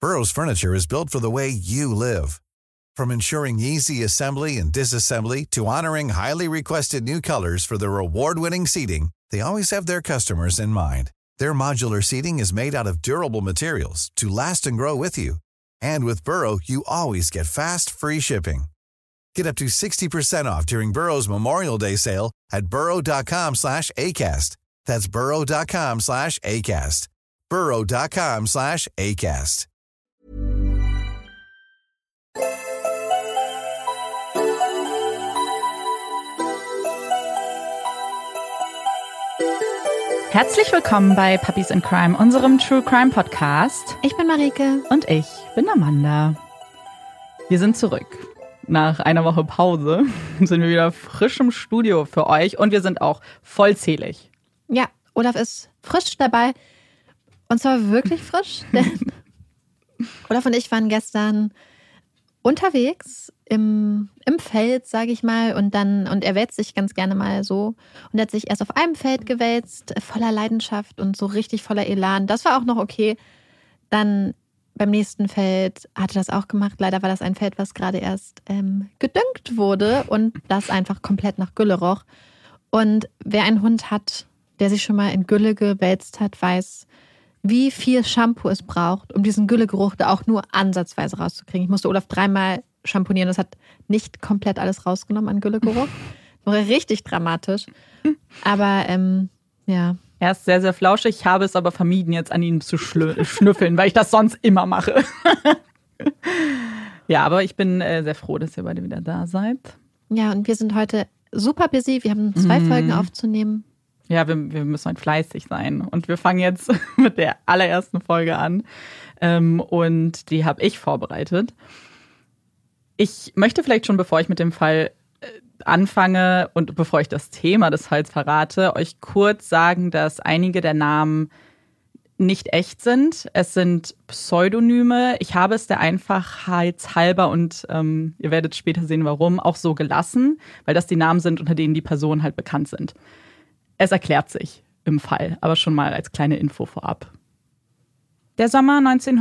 Burrow's furniture is built for the way you live. From ensuring easy assembly and disassembly to honoring highly requested new colors for their award-winning seating, they always have their customers in mind. Their modular seating is made out of durable materials to last and grow with you. And with Burrow, you always get fast, free shipping. Get up to 60% off during Burrow's Memorial Day sale at burrow.com/ACAST. That's burrow.com/ACAST. burrow.com/ACAST. Herzlich willkommen bei Puppies in Crime, unserem True Crime Podcast. Ich bin Marike. Und ich bin Amanda. Wir sind zurück. Nach einer Woche Pause sind wir wieder frisch im Studio für euch und wir sind auch vollzählig. Ja, Olaf ist frisch dabei. Und zwar wirklich frisch, denn Olaf und ich waren gestern unterwegs im Feld, sage ich mal, und er wälzt sich ganz gerne mal so. Und er hat sich erst auf einem Feld gewälzt, voller Leidenschaft und so richtig voller Elan. Das war auch noch okay. Dann beim nächsten Feld hat er das auch gemacht. Leider war das ein Feld, was gerade erst gedüngt wurde und das einfach komplett nach Gülle roch. Und wer einen Hund hat, der sich schon mal in Gülle gewälzt hat, weiß, wie viel Shampoo es braucht, um diesen Güllegeruch da auch nur ansatzweise rauszukriegen. Ich musste Olaf 3-mal shampoonieren. Das hat nicht komplett alles rausgenommen an Güllegeruch. Das war richtig dramatisch. Aber ja. Er ist sehr, sehr flauschig. Ich habe es aber vermieden, jetzt an ihm zu schnüffeln, weil ich das sonst immer mache. Ja, aber ich bin sehr froh, dass ihr beide wieder da seid. Ja, und wir sind heute super busy. Wir haben 2 Folgen aufzunehmen. Ja, wir müssen halt fleißig sein. Und wir fangen jetzt mit der allerersten Folge an. Und die habe ich vorbereitet. Ich möchte vielleicht schon, bevor ich mit dem Fall anfange und bevor ich das Thema des Falls verrate, euch kurz sagen, dass einige der Namen nicht echt sind. Es sind Pseudonyme. Ich habe es der Einfachheit halber und ihr werdet später sehen, warum, auch so gelassen, weil das die Namen sind, unter denen die Personen halt bekannt sind. Es erklärt sich im Fall, aber schon mal als kleine Info vorab. Der Sommer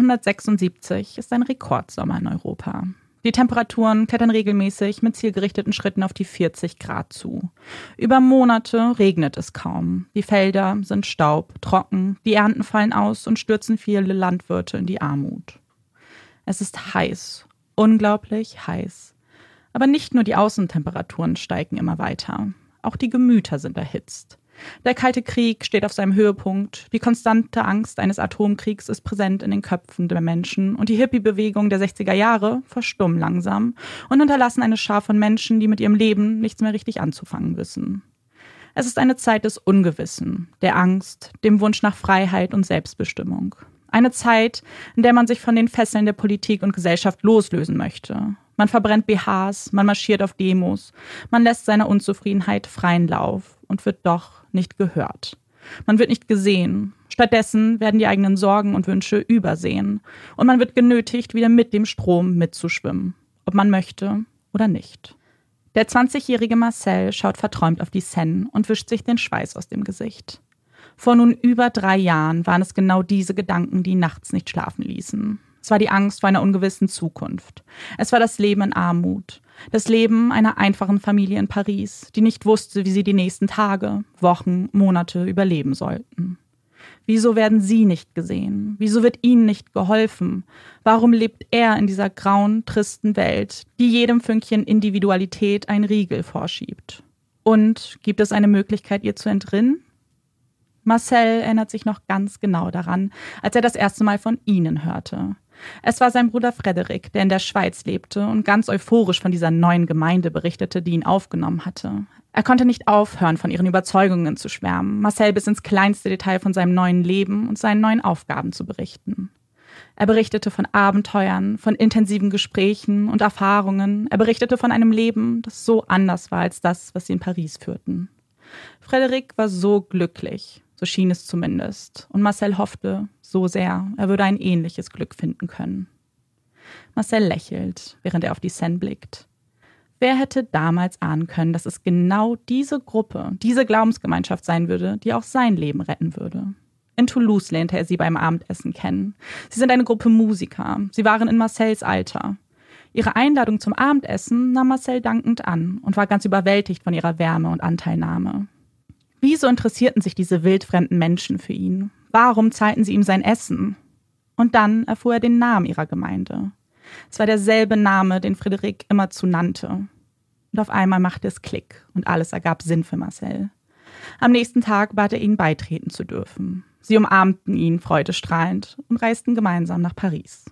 1976 ist ein Rekordsommer in Europa. Die Temperaturen klettern regelmäßig mit zielgerichteten Schritten auf die 40 Grad zu. Über Monate regnet es kaum. Die Felder sind staubtrocken, die Ernten fallen aus und stürzen viele Landwirte in die Armut. Es ist heiß, unglaublich heiß. Aber nicht nur die Außentemperaturen steigen immer weiter. Auch die Gemüter sind erhitzt. Der Kalte Krieg steht auf seinem Höhepunkt. Die konstante Angst eines Atomkriegs ist präsent in den Köpfen der Menschen. Und die Hippie-Bewegung der 60er Jahre verstummen langsam und hinterlassen eine Schar von Menschen, die mit ihrem Leben nichts mehr richtig anzufangen wissen. Es ist eine Zeit des Ungewissen, der Angst, dem Wunsch nach Freiheit und Selbstbestimmung. Eine Zeit, in der man sich von den Fesseln der Politik und Gesellschaft loslösen möchte. Man verbrennt BHs, man marschiert auf Demos, man lässt seiner Unzufriedenheit freien Lauf und wird doch nicht gehört. Man wird nicht gesehen. Stattdessen werden die eigenen Sorgen und Wünsche übersehen. Und man wird genötigt, wieder mit dem Strom mitzuschwimmen. Ob man möchte oder nicht. Der 20-jährige Marcel schaut verträumt auf die Seine und wischt sich den Schweiß aus dem Gesicht. Vor nun über 3 Jahren waren es genau diese Gedanken, die ihn nachts nicht schlafen ließen. Es war die Angst vor einer ungewissen Zukunft. Es war das Leben in Armut. Das Leben einer einfachen Familie in Paris, die nicht wusste, wie sie die nächsten Tage, Wochen, Monate überleben sollten. Wieso werden sie nicht gesehen? Wieso wird ihnen nicht geholfen? Warum lebt er in dieser grauen, tristen Welt, die jedem Fünkchen Individualität einen Riegel vorschiebt? Und gibt es eine Möglichkeit, ihr zu entrinnen? Marcel erinnert sich noch ganz genau daran, als er das erste Mal von ihnen hörte. Es war sein Bruder Frederik, der in der Schweiz lebte und ganz euphorisch von dieser neuen Gemeinde berichtete, die ihn aufgenommen hatte. Er konnte nicht aufhören, von ihren Überzeugungen zu schwärmen, Marcel bis ins kleinste Detail von seinem neuen Leben und seinen neuen Aufgaben zu berichten. Er berichtete von Abenteuern, von intensiven Gesprächen und Erfahrungen. Er berichtete von einem Leben, das so anders war als das, was sie in Paris führten. Frederik war so glücklich. So schien es zumindest. Und Marcel hoffte so sehr, er würde ein ähnliches Glück finden können. Marcel lächelt, während er auf die Seine blickt. Wer hätte damals ahnen können, dass es genau diese Gruppe, diese Glaubensgemeinschaft sein würde, die auch sein Leben retten würde? In Toulouse lernte er sie beim Abendessen kennen. Sie sind eine Gruppe Musiker. Sie waren in Marcels Alter. Ihre Einladung zum Abendessen nahm Marcel dankend an und war ganz überwältigt von ihrer Wärme und Anteilnahme. Wieso interessierten sich diese wildfremden Menschen für ihn? Warum zahlten sie ihm sein Essen? Und dann erfuhr er den Namen ihrer Gemeinde. Es war derselbe Name, den Frédéric immerzu nannte. Und auf einmal machte es Klick und alles ergab Sinn für Marcel. Am nächsten Tag bat er ihnen beitreten zu dürfen. Sie umarmten ihn freudestrahlend und reisten gemeinsam nach Paris.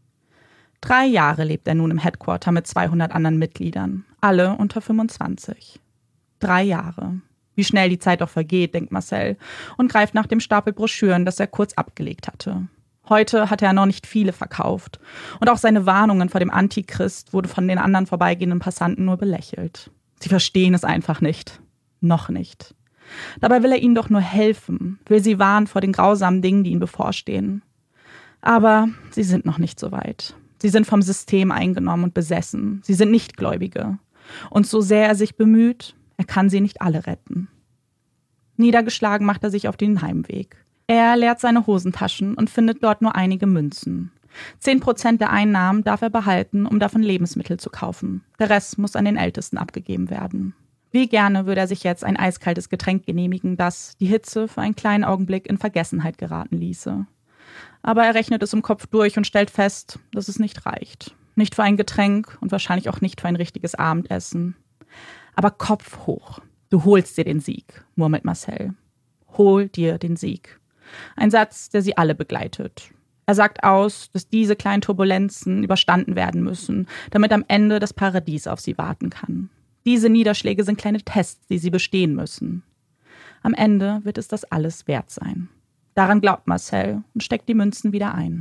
3 Jahre lebt er nun im Headquarter mit 200 anderen Mitgliedern, alle unter 25. 3 Jahre. Wie schnell die Zeit doch vergeht, denkt Marcel und greift nach dem Stapel Broschüren, das er kurz abgelegt hatte. Heute hatte er noch nicht viele verkauft und auch seine Warnungen vor dem Antichrist wurde von den anderen vorbeigehenden Passanten nur belächelt. Sie verstehen es einfach nicht. Noch nicht. Dabei will er ihnen doch nur helfen, will sie warnen vor den grausamen Dingen, die ihnen bevorstehen. Aber sie sind noch nicht so weit. Sie sind vom System eingenommen und besessen. Sie sind Nichtgläubige. Und so sehr er sich bemüht, er kann sie nicht alle retten. Niedergeschlagen macht er sich auf den Heimweg. Er leert seine Hosentaschen und findet dort nur einige Münzen. 10% der Einnahmen darf er behalten, um davon Lebensmittel zu kaufen. Der Rest muss an den Ältesten abgegeben werden. Wie gerne würde er sich jetzt ein eiskaltes Getränk genehmigen, das die Hitze für einen kleinen Augenblick in Vergessenheit geraten ließe. Aber er rechnet es im Kopf durch und stellt fest, dass es nicht reicht. Nicht für ein Getränk und wahrscheinlich auch nicht für ein richtiges Abendessen. Aber Kopf hoch. Du holst dir den Sieg, murmelt Marcel. Hol dir den Sieg. Ein Satz, der sie alle begleitet. Er sagt aus, dass diese kleinen Turbulenzen überstanden werden müssen, damit am Ende das Paradies auf sie warten kann. Diese Niederschläge sind kleine Tests, die sie bestehen müssen. Am Ende wird es das alles wert sein. Daran glaubt Marcel und steckt die Münzen wieder ein.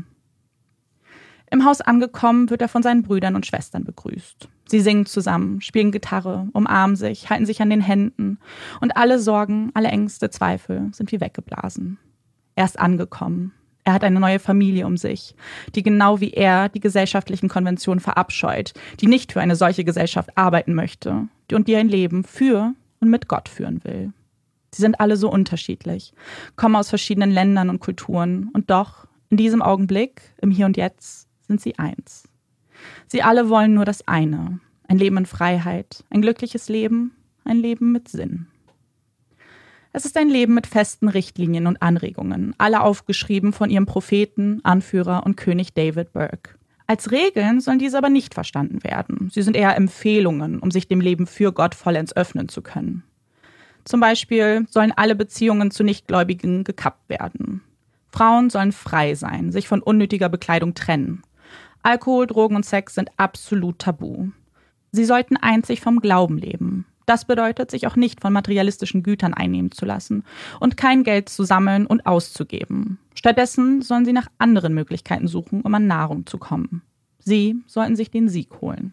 Im Haus angekommen, wird er von seinen Brüdern und Schwestern begrüßt. Sie singen zusammen, spielen Gitarre, umarmen sich, halten sich an den Händen und alle Sorgen, alle Ängste, Zweifel sind wie weggeblasen. Er ist angekommen. Er hat eine neue Familie um sich, die genau wie er die gesellschaftlichen Konventionen verabscheut, die nicht für eine solche Gesellschaft arbeiten möchte und die ein Leben für und mit Gott führen will. Sie sind alle so unterschiedlich, kommen aus verschiedenen Ländern und Kulturen und doch, in diesem Augenblick, im Hier und Jetzt, sind sie eins. Sie alle wollen nur das eine, ein Leben in Freiheit, ein glückliches Leben, ein Leben mit Sinn. Es ist ein Leben mit festen Richtlinien und Anregungen, alle aufgeschrieben von ihrem Propheten, Anführer und König David Burke. Als Regeln sollen diese aber nicht verstanden werden. Sie sind eher Empfehlungen, um sich dem Leben für Gott vollends öffnen zu können. Zum Beispiel sollen alle Beziehungen zu Nichtgläubigen gekappt werden. Frauen sollen frei sein, sich von unnötiger Bekleidung trennen. Alkohol, Drogen und Sex sind absolut tabu. Sie sollten einzig vom Glauben leben. Das bedeutet, sich auch nicht von materialistischen Gütern einnehmen zu lassen und kein Geld zu sammeln und auszugeben. Stattdessen sollen sie nach anderen Möglichkeiten suchen, um an Nahrung zu kommen. Sie sollten sich den Sieg holen.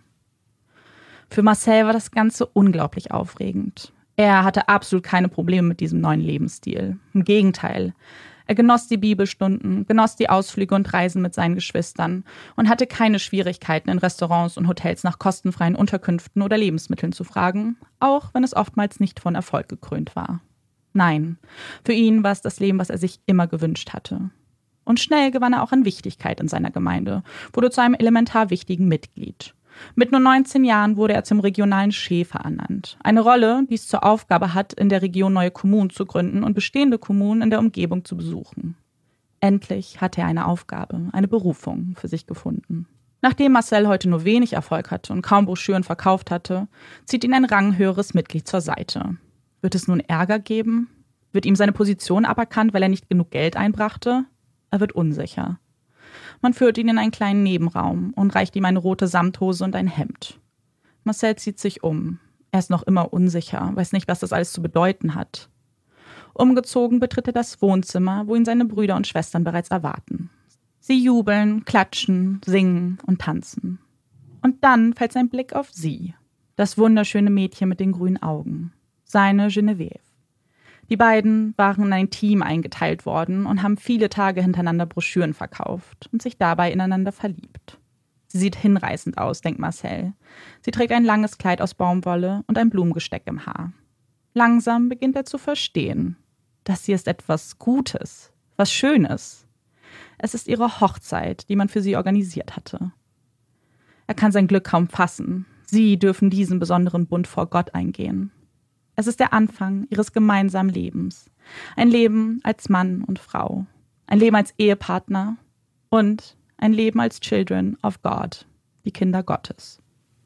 Für Marcel war das Ganze unglaublich aufregend. Er hatte absolut keine Probleme mit diesem neuen Lebensstil. Im Gegenteil. Er genoss die Bibelstunden, genoss die Ausflüge und Reisen mit seinen Geschwistern und hatte keine Schwierigkeiten, in Restaurants und Hotels nach kostenfreien Unterkünften oder Lebensmitteln zu fragen, auch wenn es oftmals nicht von Erfolg gekrönt war. Nein, für ihn war es das Leben, was er sich immer gewünscht hatte. Und schnell gewann er auch an Wichtigkeit in seiner Gemeinde, wurde zu einem elementar wichtigen Mitglied. Mit nur 19 Jahren wurde er zum regionalen Chef ernannt. Eine Rolle, die es zur Aufgabe hat, in der Region neue Kommunen zu gründen und bestehende Kommunen in der Umgebung zu besuchen. Endlich hatte er eine Aufgabe, eine Berufung für sich gefunden. Nachdem Marcel heute nur wenig Erfolg hatte und kaum Broschüren verkauft hatte, zieht ihn ein ranghöheres Mitglied zur Seite. Wird es nun Ärger geben? Wird ihm seine Position aberkannt, weil er nicht genug Geld einbrachte? Er wird unsicher. Man führt ihn in einen kleinen Nebenraum und reicht ihm eine rote Samthose und ein Hemd. Marcel zieht sich um. Er ist noch immer unsicher, weiß nicht, was das alles zu bedeuten hat. Umgezogen betritt er das Wohnzimmer, wo ihn seine Brüder und Schwestern bereits erwarten. Sie jubeln, klatschen, singen und tanzen. Und dann fällt sein Blick auf sie, das wunderschöne Mädchen mit den grünen Augen, seine Geneviève. Die beiden waren in ein Team eingeteilt worden und haben viele Tage hintereinander Broschüren verkauft und sich dabei ineinander verliebt. Sie sieht hinreißend aus, denkt Marcel. Sie trägt ein langes Kleid aus Baumwolle und ein Blumengesteck im Haar. Langsam beginnt er zu verstehen. Das hier ist etwas Gutes, Was Schönes. Es ist ihre Hochzeit, die man für sie organisiert hatte. Er kann sein Glück kaum fassen. Sie dürfen diesen besonderen Bund vor Gott eingehen. Es ist der Anfang ihres gemeinsamen Lebens. Ein Leben als Mann und Frau. Ein Leben als Ehepartner und ein Leben als Children of God, die Kinder Gottes.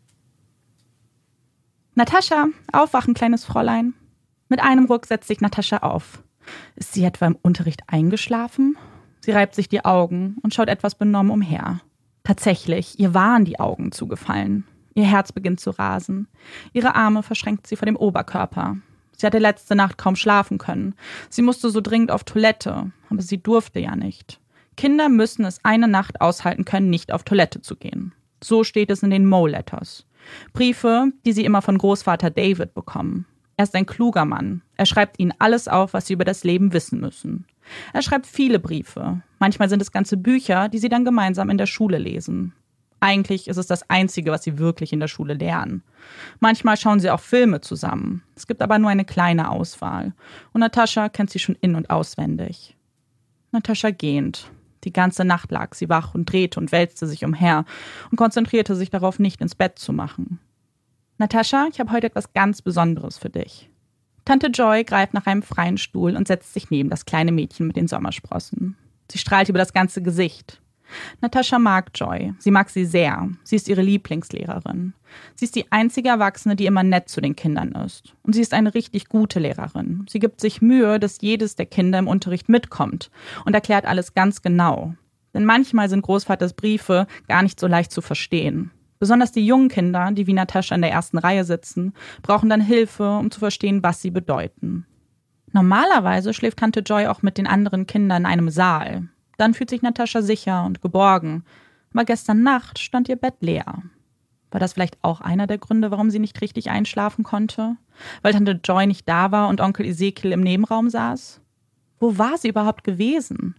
Natascha, aufwachen, kleines Fräulein. Mit einem Ruck setzt sich Natascha auf. Ist sie etwa im Unterricht eingeschlafen? Sie reibt sich die Augen und schaut etwas benommen umher. Tatsächlich, ihr waren die Augen zugefallen. Ihr Herz beginnt zu rasen. Ihre Arme verschränkt sie vor dem Oberkörper. Sie hatte letzte Nacht kaum schlafen können. Sie musste so dringend auf Toilette, aber sie durfte ja nicht. Kinder müssen es eine Nacht aushalten können, nicht auf Toilette zu gehen. So steht es in den Mo-Letters. Briefe, die sie immer von Großvater David bekommen. Er ist ein kluger Mann. Er schreibt ihnen alles auf, was sie über das Leben wissen müssen. Er schreibt viele Briefe. Manchmal sind es ganze Bücher, die sie dann gemeinsam in der Schule lesen. Eigentlich ist es das Einzige, was sie wirklich in der Schule lernen. Manchmal schauen sie auch Filme zusammen. Es gibt aber nur eine kleine Auswahl. Und Natascha kennt sie schon in- und auswendig. Natascha gähnt. Die ganze Nacht lag sie wach und drehte und wälzte sich umher und konzentrierte sich darauf, nicht ins Bett zu machen. Natascha, ich habe heute etwas ganz Besonderes für dich. Tante Joy greift nach einem freien Stuhl und setzt sich neben das kleine Mädchen mit den Sommersprossen. Sie strahlt über das ganze Gesicht. Natascha mag Joy. Sie mag sie sehr. Sie ist ihre Lieblingslehrerin. Sie ist die einzige Erwachsene, die immer nett zu den Kindern ist. Und sie ist eine richtig gute Lehrerin. Sie gibt sich Mühe, dass jedes der Kinder im Unterricht mitkommt und erklärt alles ganz genau. Denn manchmal sind Großvaters Briefe gar nicht so leicht zu verstehen. Besonders die jungen Kinder, die wie Natascha in der ersten Reihe sitzen, brauchen dann Hilfe, um zu verstehen, was sie bedeuten. Normalerweise schläft Tante Joy auch mit den anderen Kindern in einem Saal. Dann fühlt sich Natascha sicher und geborgen. Aber gestern Nacht stand ihr Bett leer. War das vielleicht auch einer der Gründe, warum sie nicht richtig einschlafen konnte? Weil Tante Joy nicht da war und Onkel Ezekiel im Nebenraum saß? Wo war sie überhaupt gewesen?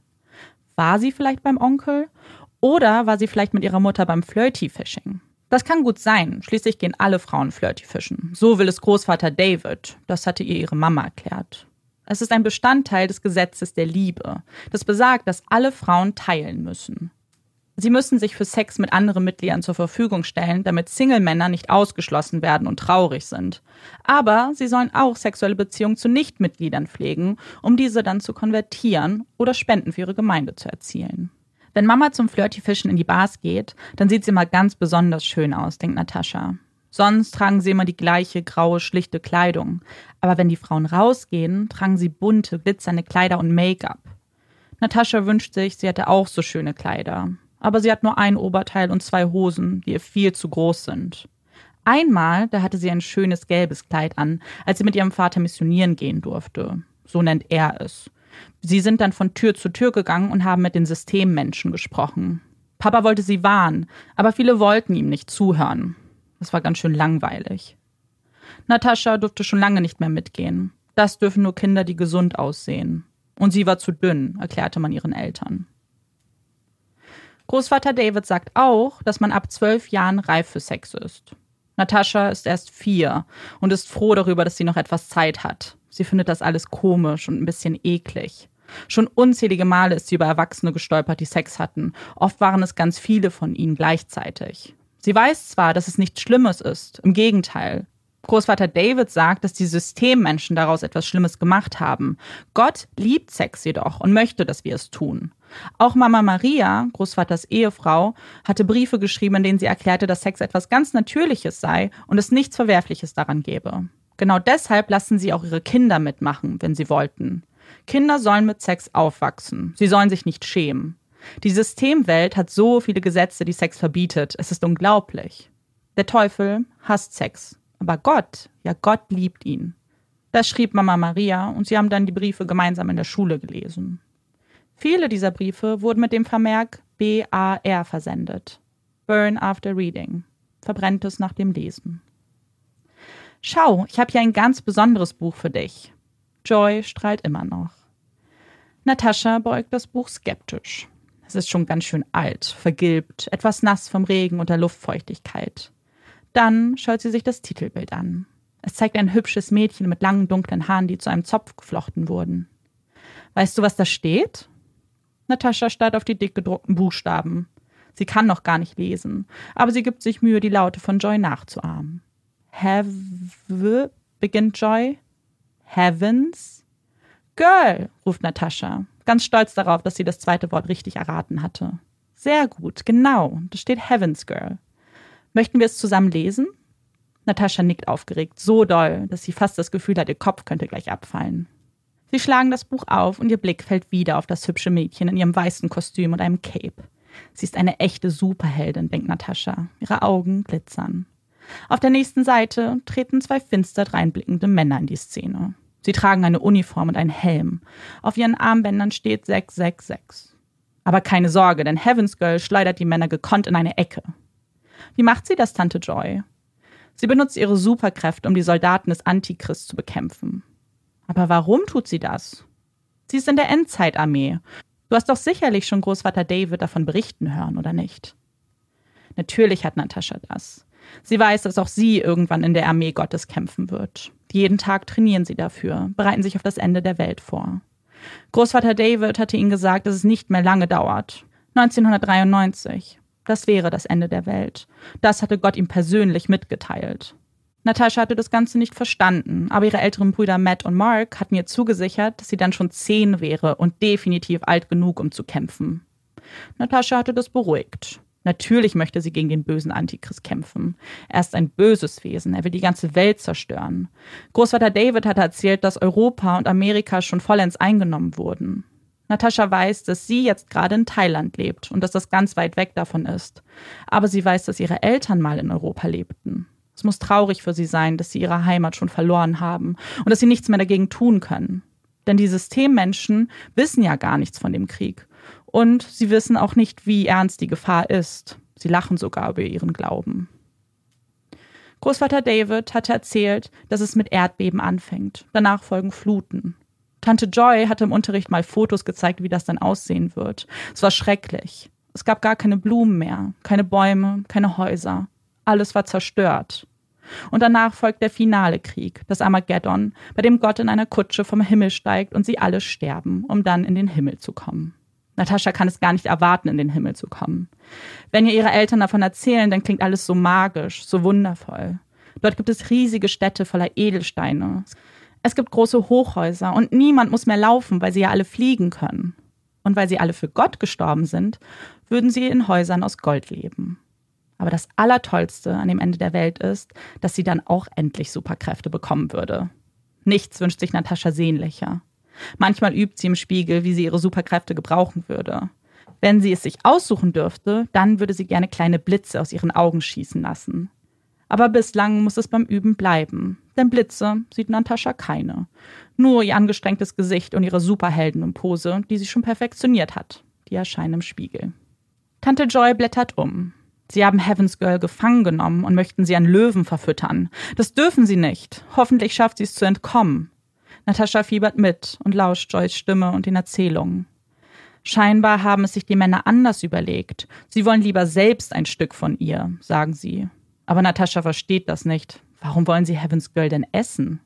War sie vielleicht beim Onkel? Oder war sie vielleicht mit ihrer Mutter beim Flirty-Fishing? Das kann gut sein. Schließlich gehen alle Frauen Flirty-fischen. So will es Großvater David. Das hatte ihr ihre Mama erklärt. Es ist ein Bestandteil des Gesetzes der Liebe, das besagt, dass alle Frauen teilen müssen. Sie müssen sich für Sex mit anderen Mitgliedern zur Verfügung stellen, damit Single-Männer nicht ausgeschlossen werden und traurig sind. Aber sie sollen auch sexuelle Beziehungen zu Nichtmitgliedern pflegen, um diese dann zu konvertieren oder Spenden für ihre Gemeinde zu erzielen. Wenn Mama zum Flirty-Fischen in die Bars geht, dann sieht sie immer ganz besonders schön aus, denkt Natascha. Sonst tragen sie immer die gleiche graue, schlichte Kleidung. Aber wenn die Frauen rausgehen, tragen sie bunte, glitzernde Kleider und Make-up. Natascha wünscht sich, sie hätte auch so schöne Kleider. Aber sie hat nur ein Oberteil und 2 Hosen, die ihr viel zu groß sind. Einmal, da hatte sie ein schönes gelbes Kleid an, als sie mit ihrem Vater missionieren gehen durfte. So nennt er es. Sie sind dann von Tür zu Tür gegangen und haben mit den Systemmenschen gesprochen. Papa wollte sie warnen, aber viele wollten ihm nicht zuhören. Das war ganz schön langweilig. Natascha durfte schon lange nicht mehr mitgehen. Das dürfen nur Kinder, die gesund aussehen. Und sie war zu dünn, erklärte man ihren Eltern. Großvater David sagt auch, dass man ab 12 Jahren reif für Sex ist. Natascha ist erst 4 und ist froh darüber, dass sie noch etwas Zeit hat. Sie findet das alles komisch und ein bisschen eklig. Schon unzählige Male ist sie über Erwachsene gestolpert, die Sex hatten. Oft waren es ganz viele von ihnen gleichzeitig. Sie weiß zwar, dass es nichts Schlimmes ist, im Gegenteil. Großvater David sagt, dass die Systemmenschen daraus etwas Schlimmes gemacht haben. Gott liebt Sex jedoch und möchte, dass wir es tun. Auch Mama Maria, Großvaters Ehefrau, hatte Briefe geschrieben, in denen sie erklärte, dass Sex etwas ganz Natürliches sei und es nichts Verwerfliches daran gäbe. Genau deshalb lassen sie auch ihre Kinder mitmachen, wenn sie wollten. Kinder sollen mit Sex aufwachsen. Sie sollen sich nicht schämen. Die Systemwelt hat so viele Gesetze, die Sex verbietet. Es ist unglaublich. Der Teufel hasst Sex. Aber Gott, ja Gott liebt ihn. Das schrieb Mama Maria und sie haben dann die Briefe gemeinsam in der Schule gelesen. Viele dieser Briefe wurden mit dem Vermerk BAR versendet. Burn after reading. Verbrenntes nach dem Lesen. Schau, ich habe hier ein ganz besonderes Buch für dich. Joy strahlt immer noch. Natascha beäugt das Buch skeptisch. Es ist schon ganz schön alt, vergilbt, etwas nass vom Regen und der Luftfeuchtigkeit. Dann schaut sie sich das Titelbild an. Es zeigt ein hübsches Mädchen mit langen, dunklen Haaren, die zu einem Zopf geflochten wurden. Weißt du, was da steht? Natascha starrt auf die dick gedruckten Buchstaben. Sie kann noch gar nicht lesen, aber sie gibt sich Mühe, die Laute von Joy nachzuahmen. Have, beginnt Joy. Heavens? Girl, ruft Natascha, ganz stolz darauf, dass sie das zweite Wort richtig erraten hatte. Sehr gut, genau, da steht Heavens Girl. Möchten wir es zusammen lesen? Natascha nickt aufgeregt, so doll, dass sie fast das Gefühl hat, ihr Kopf könnte gleich abfallen. Sie schlagen das Buch auf und ihr Blick fällt wieder auf das hübsche Mädchen in ihrem weißen Kostüm und einem Cape. Sie ist eine echte Superheldin, denkt Natascha. Ihre Augen glitzern. Auf der nächsten Seite treten 2 finster dreinblickende Männer in die Szene. Sie tragen eine Uniform und einen Helm. Auf ihren Armbändern steht 666. Aber keine Sorge, denn Heavens Girl schleudert die Männer gekonnt in eine Ecke. Wie macht sie das, Tante Joy? Sie benutzt ihre Superkräfte, um die Soldaten des Antichrist zu bekämpfen. Aber warum tut sie das? Sie ist in der Endzeitarmee. Du hast doch sicherlich schon Großvater David davon berichten hören, oder nicht? Natürlich hat Natascha das. Sie weiß, dass auch sie irgendwann in der Armee Gottes kämpfen wird. Jeden Tag trainieren sie dafür, bereiten sich auf das Ende der Welt vor. Großvater David hatte ihnen gesagt, dass es nicht mehr lange dauert. 1993. Das wäre das Ende der Welt. Das hatte Gott ihm persönlich mitgeteilt. Natascha hatte das Ganze nicht verstanden, aber ihre älteren Brüder Matt und Mark hatten ihr zugesichert, dass sie dann schon 10 wäre und definitiv alt genug, um zu kämpfen. Natascha hatte das beruhigt. Natürlich möchte sie gegen den bösen Antichrist kämpfen. Er ist ein böses Wesen, er will die ganze Welt zerstören. Großvater David hatte erzählt, dass Europa und Amerika schon vollends eingenommen wurden. Natascha weiß, dass sie jetzt gerade in Thailand lebt und dass das ganz weit weg davon ist. Aber sie weiß, dass ihre Eltern mal in Europa lebten. Es muss traurig für sie sein, dass sie ihre Heimat schon verloren haben und dass sie nichts mehr dagegen tun können. Denn die Systemmenschen wissen ja gar nichts von dem Krieg. Und sie wissen auch nicht, wie ernst die Gefahr ist. Sie lachen sogar über ihren Glauben. Großvater David hatte erzählt, dass es mit Erdbeben anfängt. Danach folgen Fluten. Tante Joy hatte im Unterricht mal Fotos gezeigt, wie das dann aussehen wird. Es war schrecklich. Es gab gar keine Blumen mehr, keine Bäume, keine Häuser. Alles war zerstört. Und danach folgt der finale Krieg, das Armageddon, bei dem Gott in einer Kutsche vom Himmel steigt und sie alle sterben, um dann in den Himmel zu kommen. Natascha kann es gar nicht erwarten, in den Himmel zu kommen. Wenn ihr ihre Eltern davon erzählen, dann klingt alles so magisch, so wundervoll. Dort gibt es riesige Städte voller Edelsteine. Es gibt große Hochhäuser und niemand muss mehr laufen, weil sie ja alle fliegen können. Und weil sie alle für Gott gestorben sind, würden sie in Häusern aus Gold leben. Aber das Allertollste an dem Ende der Welt ist, dass sie dann auch endlich Superkräfte bekommen würde. Nichts wünscht sich Natascha sehnlicher. Manchmal übt sie im Spiegel, wie sie ihre Superkräfte gebrauchen würde. Wenn sie es sich aussuchen dürfte, dann würde sie gerne kleine Blitze aus ihren Augen schießen lassen. Aber bislang muss es beim Üben bleiben, denn Blitze sieht Natascha keine. Nur ihr angestrengtes Gesicht und ihre Superheldenpose, die sie schon perfektioniert hat, die erscheinen im Spiegel. Tante Joy blättert um. Sie haben Heavens Girl gefangen genommen und möchten sie an Löwen verfüttern. Das dürfen sie nicht. Hoffentlich schafft sie es zu entkommen. Natascha fiebert mit und lauscht Joys Stimme und den Erzählungen. Scheinbar haben es sich die Männer anders überlegt. Sie wollen lieber selbst ein Stück von ihr, sagen sie. Aber Natascha versteht das nicht. Warum wollen sie Heavens Girl denn essen?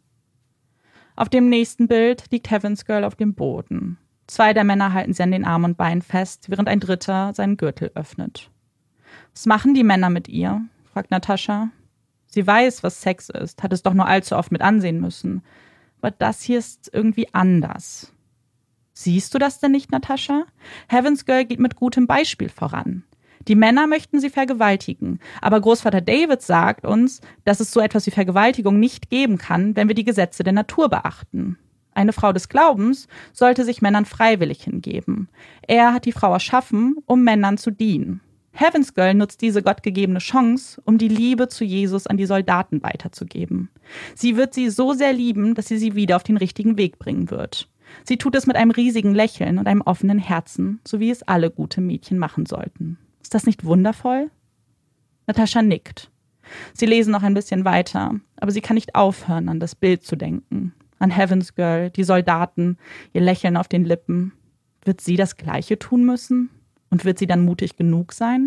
Auf dem nächsten Bild liegt Heavens Girl auf dem Boden. 2 der Männer halten sie an den Armen und Beinen fest, während ein dritter seinen Gürtel öffnet. Was machen die Männer mit ihr? Fragt Natascha. Sie weiß, was Sex ist, hat es doch nur allzu oft mit ansehen müssen. Aber das hier ist irgendwie anders. Siehst du das denn nicht, Natascha? Heavens Girl geht mit gutem Beispiel voran. Die Männer möchten sie vergewaltigen, aber Großvater David sagt uns, dass es so etwas wie Vergewaltigung nicht geben kann, wenn wir die Gesetze der Natur beachten. Eine Frau des Glaubens sollte sich Männern freiwillig hingeben. Er hat die Frau erschaffen, um Männern zu dienen. Heavens Girl nutzt diese gottgegebene Chance, um die Liebe zu Jesus an die Soldaten weiterzugeben. Sie wird sie so sehr lieben, dass sie wieder auf den richtigen Weg bringen wird. Sie tut es mit einem riesigen Lächeln und einem offenen Herzen, so wie es alle gute Mädchen machen sollten. Ist das nicht wundervoll? Natascha nickt. Sie lesen noch ein bisschen weiter, aber sie kann nicht aufhören, an das Bild zu denken. An Heavens Girl, die Soldaten, ihr Lächeln auf den Lippen. Wird sie das Gleiche tun müssen? Und wird sie dann mutig genug sein?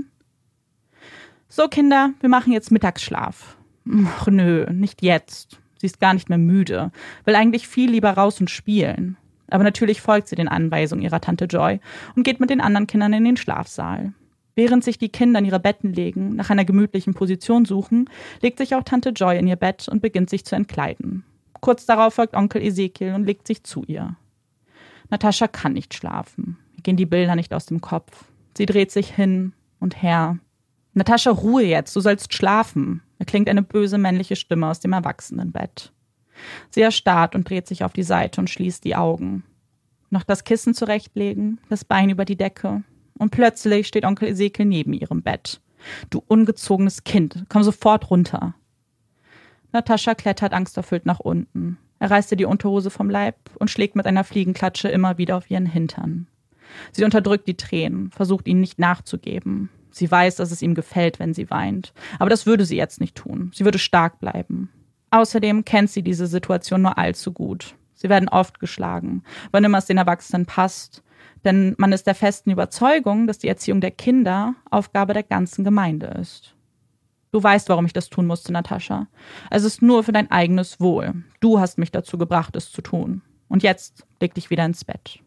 So, Kinder, wir machen jetzt Mittagsschlaf. Ach nö, nicht jetzt. Sie ist gar nicht mehr müde, will eigentlich viel lieber raus und spielen. Aber natürlich folgt sie den Anweisungen ihrer Tante Joy und geht mit den anderen Kindern in den Schlafsaal. Während sich die Kinder in ihre Betten legen, nach einer gemütlichen Position suchen, legt sich auch Tante Joy in ihr Bett und beginnt sich zu entkleiden. Kurz darauf folgt Onkel Ezekiel und legt sich zu ihr. Natascha kann nicht schlafen. Ihr gehen die Bilder nicht aus dem Kopf. Sie dreht sich hin und her. Natascha, Ruhe jetzt, du sollst schlafen, erklingt eine böse männliche Stimme aus dem Erwachsenenbett. Sie erstarrt und dreht sich auf die Seite und schließt die Augen. Noch das Kissen zurechtlegen, das Bein über die Decke. Und plötzlich steht Onkel Ezekiel neben ihrem Bett. Du ungezogenes Kind, komm sofort runter. Natascha klettert angsterfüllt nach unten. Er reißt ihr die Unterhose vom Leib und schlägt mit einer Fliegenklatsche immer wieder auf ihren Hintern. Sie unterdrückt die Tränen, versucht ihnen nicht nachzugeben. Sie weiß, dass es ihm gefällt, wenn sie weint. Aber das würde sie jetzt nicht tun. Sie würde stark bleiben. Außerdem kennt sie diese Situation nur allzu gut. Sie werden oft geschlagen, wann immer es den Erwachsenen passt. Denn man ist der festen Überzeugung, dass die Erziehung der Kinder Aufgabe der ganzen Gemeinde ist. Du weißt, warum ich das tun musste, Natascha. Es ist nur für dein eigenes Wohl. Du hast mich dazu gebracht, es zu tun. Und jetzt leg dich wieder ins Bett.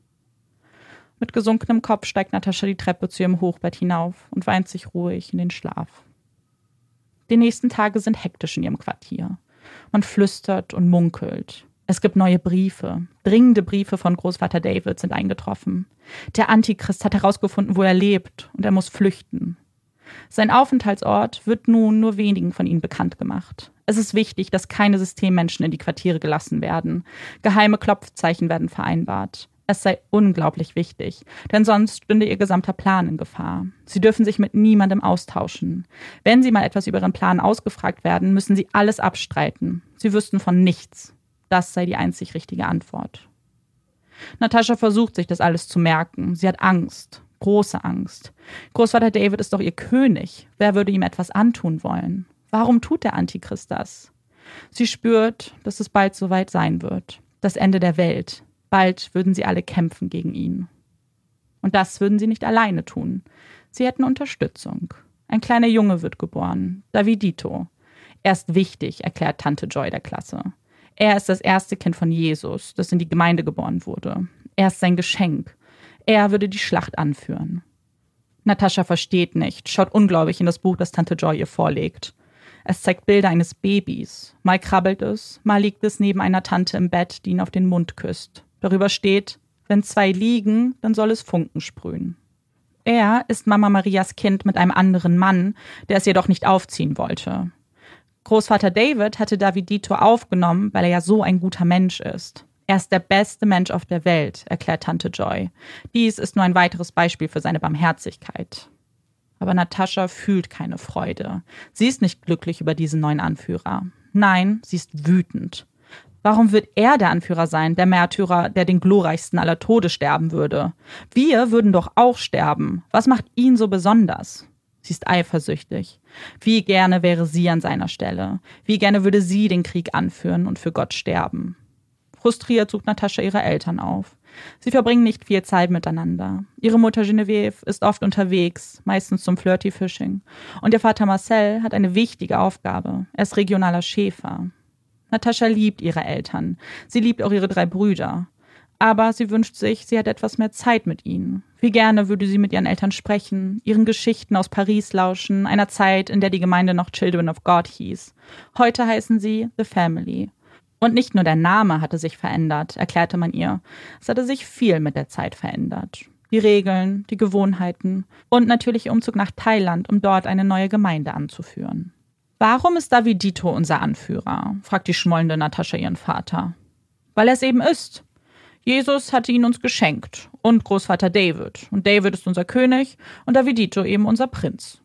Mit gesunkenem Kopf steigt Natascha die Treppe zu ihrem Hochbett hinauf und weint sich ruhig in den Schlaf. Die nächsten Tage sind hektisch in ihrem Quartier. Man flüstert und munkelt. Es gibt neue Briefe. Dringende Briefe von Großvater David sind eingetroffen. Der Antichrist hat herausgefunden, wo er lebt, und er muss flüchten. Sein Aufenthaltsort wird nun nur wenigen von ihnen bekannt gemacht. Es ist wichtig, dass keine Systemmenschen in die Quartiere gelassen werden. Geheime Klopfzeichen werden vereinbart. Es sei unglaublich wichtig, denn sonst stünde ihr gesamter Plan in Gefahr. Sie dürfen sich mit niemandem austauschen. Wenn sie mal etwas über ihren Plan ausgefragt werden, müssen sie alles abstreiten. Sie wüssten von nichts. Das sei die einzig richtige Antwort. Natascha versucht, sich das alles zu merken. Sie hat Angst, große Angst. Großvater David ist doch ihr König. Wer würde ihm etwas antun wollen? Warum tut der Antichrist das? Sie spürt, dass es bald soweit sein wird. Das Ende der Welt. Bald würden sie alle kämpfen gegen ihn. Und das würden sie nicht alleine tun. Sie hätten Unterstützung. Ein kleiner Junge wird geboren, Davidito. Er ist wichtig, erklärt Tante Joy der Klasse. Er ist das erste Kind von Jesus, das in die Gemeinde geboren wurde. Er ist sein Geschenk. Er würde die Schlacht anführen. Natascha versteht nicht, schaut ungläubig in das Buch, das Tante Joy ihr vorlegt. Es zeigt Bilder eines Babys. Mal krabbelt es, mal liegt es neben einer Tante im Bett, die ihn auf den Mund küsst. Darüber steht, wenn zwei liegen, dann soll es Funken sprühen. Er ist Mama Marias Kind mit einem anderen Mann, der es jedoch nicht aufziehen wollte. Großvater David hatte Davidito aufgenommen, weil er ja so ein guter Mensch ist. Er ist der beste Mensch auf der Welt, erklärt Tante Joy. Dies ist nur ein weiteres Beispiel für seine Barmherzigkeit. Aber Natascha fühlt keine Freude. Sie ist nicht glücklich über diesen neuen Anführer. Nein, sie ist wütend. Warum wird er der Anführer sein, der Märtyrer, der den glorreichsten aller Tode sterben würde? Wir würden doch auch sterben. Was macht ihn so besonders? Sie ist eifersüchtig. Wie gerne wäre sie an seiner Stelle. Wie gerne würde sie den Krieg anführen und für Gott sterben. Frustriert sucht Natascha ihre Eltern auf. Sie verbringen nicht viel Zeit miteinander. Ihre Mutter Genevieve ist oft unterwegs, meistens zum Flirty-Fishing. Und ihr Vater Marcel hat eine wichtige Aufgabe. Er ist regionaler Schäfer. Natascha liebt ihre Eltern. Sie liebt auch ihre 3 Brüder. Aber sie wünscht sich, sie hätte etwas mehr Zeit mit ihnen. Wie gerne würde sie mit ihren Eltern sprechen, ihren Geschichten aus Paris lauschen, einer Zeit, in der die Gemeinde noch Children of God hieß. Heute heißen sie The Family. Und nicht nur der Name hatte sich verändert, erklärte man ihr. Es hatte sich viel mit der Zeit verändert. Die Regeln, die Gewohnheiten und natürlich ihr Umzug nach Thailand, um dort eine neue Gemeinde anzuführen. Warum ist Davidito unser Anführer? Fragt die schmollende Natascha ihren Vater. Weil er es eben ist. Jesus hatte ihn uns geschenkt und Großvater David. Und David ist unser König und Davidito eben unser Prinz.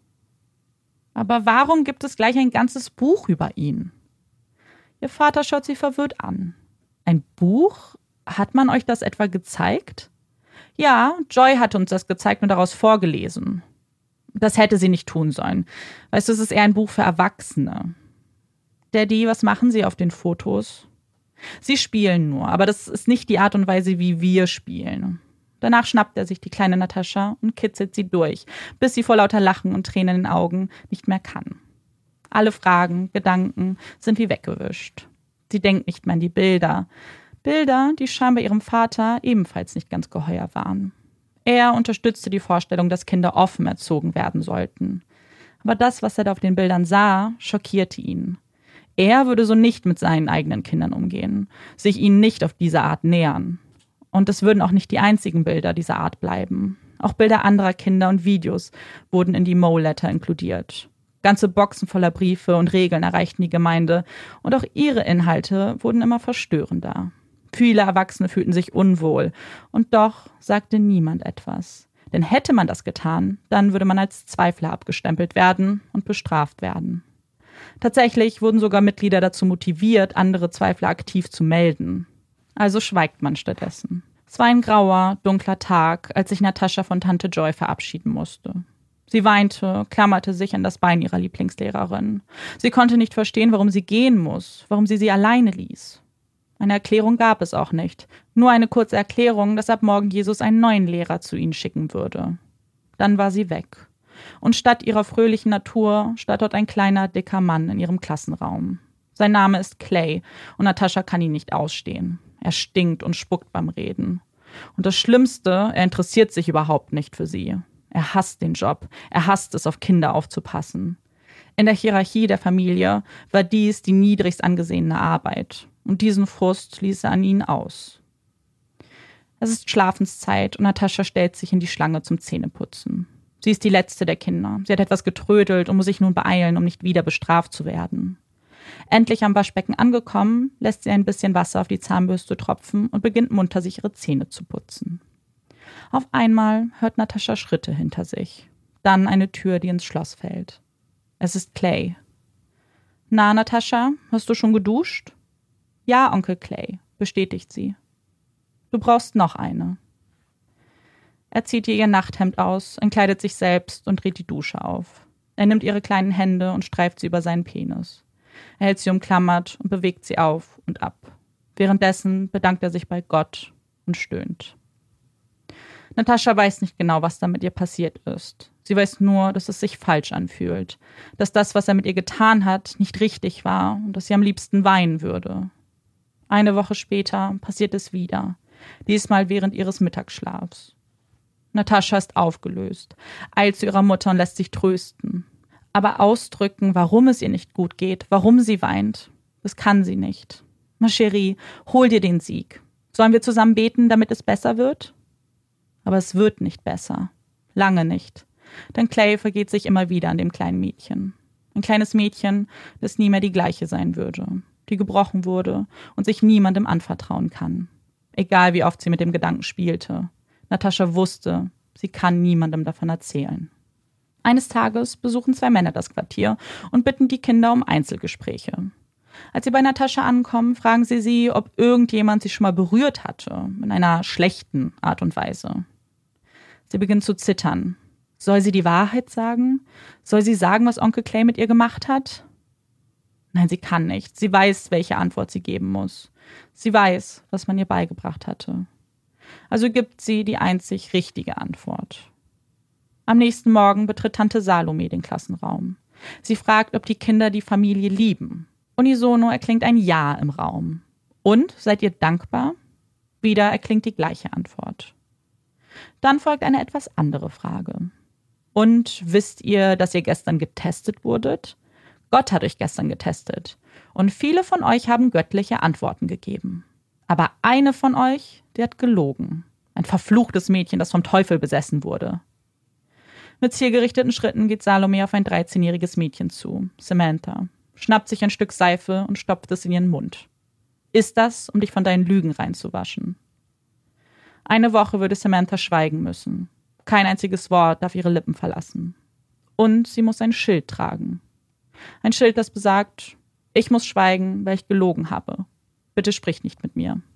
Aber warum gibt es gleich ein ganzes Buch über ihn? Ihr Vater schaut sie verwirrt an. Ein Buch? Hat man euch das etwa gezeigt? Ja, Joy hatte uns das gezeigt und daraus vorgelesen. Das hätte sie nicht tun sollen. Weißt du, es ist eher ein Buch für Erwachsene. Daddy, was machen Sie auf den Fotos? Sie spielen nur, aber das ist nicht die Art und Weise, wie wir spielen. Danach schnappt er sich die kleine Natascha und kitzelt sie durch, bis sie vor lauter Lachen und Tränen in den Augen nicht mehr kann. Alle Fragen, Gedanken sind wie weggewischt. Sie denkt nicht mehr an die Bilder. Bilder, die scheinbar ihrem Vater ebenfalls nicht ganz geheuer waren. Er unterstützte die Vorstellung, dass Kinder offen erzogen werden sollten. Aber das, was er da auf den Bildern sah, schockierte ihn. Er würde so nicht mit seinen eigenen Kindern umgehen, sich ihnen nicht auf diese Art nähern. Und es würden auch nicht die einzigen Bilder dieser Art bleiben. Auch Bilder anderer Kinder und Videos wurden in die Mole-Letter inkludiert. Ganze Boxen voller Briefe und Regeln erreichten die Gemeinde und auch ihre Inhalte wurden immer verstörender. Viele Erwachsene fühlten sich unwohl und doch sagte niemand etwas. Denn hätte man das getan, dann würde man als Zweifler abgestempelt werden und bestraft werden. Tatsächlich wurden sogar Mitglieder dazu motiviert, andere Zweifler aktiv zu melden. Also schweigt man stattdessen. Es war ein grauer, dunkler Tag, als sich Natascha von Tante Joy verabschieden musste. Sie weinte, klammerte sich an das Bein ihrer Lieblingslehrerin. Sie konnte nicht verstehen, warum sie gehen muss, warum sie alleine ließ. Eine Erklärung gab es auch nicht. Nur eine kurze Erklärung, dass ab morgen Jesus einen neuen Lehrer zu ihnen schicken würde. Dann war sie weg. Und statt ihrer fröhlichen Natur stand dort ein kleiner, dicker Mann in ihrem Klassenraum. Sein Name ist Clay und Natascha kann ihn nicht ausstehen. Er stinkt und spuckt beim Reden. Und das Schlimmste, er interessiert sich überhaupt nicht für sie. Er hasst den Job. Er hasst es, auf Kinder aufzupassen. In der Hierarchie der Familie war dies die niedrigst angesehene Arbeit. Und diesen Frust ließ er an ihnen aus. Es ist Schlafenszeit und Natascha stellt sich in die Schlange zum Zähneputzen. Sie ist die letzte der Kinder. Sie hat etwas getrödelt und muss sich nun beeilen, um nicht wieder bestraft zu werden. Endlich am Waschbecken angekommen, lässt sie ein bisschen Wasser auf die Zahnbürste tropfen und beginnt munter, sich ihre Zähne zu putzen. Auf einmal hört Natascha Schritte hinter sich. Dann eine Tür, die ins Schloss fällt. Es ist Clay. »Na, Natascha, hast du schon geduscht?« »Ja, Onkel Clay«, bestätigt sie. »Du brauchst noch eine.« Er zieht ihr Nachthemd aus, entkleidet sich selbst und dreht die Dusche auf. Er nimmt ihre kleinen Hände und streift sie über seinen Penis. Er hält sie umklammert und bewegt sie auf und ab. Währenddessen bedankt er sich bei Gott und stöhnt. Natascha weiß nicht genau, was da mit ihr passiert ist. Sie weiß nur, dass es sich falsch anfühlt, dass das, was er mit ihr getan hat, nicht richtig war und dass sie am liebsten weinen würde. Eine Woche später passiert es wieder, diesmal während ihres Mittagsschlafs. Natascha ist aufgelöst, eilt zu ihrer Mutter und lässt sich trösten. Aber ausdrücken, warum es ihr nicht gut geht, warum sie weint, das kann sie nicht. Ma chérie, hol dir den Sieg. Sollen wir zusammen beten, damit es besser wird? Aber es wird nicht besser. Lange nicht. Denn Clay vergeht sich immer wieder an dem kleinen Mädchen. Ein kleines Mädchen, das nie mehr die gleiche sein würde, die gebrochen wurde und sich niemandem anvertrauen kann. Egal wie oft sie mit dem Gedanken spielte. Natascha wusste, sie kann niemandem davon erzählen. Eines Tages besuchen 2 Männer das Quartier und bitten die Kinder um Einzelgespräche. Als sie bei Natascha ankommen, fragen sie, ob irgendjemand sie schon mal berührt hatte, in einer schlechten Art und Weise. Sie beginnt zu zittern. Soll sie die Wahrheit sagen? Soll sie sagen, was Onkel Clay mit ihr gemacht hat? Nein, sie kann nicht. Sie weiß, welche Antwort sie geben muss. Sie weiß, was man ihr beigebracht hatte. Also gibt sie die einzig richtige Antwort. Am nächsten Morgen betritt Tante Salome den Klassenraum. Sie fragt, ob die Kinder die Familie lieben. Unisono erklingt ein Ja im Raum. Und, seid ihr dankbar? Wieder erklingt die gleiche Antwort. Dann folgt eine etwas andere Frage. Und wisst ihr, dass ihr gestern getestet wurdet? Gott hat euch gestern getestet. Und viele von euch haben göttliche Antworten gegeben. Aber eine von euch, die hat gelogen. Ein verfluchtes Mädchen, das vom Teufel besessen wurde. Mit zielgerichteten Schritten geht Salome auf ein 13-jähriges Mädchen zu, Samantha, schnappt sich ein Stück Seife und stopft es in ihren Mund. Ist das, um dich von deinen Lügen reinzuwaschen? Eine Woche würde Samantha schweigen müssen. Kein einziges Wort darf ihre Lippen verlassen. Und sie muss ein Schild tragen. Ein Schild, das besagt, ich muss schweigen, weil ich gelogen habe. Bitte sprich nicht mit mir.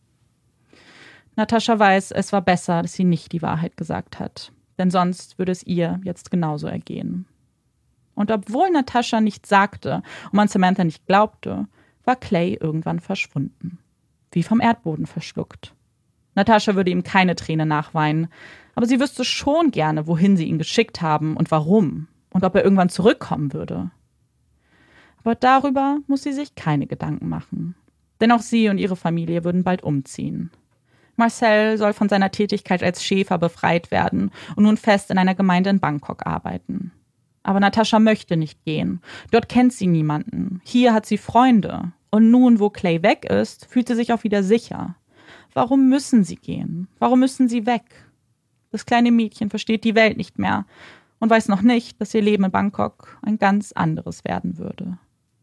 Natascha weiß, es war besser, dass sie nicht die Wahrheit gesagt hat. Denn sonst würde es ihr jetzt genauso ergehen. Und obwohl Natascha nichts sagte und man Samantha nicht glaubte, war Clay irgendwann verschwunden. Wie vom Erdboden verschluckt. Natascha würde ihm keine Träne nachweinen, aber sie wüsste schon gerne, wohin sie ihn geschickt haben und warum und ob er irgendwann zurückkommen würde. Aber darüber muss sie sich keine Gedanken machen. Denn auch sie und ihre Familie würden bald umziehen. Marcel soll von seiner Tätigkeit als Schäfer befreit werden und nun fest in einer Gemeinde in Bangkok arbeiten. Aber Natascha möchte nicht gehen. Dort kennt sie niemanden. Hier hat sie Freunde. Und nun, wo Clay weg ist, fühlt sie sich auch wieder sicher. Warum müssen sie gehen? Warum müssen sie weg? Das kleine Mädchen versteht die Welt nicht mehr und weiß noch nicht, dass ihr Leben in Bangkok ein ganz anderes werden würde.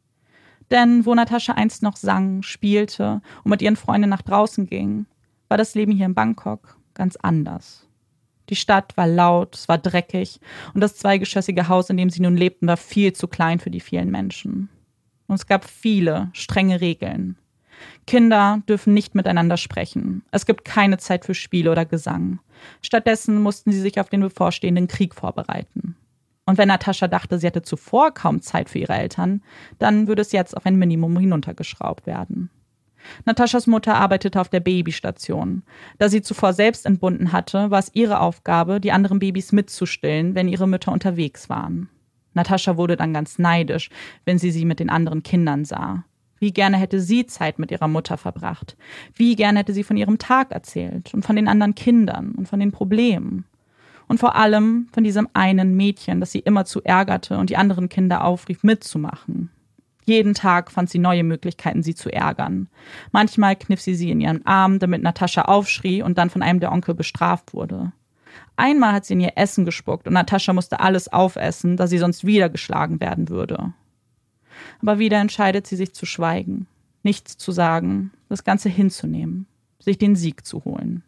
Denn wo Natascha einst noch sang, spielte und mit ihren Freunden nach draußen ging, war das Leben hier in Bangkok ganz anders. Die Stadt war laut, es war dreckig und das zweigeschossige Haus, in dem sie nun lebten, war viel zu klein für die vielen Menschen. Und es gab viele strenge Regeln. Kinder dürfen nicht miteinander sprechen. Es gibt keine Zeit für Spiele oder Gesang. Stattdessen mussten sie sich auf den bevorstehenden Krieg vorbereiten. Und wenn Natascha dachte, sie hatte zuvor kaum Zeit für ihre Eltern, dann würde es jetzt auf ein Minimum hinuntergeschraubt werden. Nataschas Mutter arbeitete auf der Babystation. Da sie zuvor selbst entbunden hatte, war es ihre Aufgabe, die anderen Babys mitzustillen, wenn ihre Mütter unterwegs waren. Natascha wurde dann ganz neidisch, wenn sie mit den anderen Kindern sah. Wie gerne hätte sie Zeit mit ihrer Mutter verbracht. Wie gerne hätte sie von ihrem Tag erzählt und von den anderen Kindern und von den Problemen. Und vor allem von diesem einen Mädchen, das sie immerzu ärgerte und die anderen Kinder aufrief, mitzumachen. Jeden Tag fand sie neue Möglichkeiten, sie zu ärgern. Manchmal kniff sie in ihren Arm, damit Natascha aufschrie und dann von einem der Onkel bestraft wurde. Einmal hat sie in ihr Essen gespuckt und Natascha musste alles aufessen, da sie sonst wieder geschlagen werden würde. Aber wieder entscheidet sie sich zu schweigen, nichts zu sagen, das Ganze hinzunehmen, sich den Sieg zu holen.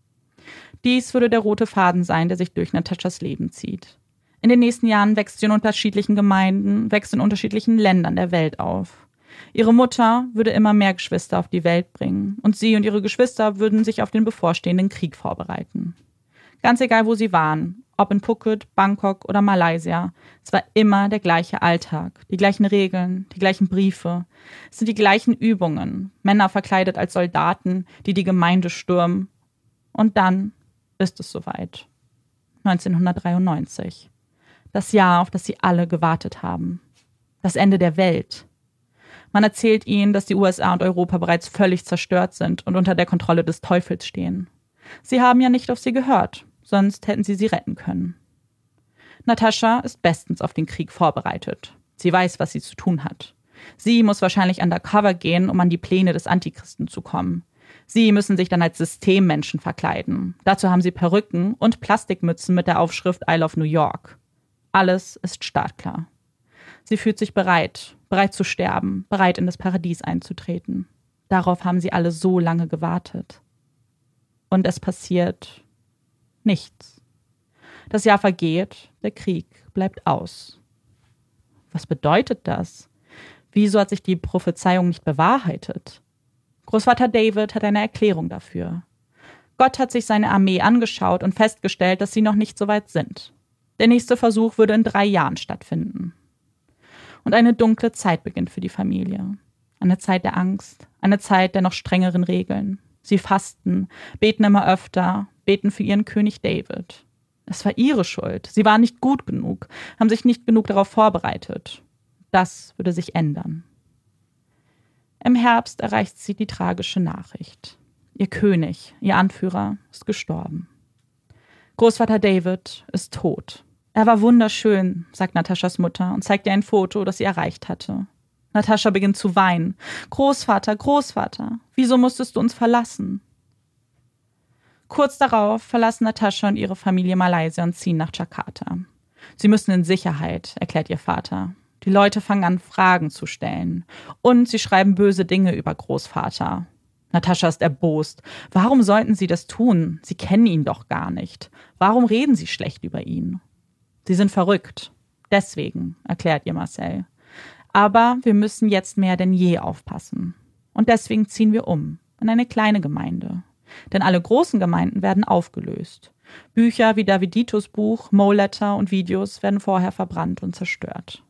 Dies würde der rote Faden sein, der sich durch Nataschas Leben zieht. In den nächsten Jahren wächst sie in unterschiedlichen Gemeinden, wächst in unterschiedlichen Ländern der Welt auf. Ihre Mutter würde immer mehr Geschwister auf die Welt bringen und sie und ihre Geschwister würden sich auf den bevorstehenden Krieg vorbereiten. Ganz egal, wo sie waren, ob in Phuket, Bangkok oder Malaysia, es war immer der gleiche Alltag, die gleichen Regeln, die gleichen Briefe. Es sind die gleichen Übungen, Männer verkleidet als Soldaten, die die Gemeinde stürmen. Und dann ist es soweit. 1993. Das Jahr, auf das sie alle gewartet haben. Das Ende der Welt. Man erzählt ihnen, dass die USA und Europa bereits völlig zerstört sind und unter der Kontrolle des Teufels stehen. Sie haben ja nicht auf sie gehört, sonst hätten sie retten können. Natascha ist bestens auf den Krieg vorbereitet. Sie weiß, was sie zu tun hat. Sie muss wahrscheinlich undercover gehen, um an die Pläne des Antichristen zu kommen. Sie müssen sich dann als Systemmenschen verkleiden. Dazu haben sie Perücken und Plastikmützen mit der Aufschrift I Love New York. Alles ist startklar. Sie fühlt sich bereit zu sterben, bereit in das Paradies einzutreten. Darauf haben sie alle so lange gewartet. Und es passiert nichts. Das Jahr vergeht, der Krieg bleibt aus. Was bedeutet das? Wieso hat sich die Prophezeiung nicht bewahrheitet? Großvater David hat eine Erklärung dafür. Gott hat sich seine Armee angeschaut und festgestellt, dass sie noch nicht so weit sind. Der nächste Versuch würde in 3 Jahren stattfinden. Und eine dunkle Zeit beginnt für die Familie. Eine Zeit der Angst, eine Zeit der noch strengeren Regeln. Sie fasten, beten immer öfter, beten für ihren König David. Es war ihre Schuld. Sie waren nicht gut genug, haben sich nicht genug darauf vorbereitet. Das würde sich ändern. Im Herbst erreicht sie die tragische Nachricht. Ihr König, ihr Anführer, ist gestorben. Großvater David ist tot. Er war wunderschön, sagt Nataschas Mutter und zeigt ihr ein Foto, das sie erreicht hatte. Natascha beginnt zu weinen. Großvater, Großvater, wieso musstest du uns verlassen? Kurz darauf verlassen Natascha und ihre Familie Malaysia und ziehen nach Jakarta. Sie müssen in Sicherheit, erklärt ihr Vater. Die Leute fangen an, Fragen zu stellen. Und sie schreiben böse Dinge über Großvater. Natascha ist erbost. Warum sollten sie das tun? Sie kennen ihn doch gar nicht. Warum reden sie schlecht über ihn? Sie sind verrückt. Deswegen, erklärt ihr Marcel. Aber wir müssen jetzt mehr denn je aufpassen. Und deswegen ziehen wir um in eine kleine Gemeinde. Denn alle großen Gemeinden werden aufgelöst. Bücher wie Daviditos Buch, Mo-Letter und Videos werden vorher verbrannt und zerstört.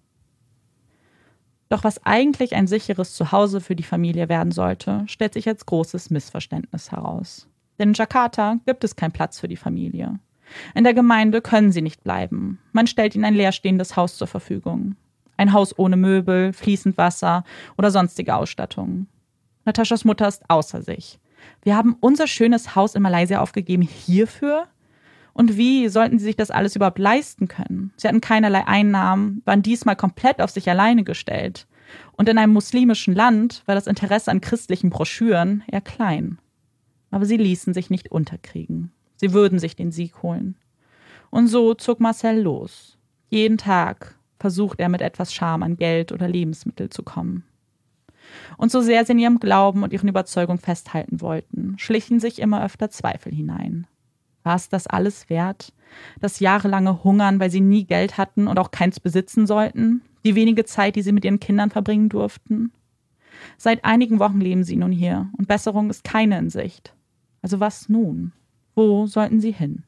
Doch was eigentlich ein sicheres Zuhause für die Familie werden sollte, stellt sich als großes Missverständnis heraus. Denn in Jakarta gibt es keinen Platz für die Familie. In der Gemeinde können sie nicht bleiben. Man stellt ihnen ein leerstehendes Haus zur Verfügung. Ein Haus ohne Möbel, fließend Wasser oder sonstige Ausstattung. Nataschas Mutter ist außer sich. Wir haben unser schönes Haus in Malaysia aufgegeben hierfür? Und wie sollten sie sich das alles überhaupt leisten können? Sie hatten keinerlei Einnahmen, waren diesmal komplett auf sich alleine gestellt. Und in einem muslimischen Land war das Interesse an christlichen Broschüren eher klein. Aber sie ließen sich nicht unterkriegen. Sie würden sich den Sieg holen. Und so zog Marcel los. Jeden Tag versucht er mit etwas Scham an Geld oder Lebensmittel zu kommen. Und so sehr sie in ihrem Glauben und ihren Überzeugungen festhalten wollten, schlichen sich immer öfter Zweifel hinein. War es das alles wert? Das jahrelange Hungern, weil sie nie Geld hatten und auch keins besitzen sollten? Die wenige Zeit, die sie mit ihren Kindern verbringen durften? Seit einigen Wochen leben sie nun hier und Besserung ist keine in Sicht. Also was nun? Wo sollten sie hin?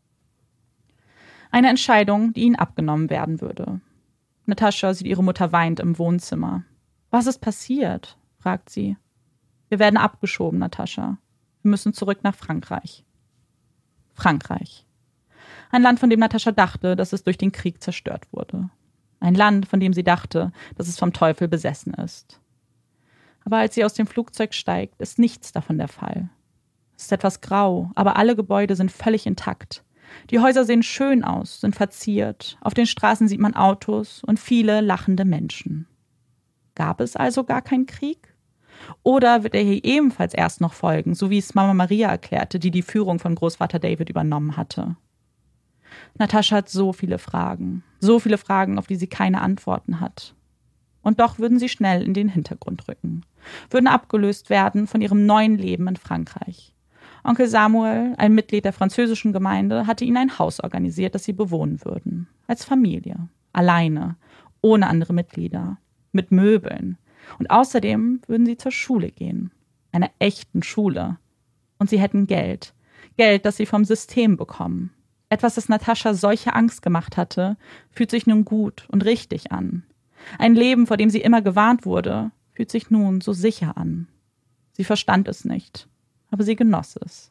Eine Entscheidung, die ihnen abgenommen werden würde. Natascha sieht ihre Mutter weinend im Wohnzimmer. Was ist passiert? Fragt sie. Wir werden abgeschoben, Natascha. Wir müssen zurück nach Frankreich. Frankreich. Ein Land, von dem Natascha dachte, dass es durch den Krieg zerstört wurde. Ein Land, von dem sie dachte, dass es vom Teufel besessen ist. Aber als sie aus dem Flugzeug steigt, ist nichts davon der Fall. Es ist etwas grau, aber alle Gebäude sind völlig intakt. Die Häuser sehen schön aus, sind verziert. Auf den Straßen sieht man Autos und viele lachende Menschen. Gab es also gar keinen Krieg? Oder wird er hier ebenfalls erst noch folgen, so wie es Mama Maria erklärte, die die Führung von Großvater David übernommen hatte? Natascha hat so viele Fragen, auf die sie keine Antworten hat. Und doch würden sie schnell in den Hintergrund rücken, würden abgelöst werden von ihrem neuen Leben in Frankreich. Onkel Samuel, ein Mitglied der französischen Gemeinde, hatte ihnen ein Haus organisiert, das sie bewohnen würden. Als Familie, alleine, ohne andere Mitglieder, mit Möbeln. Und außerdem würden sie zur Schule gehen, einer echten Schule. Und sie hätten Geld, das sie vom System bekommen. Etwas, das Natascha solche Angst gemacht hatte, fühlt sich nun gut und richtig an. Ein Leben, vor dem sie immer gewarnt wurde, fühlt sich nun so sicher an. Sie verstand es nicht, aber sie genoss es.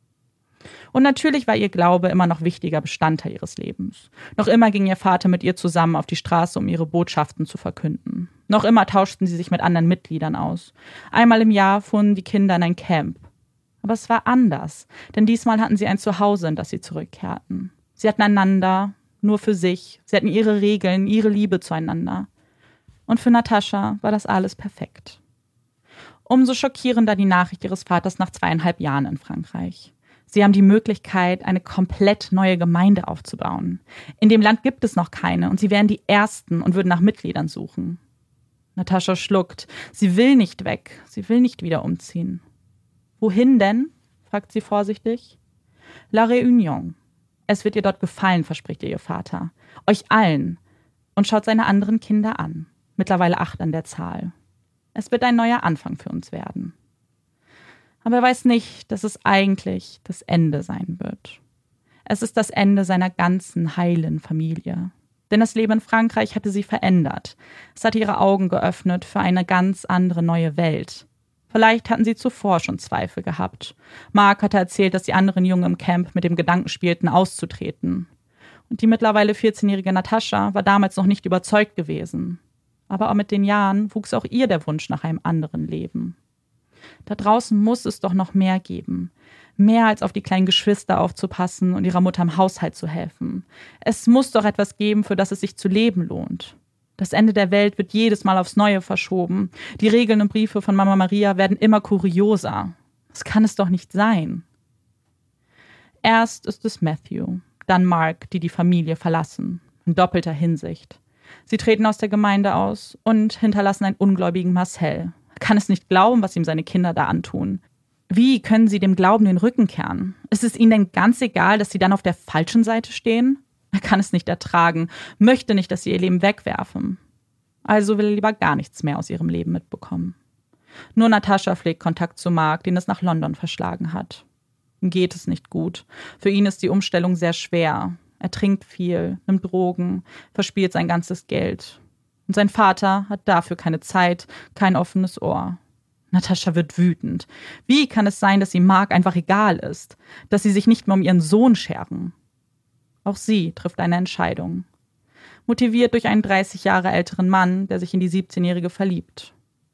Und natürlich war ihr Glaube immer noch wichtiger Bestandteil ihres Lebens. Noch immer ging ihr Vater mit ihr zusammen auf die Straße, um ihre Botschaften zu verkünden. Noch immer tauschten sie sich mit anderen Mitgliedern aus. Einmal im Jahr fuhren die Kinder in ein Camp. Aber es war anders, denn diesmal hatten sie ein Zuhause, in das sie zurückkehrten. Sie hatten einander, nur für sich. Sie hatten ihre Regeln, ihre Liebe zueinander. Und für Natascha war das alles perfekt. Umso schockierender die Nachricht ihres Vaters nach 2,5 Jahren in Frankreich. Sie haben die Möglichkeit, eine komplett neue Gemeinde aufzubauen. In dem Land gibt es noch keine und sie wären die Ersten und würden nach Mitgliedern suchen. Natascha schluckt. Sie will nicht weg. Sie will nicht wieder umziehen. Wohin denn? Fragt sie vorsichtig. La Réunion. Es wird ihr dort gefallen, verspricht ihr Vater. Euch allen. Und schaut seine anderen Kinder an. Mittlerweile 8 an der Zahl. Es wird ein neuer Anfang für uns werden. Aber er weiß nicht, dass es eigentlich das Ende sein wird. Es ist das Ende seiner ganzen heilen Familie. Denn das Leben in Frankreich hatte sie verändert. Es hatte ihre Augen geöffnet für eine ganz andere neue Welt. Vielleicht hatten sie zuvor schon Zweifel gehabt. Mark hatte erzählt, dass die anderen Jungen im Camp mit dem Gedanken spielten, auszutreten. Und die mittlerweile 14-jährige Natascha war damals noch nicht überzeugt gewesen. Aber auch mit den Jahren wuchs auch ihr der Wunsch nach einem anderen Leben. Da draußen muss es doch noch mehr geben. Mehr als auf die kleinen Geschwister aufzupassen und ihrer Mutter im Haushalt zu helfen. Es muss doch etwas geben, für das es sich zu leben lohnt. Das Ende der Welt wird jedes Mal aufs Neue verschoben. Die Regeln und Briefe von Mama Maria werden immer kurioser. Das kann es doch nicht sein. Erst ist es Matthew, dann Mark, die die Familie verlassen. In doppelter Hinsicht. Sie treten aus der Gemeinde aus und hinterlassen einen ungläubigen Marcel. Er kann es nicht glauben, was ihm seine Kinder da antun. Wie können sie dem Glauben den Rücken kehren? Ist es ihnen denn ganz egal, dass sie dann auf der falschen Seite stehen? Er kann es nicht ertragen, möchte nicht, dass sie ihr Leben wegwerfen. Also will er lieber gar nichts mehr aus ihrem Leben mitbekommen. Nur Natascha pflegt Kontakt zu Mark, den es nach London verschlagen hat. Ihm geht es nicht gut. Für ihn ist die Umstellung sehr schwer. Er trinkt viel, nimmt Drogen, verspielt sein ganzes Geld. Und sein Vater hat dafür keine Zeit, kein offenes Ohr. Natascha wird wütend. Wie kann es sein, dass ihm Mark einfach egal ist? Dass sie sich nicht mehr um ihren Sohn scheren? Auch sie trifft eine Entscheidung. Motiviert durch einen 30 Jahre älteren Mann, der sich in die 17-Jährige verliebt.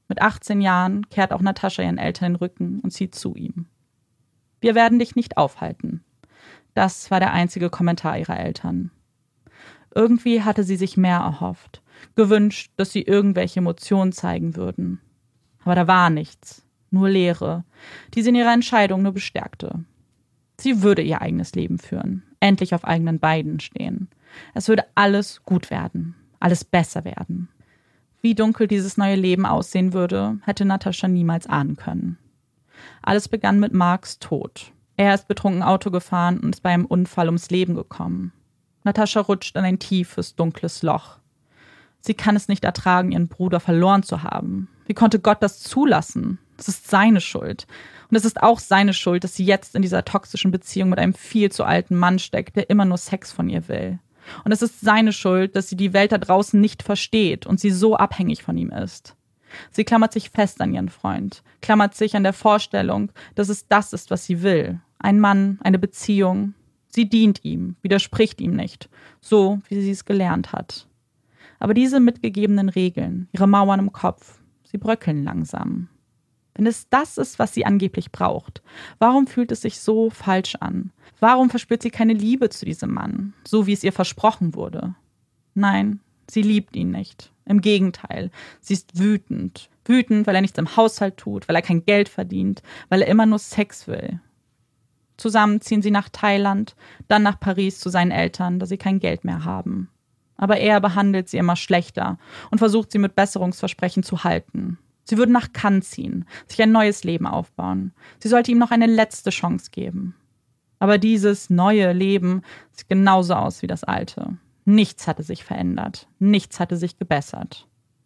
Mit 18 Jahren kehrt auch Natascha ihren Eltern den Rücken und zieht zu ihm. Wir werden dich nicht aufhalten. Das war der einzige Kommentar ihrer Eltern. Irgendwie hatte sie sich mehr erhofft, gewünscht, dass sie irgendwelche Emotionen zeigen würden. Aber da war nichts, nur Leere, die sie in ihrer Entscheidung nur bestärkte. Sie würde ihr eigenes Leben führen, endlich auf eigenen Beinen stehen. Es würde alles gut werden, alles besser werden. Wie dunkel dieses neue Leben aussehen würde, hätte Natascha niemals ahnen können. Alles begann mit Marks Tod. Er ist betrunken Auto gefahren und ist bei einem Unfall ums Leben gekommen. Natascha rutscht in ein tiefes, dunkles Loch. Sie kann es nicht ertragen, ihren Bruder verloren zu haben. Wie konnte Gott das zulassen? Das ist seine Schuld. Und es ist auch seine Schuld, dass sie jetzt in dieser toxischen Beziehung mit einem viel zu alten Mann steckt, der immer nur Sex von ihr will. Und es ist seine Schuld, dass sie die Welt da draußen nicht versteht und sie so abhängig von ihm ist. Sie klammert sich fest an ihren Freund, klammert sich an der Vorstellung, dass es das ist, was sie will. Ein Mann, eine Beziehung. Sie dient ihm, widerspricht ihm nicht, so wie sie es gelernt hat. Aber diese mitgegebenen Regeln, ihre Mauern im Kopf, sie bröckeln langsam. Wenn es das ist, was sie angeblich braucht, warum fühlt es sich so falsch an? Warum verspürt sie keine Liebe zu diesem Mann, so wie es ihr versprochen wurde? Nein, sie liebt ihn nicht. Im Gegenteil, sie ist wütend. Wütend, weil er nichts im Haushalt tut, weil er kein Geld verdient, weil er immer nur Sex will. Zusammen ziehen sie nach Thailand, dann nach Paris zu seinen Eltern, da sie kein Geld mehr haben. Aber er behandelt sie immer schlechter und versucht sie mit Besserungsversprechen zu halten. Sie würden nach Cannes ziehen, sich ein neues Leben aufbauen. Sie sollte ihm noch eine letzte Chance geben. Aber dieses neue Leben sieht genauso aus wie das alte. Nichts hatte sich verändert, nichts hatte sich gebessert.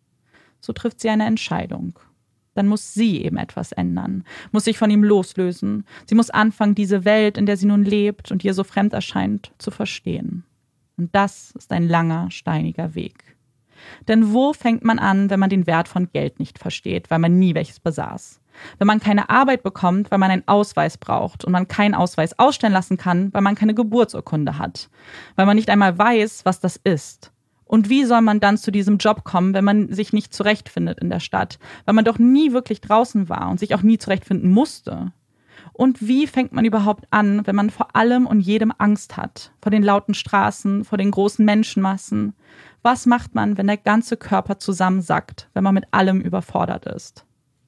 So trifft sie eine Entscheidung. Dann muss sie eben etwas ändern, muss sich von ihm loslösen. Sie muss anfangen, diese Welt, in der sie nun lebt und ihr so fremd erscheint, zu verstehen. Und das ist ein langer, steiniger Weg. Denn wo fängt man an, wenn man den Wert von Geld nicht versteht, weil man nie welches besaß? Wenn man keine Arbeit bekommt, weil man einen Ausweis braucht und man keinen Ausweis ausstellen lassen kann, weil man keine Geburtsurkunde hat, weil man nicht einmal weiß, was das ist. Und wie soll man dann zu diesem Job kommen, wenn man sich nicht zurechtfindet in der Stadt, weil man doch nie wirklich draußen war und sich auch nie zurechtfinden musste? Und wie fängt man überhaupt an, wenn man vor allem und jedem Angst hat? Vor den lauten Straßen, vor den großen Menschenmassen? Was macht man, wenn der ganze Körper zusammensackt, wenn man mit allem überfordert ist?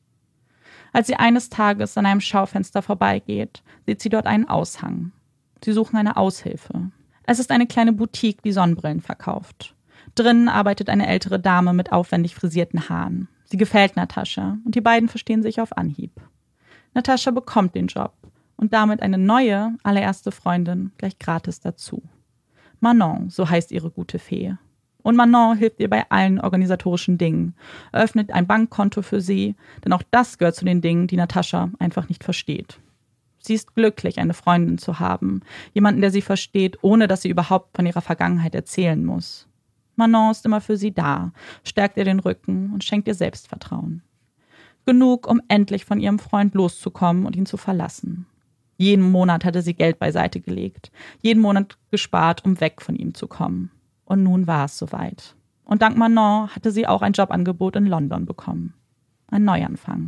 Als sie eines Tages an einem Schaufenster vorbeigeht, sieht sie dort einen Aushang. Sie suchen eine Aushilfe. Es ist eine kleine Boutique, die Sonnenbrillen verkauft. Drinnen arbeitet eine ältere Dame mit aufwendig frisierten Haaren. Sie gefällt Natascha und die beiden verstehen sich auf Anhieb. Natascha bekommt den Job und damit eine neue, allererste Freundin gleich gratis dazu. Manon, so heißt ihre gute Fee. Und Manon hilft ihr bei allen organisatorischen Dingen, eröffnet ein Bankkonto für sie, denn auch das gehört zu den Dingen, die Natascha einfach nicht versteht. Sie ist glücklich, eine Freundin zu haben, jemanden, der sie versteht, ohne dass sie überhaupt von ihrer Vergangenheit erzählen muss. Manon ist immer für sie da, stärkt ihr den Rücken und schenkt ihr Selbstvertrauen. Genug, um endlich von ihrem Freund loszukommen und ihn zu verlassen. Jeden Monat hatte sie Geld beiseite gelegt, jeden Monat gespart, um weg von ihm zu kommen. Und nun war es soweit. Und dank Manon hatte sie auch ein Jobangebot in London bekommen. Ein Neuanfang.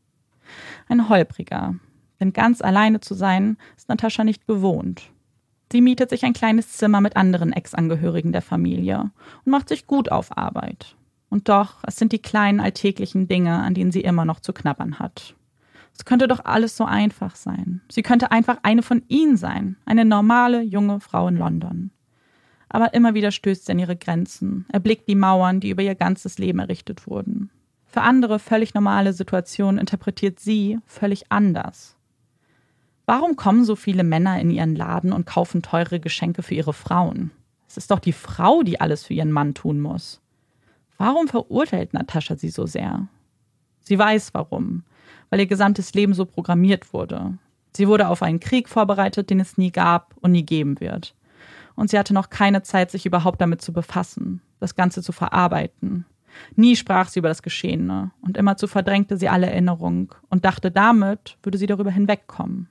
Ein holpriger. Denn ganz alleine zu sein, ist Natascha nicht gewohnt. Sie mietet sich ein kleines Zimmer mit anderen Ex-Angehörigen der Familie und macht sich gut auf Arbeit. Und doch, es sind die kleinen alltäglichen Dinge, an denen sie immer noch zu knabbern hat. Es könnte doch alles so einfach sein. Sie könnte einfach eine von ihnen sein, eine normale, junge Frau in London. Aber immer wieder stößt sie an ihre Grenzen, erblickt die Mauern, die über ihr ganzes Leben errichtet wurden. Für andere völlig normale Situationen interpretiert sie völlig anders. Warum kommen so viele Männer in ihren Laden und kaufen teure Geschenke für ihre Frauen? Es ist doch die Frau, die alles für ihren Mann tun muss. Warum verurteilt Natascha sie so sehr? Sie weiß warum, weil ihr gesamtes Leben so programmiert wurde. Sie wurde auf einen Krieg vorbereitet, den es nie gab und nie geben wird. Und sie hatte noch keine Zeit, sich überhaupt damit zu befassen, das Ganze zu verarbeiten. Nie sprach sie über das Geschehene und immerzu verdrängte sie alle Erinnerungen und dachte, damit würde sie darüber hinwegkommen.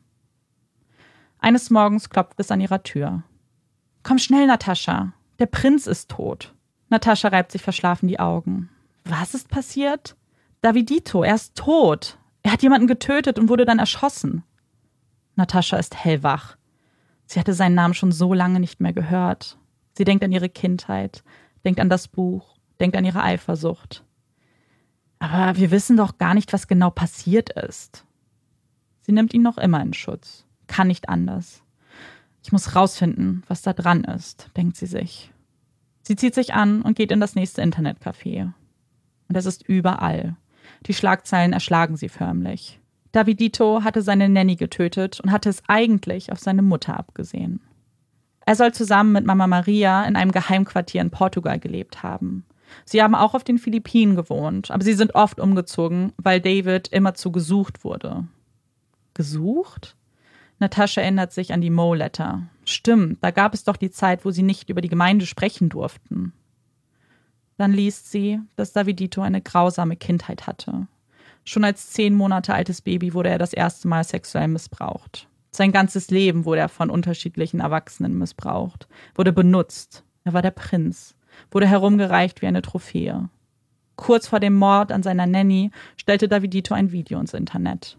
Eines Morgens klopft es an ihrer Tür. »Komm schnell, Natascha, der Prinz ist tot.« Natascha reibt sich verschlafen die Augen. »Was ist passiert?« Davidito, er ist tot. Er hat jemanden getötet und wurde dann erschossen. Natascha ist hellwach. Sie hatte seinen Namen schon so lange nicht mehr gehört. Sie denkt an ihre Kindheit, denkt an das Buch, denkt an ihre Eifersucht. Aber wir wissen doch gar nicht, was genau passiert ist. Sie nimmt ihn noch immer in Schutz. Kann nicht anders. Ich muss rausfinden, was da dran ist, denkt sie sich. Sie zieht sich an und geht in das nächste Internetcafé. Und es ist überall. Die Schlagzeilen erschlagen sie förmlich. Davidito hatte seine Nanny getötet und hatte es eigentlich auf seine Mutter abgesehen. Er soll zusammen mit Mama Maria in einem Geheimquartier in Portugal gelebt haben. Sie haben auch auf den Philippinen gewohnt, aber sie sind oft umgezogen, weil David immerzu gesucht wurde. Gesucht? Natascha erinnert sich an die Mo-Letter. Stimmt, da gab es doch die Zeit, wo sie nicht über die Gemeinde sprechen durften. Dann liest sie, dass Davidito eine grausame Kindheit hatte. Schon als 10 Monate altes Baby wurde er das erste Mal sexuell missbraucht. Sein ganzes Leben wurde er von unterschiedlichen Erwachsenen missbraucht, wurde benutzt. Er war der Prinz, wurde herumgereicht wie eine Trophäe. Kurz vor dem Mord an seiner Nanny stellte Davidito ein Video ins Internet.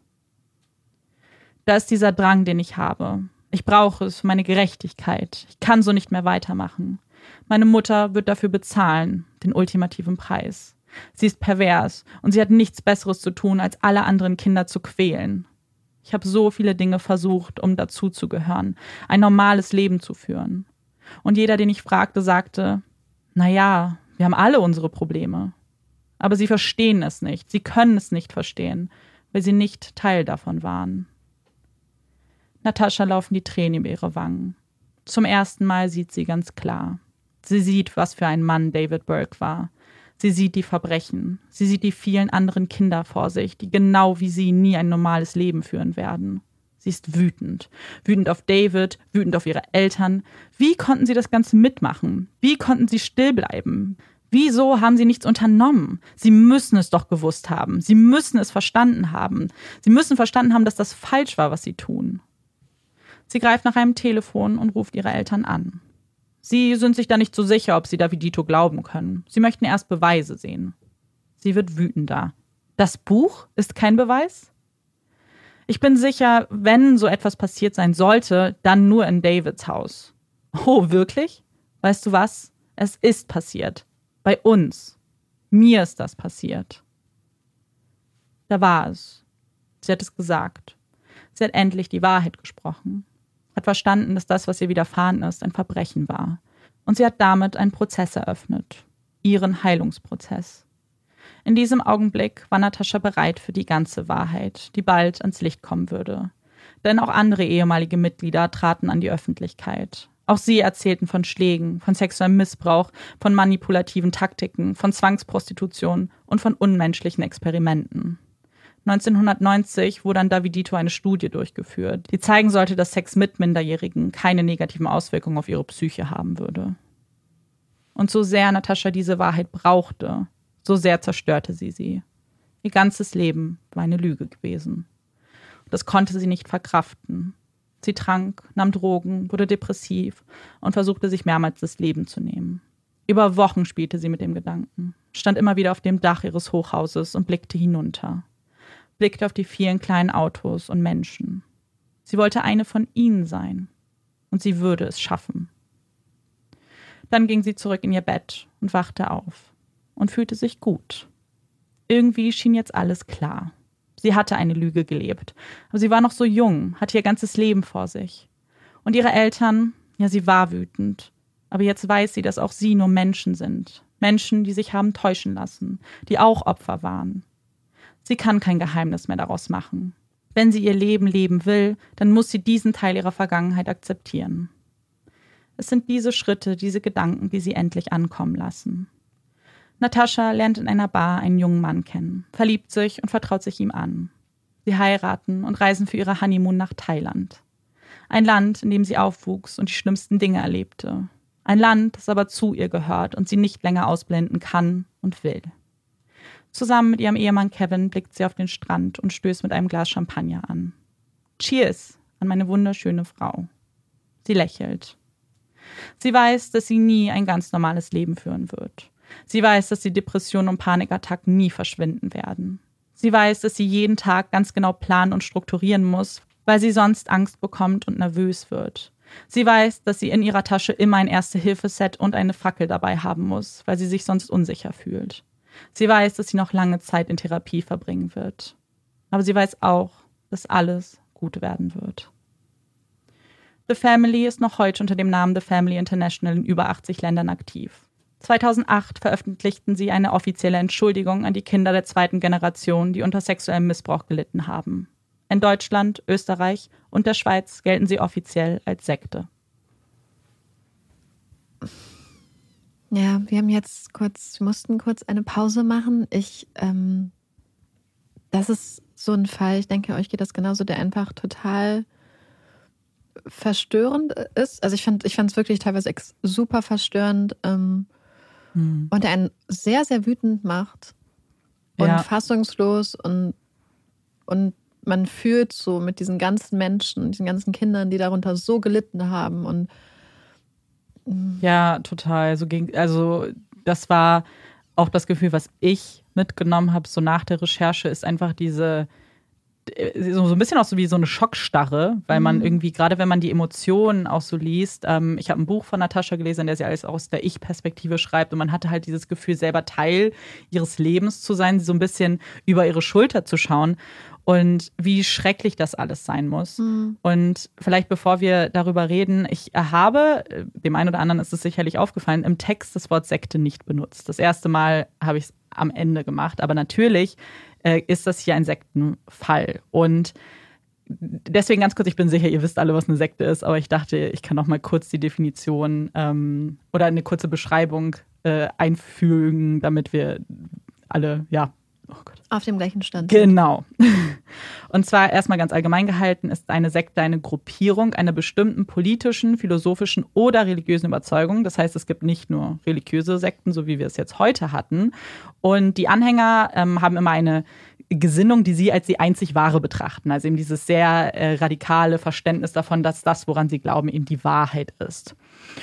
Da ist dieser Drang, den ich habe. Ich brauche es für meine Gerechtigkeit. Ich kann so nicht mehr weitermachen. Meine Mutter wird dafür bezahlen, den ultimativen Preis. Sie ist pervers und sie hat nichts Besseres zu tun, als alle anderen Kinder zu quälen. Ich habe so viele Dinge versucht, um dazuzugehören, ein normales Leben zu führen. Und jeder, den ich fragte, sagte, naja, wir haben alle unsere Probleme. Aber sie verstehen es nicht, sie können es nicht verstehen, weil sie nicht Teil davon waren. Natascha laufen die Tränen über ihre Wangen. Zum ersten Mal sieht sie ganz klar. Sie sieht, was für ein Mann David Burke war. Sie sieht die Verbrechen. Sie sieht die vielen anderen Kinder vor sich, die genau wie sie nie ein normales Leben führen werden. Sie ist wütend. Wütend auf David, wütend auf ihre Eltern. Wie konnten sie das Ganze mitmachen? Wie konnten sie still bleiben? Wieso haben sie nichts unternommen? Sie müssen es doch gewusst haben. Sie müssen es verstanden haben. Sie müssen verstanden haben, dass das falsch war, was sie tun. Sie greift nach einem Telefon und ruft ihre Eltern an. Sie sind sich da nicht so sicher, ob sie Davidito glauben können. Sie möchten erst Beweise sehen. Sie wird wütender. Das Buch ist kein Beweis? Ich bin sicher, wenn so etwas passiert sein sollte, dann nur in Davids Haus. Oh, wirklich? Weißt du was? Es ist passiert. Bei uns. Mir ist das passiert. Da war es. Sie hat es gesagt. Sie hat endlich die Wahrheit gesprochen. Hat verstanden, dass das, was ihr widerfahren ist, ein Verbrechen war. Und sie hat damit einen Prozess eröffnet. Ihren Heilungsprozess. In diesem Augenblick war Natascha bereit für die ganze Wahrheit, die bald ans Licht kommen würde. Denn auch andere ehemalige Mitglieder traten an die Öffentlichkeit. Auch sie erzählten von Schlägen, von sexuellem Missbrauch, von manipulativen Taktiken, von Zwangsprostitution und von unmenschlichen Experimenten. 1990 wurde an Davidito eine Studie durchgeführt, die zeigen sollte, dass Sex mit Minderjährigen keine negativen Auswirkungen auf ihre Psyche haben würde. Und so sehr Natascha diese Wahrheit brauchte, so sehr zerstörte sie sie. Ihr ganzes Leben war eine Lüge gewesen. Das konnte sie nicht verkraften. Sie trank, nahm Drogen, wurde depressiv und versuchte sich mehrmals das Leben zu nehmen. Über Wochen spielte sie mit dem Gedanken, stand immer wieder auf dem Dach ihres Hochhauses und blickte hinunter. Blickte auf die vielen kleinen Autos und Menschen. Sie wollte eine von ihnen sein. Und sie würde es schaffen. Dann ging sie zurück in ihr Bett und wachte auf. Und fühlte sich gut. Irgendwie schien jetzt alles klar. Sie hatte eine Lüge gelebt. Aber sie war noch so jung, hatte ihr ganzes Leben vor sich. Und ihre Eltern, ja, sie war wütend. Aber jetzt weiß sie, dass auch sie nur Menschen sind. Menschen, die sich haben täuschen lassen, die auch Opfer waren. Sie kann kein Geheimnis mehr daraus machen. Wenn sie ihr Leben leben will, dann muss sie diesen Teil ihrer Vergangenheit akzeptieren. Es sind diese Schritte, diese Gedanken, die sie endlich ankommen lassen. Natascha lernt in einer Bar einen jungen Mann kennen, verliebt sich und vertraut sich ihm an. Sie heiraten und reisen für ihre Honeymoon nach Thailand. Ein Land, in dem sie aufwuchs und die schlimmsten Dinge erlebte. Ein Land, das aber zu ihr gehört und sie nicht länger ausblenden kann und will. Zusammen mit ihrem Ehemann Kevin blickt sie auf den Strand und stößt mit einem Glas Champagner an. Cheers an meine wunderschöne Frau. Sie lächelt. Sie weiß, dass sie nie ein ganz normales Leben führen wird. Sie weiß, dass die Depressionen und Panikattacken nie verschwinden werden. Sie weiß, dass sie jeden Tag ganz genau planen und strukturieren muss, weil sie sonst Angst bekommt und nervös wird. Sie weiß, dass sie in ihrer Tasche immer ein Erste-Hilfe-Set und eine Fackel dabei haben muss, weil sie sich sonst unsicher fühlt. Sie weiß, dass sie noch lange Zeit in Therapie verbringen wird. Aber sie weiß auch, dass alles gut werden wird. The Family ist noch heute unter dem Namen The Family International in über 80 Ländern aktiv. 2008 veröffentlichten sie eine offizielle Entschuldigung an die Kinder der zweiten Generation, die unter sexuellem Missbrauch gelitten haben. In Deutschland, Österreich und der Schweiz gelten sie offiziell als Sekte. Ja, wir mussten kurz eine Pause machen. Das ist so ein Fall, ich denke, euch geht das genauso, der einfach total verstörend ist. Also ich fand es wirklich teilweise super verstörend und der einen sehr, sehr wütend macht und fassungslos und man fühlt so mit diesen ganzen Menschen, diesen ganzen Kindern, die darunter so gelitten haben. Und ja, total. Also das war auch das Gefühl, was ich mitgenommen habe, so nach der Recherche, ist einfach so ein bisschen auch so wie so eine Schockstarre, weil man irgendwie, gerade wenn man die Emotionen auch so liest, ich habe ein Buch von Natascha gelesen, in der sie alles aus der Ich-Perspektive schreibt und man hatte halt dieses Gefühl, selber Teil ihres Lebens zu sein, so ein bisschen über ihre Schulter zu schauen und wie schrecklich das alles sein muss. Und vielleicht bevor wir darüber reden, ich habe, dem einen oder anderen ist es sicherlich aufgefallen, im Text das Wort Sekte nicht benutzt. Das erste Mal habe ich es am Ende gemacht, aber natürlich ist das hier ein Sektenfall. Und deswegen ganz kurz, ich bin sicher, ihr wisst alle, was eine Sekte ist, aber ich dachte, ich kann noch mal kurz die Definition oder eine kurze Beschreibung einfügen, damit wir alle, auf dem gleichen Stand. Genau. Und zwar erstmal ganz allgemein gehalten, ist eine Sekte eine Gruppierung einer bestimmten politischen, philosophischen oder religiösen Überzeugung. Das heißt, es gibt nicht nur religiöse Sekten, so wie wir es jetzt heute hatten. Und die Anhänger haben immer eine Gesinnung, die sie als die einzig wahre betrachten. Also eben dieses sehr radikale Verständnis davon, dass das, woran sie glauben, eben die Wahrheit ist.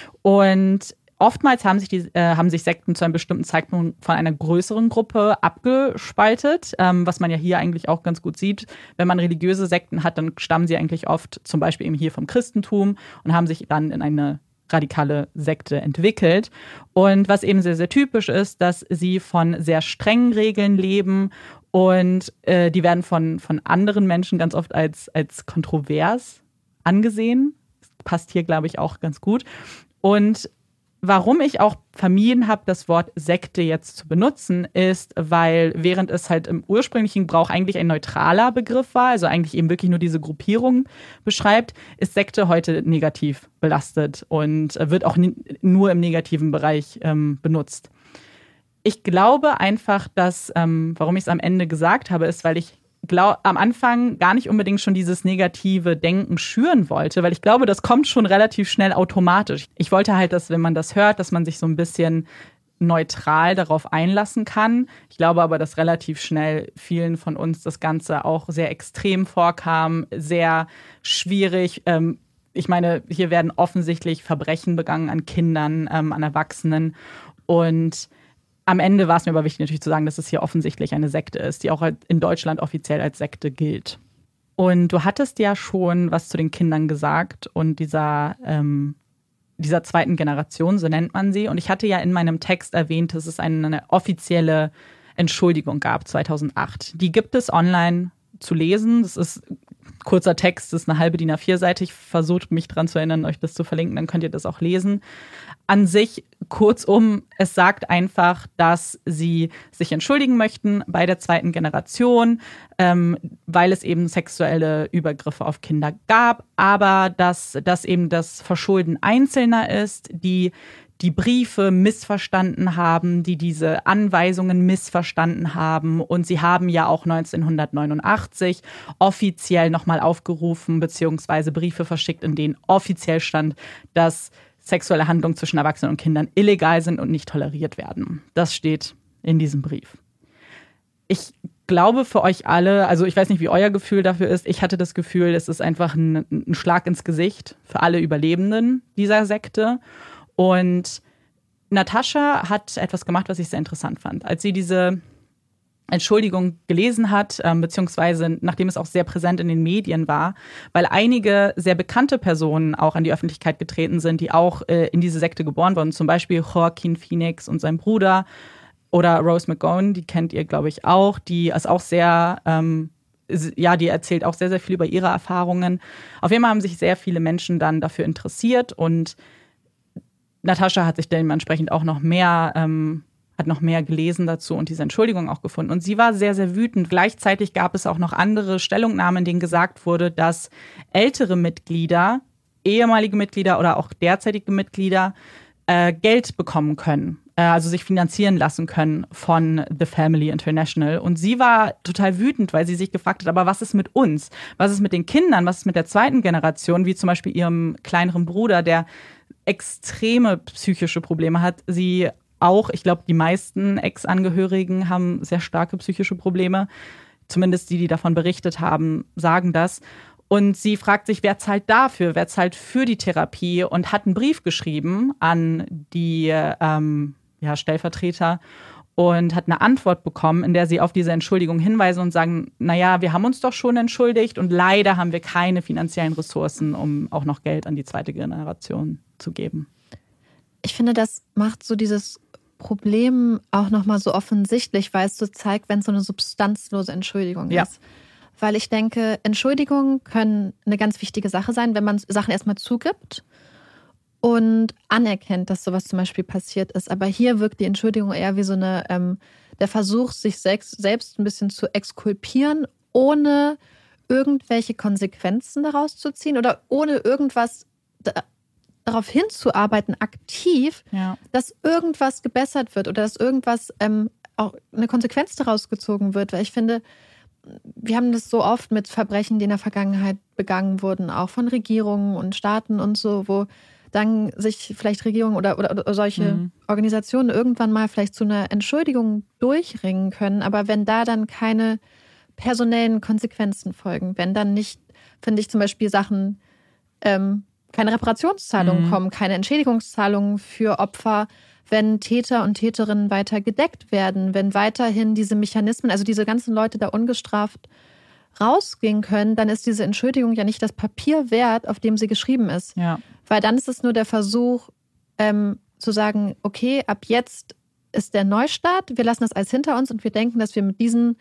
Und oftmals haben sich Sekten zu einem bestimmten Zeitpunkt von einer größeren Gruppe abgespaltet, was man ja hier eigentlich auch ganz gut sieht. Wenn man religiöse Sekten hat, dann stammen sie eigentlich oft zum Beispiel eben hier vom Christentum und haben sich dann in eine radikale Sekte entwickelt. Und was eben sehr, sehr typisch ist, dass sie von sehr strengen Regeln leben und die werden von anderen Menschen ganz oft als kontrovers angesehen. Das passt hier, glaube ich, auch ganz gut. Und warum ich auch vermieden habe, das Wort Sekte jetzt zu benutzen, ist, weil während es halt im ursprünglichen Gebrauch eigentlich ein neutraler Begriff war, also eigentlich eben wirklich nur diese Gruppierung beschreibt, ist Sekte heute negativ belastet und wird auch nur im negativen Bereich benutzt. Ich glaube einfach, dass, warum ich es am Ende gesagt habe, ist, weil ich am Anfang gar nicht unbedingt schon dieses negative Denken schüren wollte, weil ich glaube, das kommt schon relativ schnell automatisch. Ich wollte halt, dass, wenn man das hört, dass man sich so ein bisschen neutral darauf einlassen kann. Ich glaube aber, dass relativ schnell vielen von uns das Ganze auch sehr extrem vorkam, sehr schwierig. Ich meine, hier werden offensichtlich Verbrechen begangen an Kindern, an Erwachsenen und am Ende war es mir aber wichtig, natürlich zu sagen, dass es hier offensichtlich eine Sekte ist, die auch in Deutschland offiziell als Sekte gilt. Und du hattest ja schon was zu den Kindern gesagt und dieser zweiten Generation, so nennt man sie. Und ich hatte ja in meinem Text erwähnt, dass es eine offizielle Entschuldigung gab, 2008. Die gibt es online zu lesen. Das ist kurzer Text, das ist eine halbe DIN A4-Seite. Ich versuche mich daran zu erinnern, euch das zu verlinken, dann könnt ihr das auch lesen. An sich, kurzum, es sagt einfach, dass sie sich entschuldigen möchten bei der zweiten Generation, weil es eben sexuelle Übergriffe auf Kinder gab, aber dass das eben das Verschulden Einzelner ist, die Briefe missverstanden haben, die diese Anweisungen missverstanden haben. Und sie haben ja auch 1989 offiziell nochmal aufgerufen, beziehungsweise Briefe verschickt, in denen offiziell stand, dass sexuelle Handlungen zwischen Erwachsenen und Kindern illegal sind und nicht toleriert werden. Das steht in diesem Brief. Ich glaube für euch alle, also ich weiß nicht, wie euer Gefühl dafür ist, ich hatte das Gefühl, es ist einfach ein Schlag ins Gesicht für alle Überlebenden dieser Sekte. Und Natascha hat etwas gemacht, was ich sehr interessant fand. Als sie diese Entschuldigung gelesen hat, beziehungsweise nachdem es auch sehr präsent in den Medien war, weil einige sehr bekannte Personen auch an die Öffentlichkeit getreten sind, die auch in diese Sekte geboren wurden, zum Beispiel Joaquin Phoenix und sein Bruder oder Rose McGowan, die kennt ihr, glaube ich, auch, die ist auch sehr, die erzählt auch sehr, sehr viel über ihre Erfahrungen. Auf jeden Fall haben sich sehr viele Menschen dann dafür interessiert und Natascha hat sich dementsprechend auch noch mehr gelesen dazu und diese Entschuldigung auch gefunden. Und sie war sehr, sehr wütend. Gleichzeitig gab es auch noch andere Stellungnahmen, in denen gesagt wurde, dass ältere Mitglieder, ehemalige Mitglieder oder auch derzeitige Mitglieder Geld bekommen können, also sich finanzieren lassen können von The Family International. Und sie war total wütend, weil sie sich gefragt hat, aber was ist mit uns? Was ist mit den Kindern? Was ist mit der zweiten Generation? Wie zum Beispiel ihrem kleineren Bruder, der extreme psychische Probleme hat. Sie auch, ich glaube, die meisten Ex-Angehörigen haben sehr starke psychische Probleme. Zumindest die davon berichtet haben, sagen das. Und sie fragt sich, wer zahlt dafür? Wer zahlt für die Therapie? Und hat einen Brief geschrieben an die Stellvertreter und hat eine Antwort bekommen, in der sie auf diese Entschuldigung hinweisen und sagen, naja, wir haben uns doch schon entschuldigt und leider haben wir keine finanziellen Ressourcen, um auch noch Geld an die zweite Generation zu geben. Ich finde, das macht so dieses Problem auch nochmal so offensichtlich, weil es so zeigt, wenn es so eine substanzlose Entschuldigung ist. Weil ich denke, Entschuldigungen können eine ganz wichtige Sache sein, wenn man Sachen erstmal zugibt und anerkennt, dass sowas zum Beispiel passiert ist. Aber hier wirkt die Entschuldigung eher wie so der Versuch, sich selbst ein bisschen zu exkulpieren, ohne irgendwelche Konsequenzen daraus zu ziehen oder ohne irgendwas darauf hinzuarbeiten, aktiv, dass irgendwas gebessert wird oder dass irgendwas auch eine Konsequenz daraus gezogen wird. Weil ich finde, wir haben das so oft mit Verbrechen, die in der Vergangenheit begangen wurden, auch von Regierungen und Staaten und so, wo dann sich vielleicht Regierungen oder solche Organisationen irgendwann mal vielleicht zu einer Entschuldigung durchringen können. Aber wenn da dann keine personellen Konsequenzen folgen, wenn dann nicht, finde ich zum Beispiel Sachen, keine Reparationszahlungen kommen, keine Entschädigungszahlungen für Opfer, wenn Täter und Täterinnen weiter gedeckt werden, wenn weiterhin diese Mechanismen, also diese ganzen Leute da ungestraft rausgehen können, dann ist diese Entschuldigung ja nicht das Papier wert, auf dem sie geschrieben ist. Ja. Weil dann ist es nur der Versuch, zu sagen, okay, ab jetzt ist der Neustart, wir lassen das alles hinter uns und wir denken, dass wir mit diesen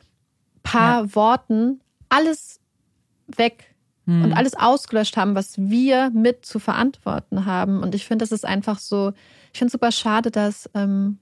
paar Worten alles weg und alles ausgelöscht haben, was wir mit zu verantworten haben. Und ich finde, das ist einfach so, ich finde es super schade, dass, und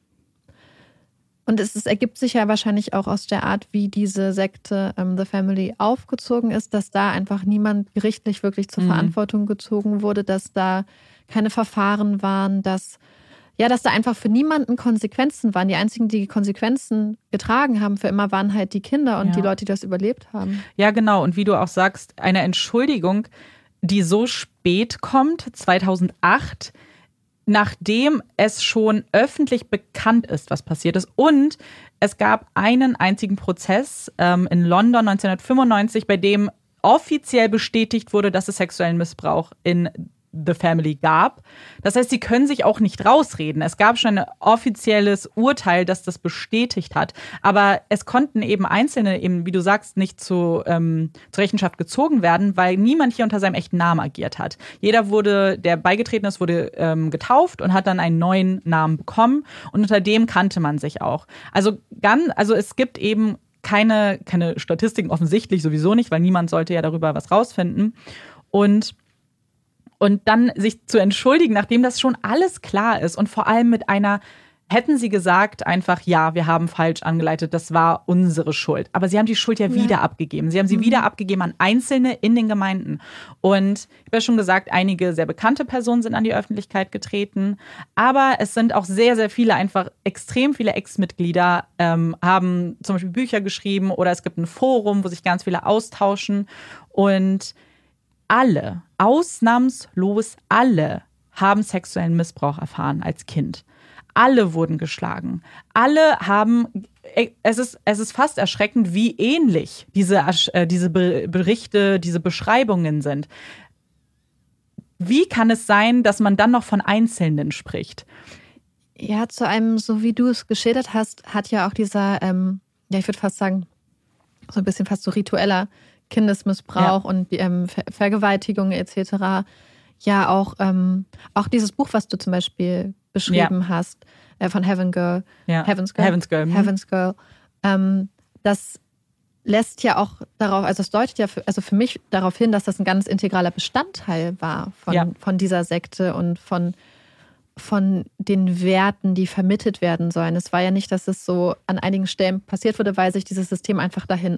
es ergibt sich ja wahrscheinlich auch aus der Art, wie diese Sekte The Family aufgezogen ist, dass da einfach niemand gerichtlich wirklich zur Verantwortung gezogen wurde, dass da keine Verfahren waren, dass da einfach für niemanden Konsequenzen waren. Die einzigen, die Konsequenzen getragen haben für immer, waren halt die Kinder und die Leute, die das überlebt haben. Ja, genau. Und wie du auch sagst, eine Entschuldigung, die so spät kommt, 2008, nachdem es schon öffentlich bekannt ist, was passiert ist. Und es gab einen einzigen Prozess in London 1995, bei dem offiziell bestätigt wurde, dass es sexuellen Missbrauch in The Family gab. Das heißt, sie können sich auch nicht rausreden. Es gab schon ein offizielles Urteil, das das bestätigt hat. Aber es konnten eben Einzelne, eben wie du sagst, nicht zur Rechenschaft gezogen werden, weil niemand hier unter seinem echten Namen agiert hat. Jeder der beigetreten ist, wurde getauft und hat dann einen neuen Namen bekommen. Und unter dem kannte man sich auch. Also es gibt eben keine Statistiken, offensichtlich sowieso nicht, weil niemand sollte ja darüber was rausfinden. Und dann sich zu entschuldigen, nachdem das schon alles klar ist und vor allem mit hätten sie gesagt einfach, ja, wir haben falsch angeleitet, das war unsere Schuld. Aber sie haben die Schuld ja wieder abgegeben. Sie haben sie wieder abgegeben an Einzelne in den Gemeinden. Und ich habe ja schon gesagt, einige sehr bekannte Personen sind an die Öffentlichkeit getreten. Aber es sind auch sehr, sehr viele, einfach extrem viele Ex-Mitglieder haben zum Beispiel Bücher geschrieben oder es gibt ein Forum, wo sich ganz viele austauschen. Und alle, ausnahmslos alle, haben sexuellen Missbrauch erfahren als Kind. Alle wurden geschlagen. Alle haben, es ist fast erschreckend, wie ähnlich diese Berichte, diese Beschreibungen sind. Wie kann es sein, dass man dann noch von Einzelnen spricht? Ja, zu einem, so wie du es geschildert hast, hat ja auch dieser, ich würde fast sagen, so ein bisschen fast so ritueller Kindesmissbrauch und die, Vergewaltigung etc. Ja, auch dieses Buch, was du zum Beispiel beschrieben hast, von Heaven Girl, Heaven's Girl, das lässt ja auch darauf, also es deutet ja für mich darauf hin, dass das ein ganz integraler Bestandteil war von dieser Sekte und von den Werten, die vermittelt werden sollen. Es war ja nicht, dass es so an einigen Stellen passiert wurde, weil sich dieses System einfach dahin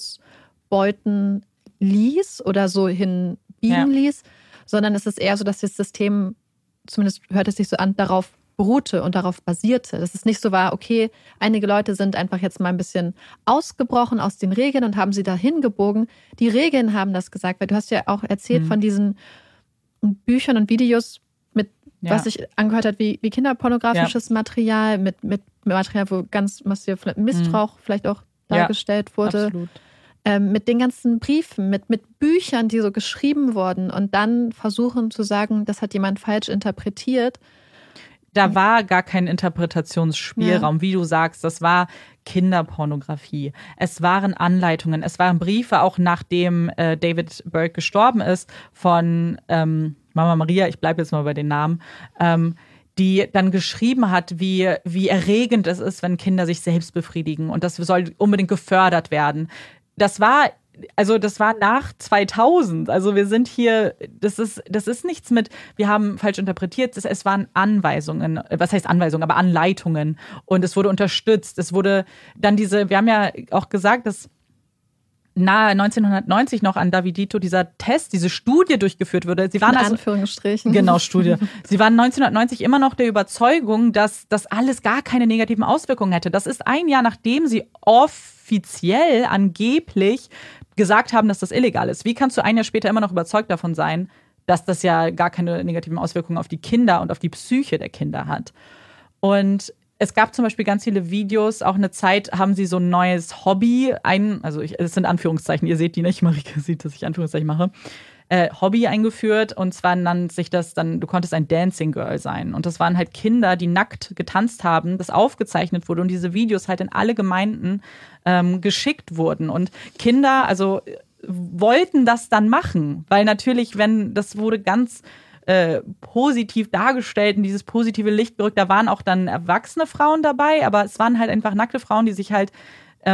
ausbeuten ließ oder so hinbiegen ließ, sondern es ist eher so, dass das System, zumindest hört es sich so an, darauf beruhte und darauf basierte. Dass es nicht so war, okay, einige Leute sind einfach jetzt mal ein bisschen ausgebrochen aus den Regeln und haben sie dahin gebogen. Die Regeln haben das gesagt, weil du hast ja auch erzählt von diesen Büchern und Videos, was sich angehört hat wie kinderpornografisches Material, mit Material, wo ganz massiv Missbrauch vielleicht auch dargestellt wurde. Absolut. Mit den ganzen Briefen, mit Büchern, die so geschrieben wurden und dann versuchen zu sagen, das hat jemand falsch interpretiert. Da war gar kein Interpretationsspielraum, wie du sagst. Das war Kinderpornografie. Es waren Anleitungen, es waren Briefe, auch nachdem David Burke gestorben ist, von Mama Maria, ich bleibe jetzt mal bei den Namen, die dann geschrieben hat, wie erregend es ist, wenn Kinder sich selbst befriedigen. Und das soll unbedingt gefördert werden. Das war nach 2000. Also wir sind hier, das ist nichts mit, wir haben falsch interpretiert. Es waren Anweisungen, was heißt Anweisungen, aber Anleitungen. Und es wurde unterstützt. Es wurde dann wir haben ja auch gesagt, dass nahe 1990 noch an Davidito dieser Test, diese Studie durchgeführt wurde. Sie waren in Anführungsstrichen. Genau, Studie. Sie waren 1990 immer noch der Überzeugung, dass das alles gar keine negativen Auswirkungen hätte. Das ist ein Jahr, nachdem sie offiziell angeblich gesagt haben, dass das illegal ist. Wie kannst du ein Jahr später immer noch überzeugt davon sein, dass das ja gar keine negativen Auswirkungen auf die Kinder und auf die Psyche der Kinder hat? Und es gab zum Beispiel ganz viele Videos, auch eine Zeit haben sie so ein neues Hobby, es sind Anführungszeichen, ihr seht die nicht, Marike sieht, dass ich Anführungszeichen mache, Hobby eingeführt, und zwar nannte sich das dann, du konntest ein Dancing Girl sein, und das waren halt Kinder, die nackt getanzt haben, das aufgezeichnet wurde und diese Videos halt in alle Gemeinden geschickt wurden, und Kinder, also wollten das dann machen, weil natürlich, das wurde ganz positiv dargestellt, in dieses positive Licht gerückt. Da waren auch dann erwachsene Frauen dabei, aber es waren halt einfach nackte Frauen, die sich halt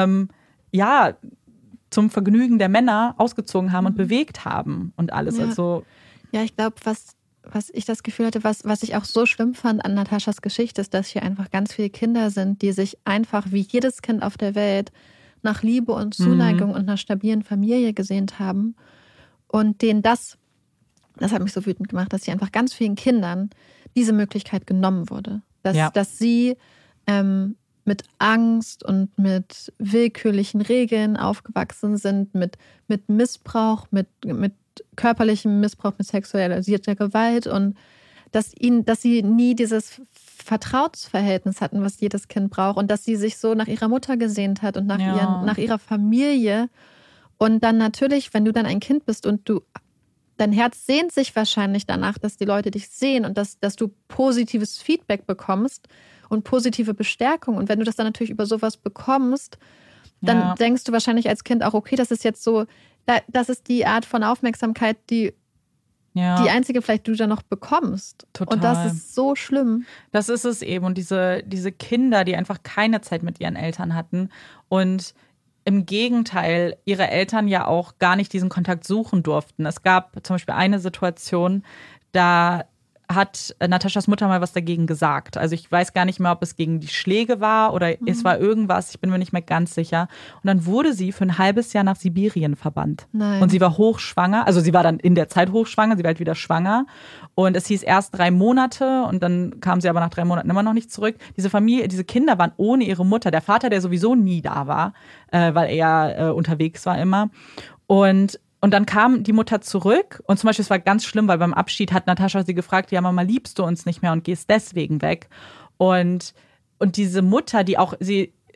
zum Vergnügen der Männer ausgezogen haben und bewegt haben und alles. Ja, also ich glaube, was ich das Gefühl hatte, was ich auch so schlimm fand an Nataschas Geschichte, ist, dass hier einfach ganz viele Kinder sind, die sich einfach wie jedes Kind auf der Welt nach Liebe und Zuneigung und einer stabilen Familie gesehnt haben und denen das hat mich so wütend gemacht, dass hier einfach ganz vielen Kindern diese Möglichkeit genommen wurde. Dass sie mit Angst und mit willkürlichen Regeln aufgewachsen sind, mit Missbrauch, mit körperlichem Missbrauch, mit sexualisierter Gewalt, und dass sie nie dieses Vertrauensverhältnis hatten, was jedes Kind braucht, und dass sie sich so nach ihrer Mutter gesehnt hat und nach ihrer Familie. Und dann natürlich, wenn du dann ein Kind bist und dein Herz sehnt sich wahrscheinlich danach, dass die Leute dich sehen und dass du positives Feedback bekommst und positive Bestärkung. Und wenn du das dann natürlich über sowas bekommst, dann denkst du wahrscheinlich als Kind auch, okay, das ist jetzt so, das ist die Art von Aufmerksamkeit, die einzige vielleicht du dann noch bekommst. Total. Und das ist so schlimm. Das ist es eben. Und diese Kinder, die einfach keine Zeit mit ihren Eltern hatten und im Gegenteil, ihre Eltern ja auch gar nicht diesen Kontakt suchen durften. Es gab zum Beispiel eine Situation, da hat Nataschas Mutter mal was dagegen gesagt. Also ich weiß gar nicht mehr, ob es gegen die Schläge war oder es war irgendwas, ich bin mir nicht mehr ganz sicher. Und dann wurde sie für ein halbes Jahr nach Sibirien verbannt. Nein. Und sie war hochschwanger, also sie war dann in der Zeit hochschwanger, sie war halt wieder schwanger. Und es hieß erst 3 Monate und dann kam sie aber nach 3 Monaten immer noch nicht zurück. Diese Kinder waren ohne ihre Mutter. Der Vater, der sowieso nie da war, weil er unterwegs war immer. Und dann kam die Mutter zurück und zum Beispiel, es war ganz schlimm, weil beim Abschied hat Natascha sie gefragt, ja Mama, liebst du uns nicht mehr und gehst deswegen weg? Und diese Mutter, die auch, sie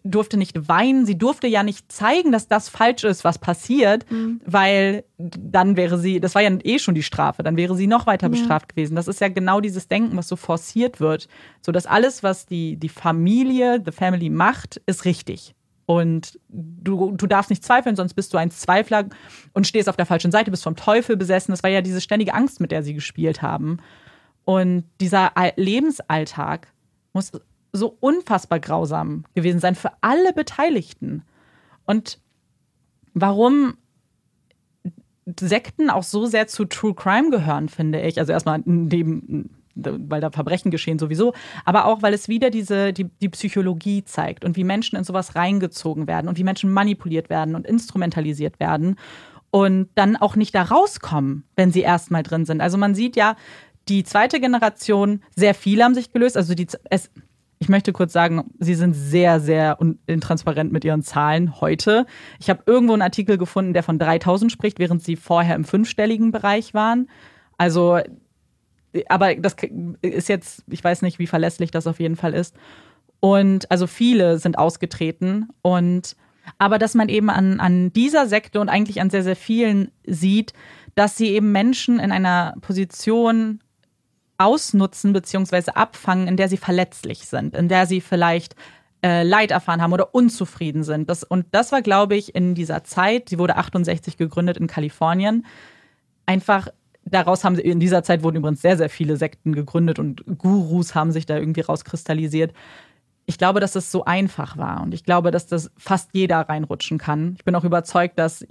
durfte nicht weinen, sie durfte ja nicht zeigen, dass das falsch ist, was passiert, weil dann wäre sie, das war ja eh schon die Strafe, dann wäre sie noch weiter bestraft gewesen. Das ist ja genau dieses Denken, was so forciert wird, so dass alles, was die Familie, the family macht, ist richtig. Und du darfst nicht zweifeln, sonst bist du ein Zweifler und stehst auf der falschen Seite, bist vom Teufel besessen. Das war ja diese ständige Angst, mit der sie gespielt haben. Und dieser Lebensalltag muss so unfassbar grausam gewesen sein für alle Beteiligten. Und warum Sekten auch so sehr zu True Crime gehören, finde ich. Also erstmal weil da Verbrechen geschehen sowieso, aber auch, weil es wieder die Psychologie zeigt und wie Menschen in sowas reingezogen werden und wie Menschen manipuliert werden und instrumentalisiert werden und dann auch nicht da rauskommen, wenn sie erstmal drin sind. Also man sieht ja, die zweite Generation, sehr viele haben sich gelöst. Also ich möchte kurz sagen, sie sind sehr, sehr intransparent mit ihren Zahlen heute. Ich habe irgendwo einen Artikel gefunden, der von 3000 spricht, während sie vorher im 5-stelligen Bereich waren. Also aber das ist jetzt, ich weiß nicht, wie verlässlich das auf jeden Fall ist. Und also viele sind ausgetreten. Aber dass man eben an dieser Sekte und eigentlich an sehr, sehr vielen sieht, dass sie eben Menschen in einer Position ausnutzen bzw. abfangen, in der sie verletzlich sind, in der sie vielleicht Leid erfahren haben oder unzufrieden sind. Und das war, glaube ich, in dieser Zeit, sie wurde 68 gegründet in Kalifornien, einfach daraus haben sie, in dieser Zeit wurden übrigens sehr, sehr viele Sekten gegründet und Gurus haben sich da irgendwie rauskristallisiert. Ich glaube, dass das so einfach war und ich glaube, dass das fast jeder reinrutschen kann. Ich bin auch überzeugt, dass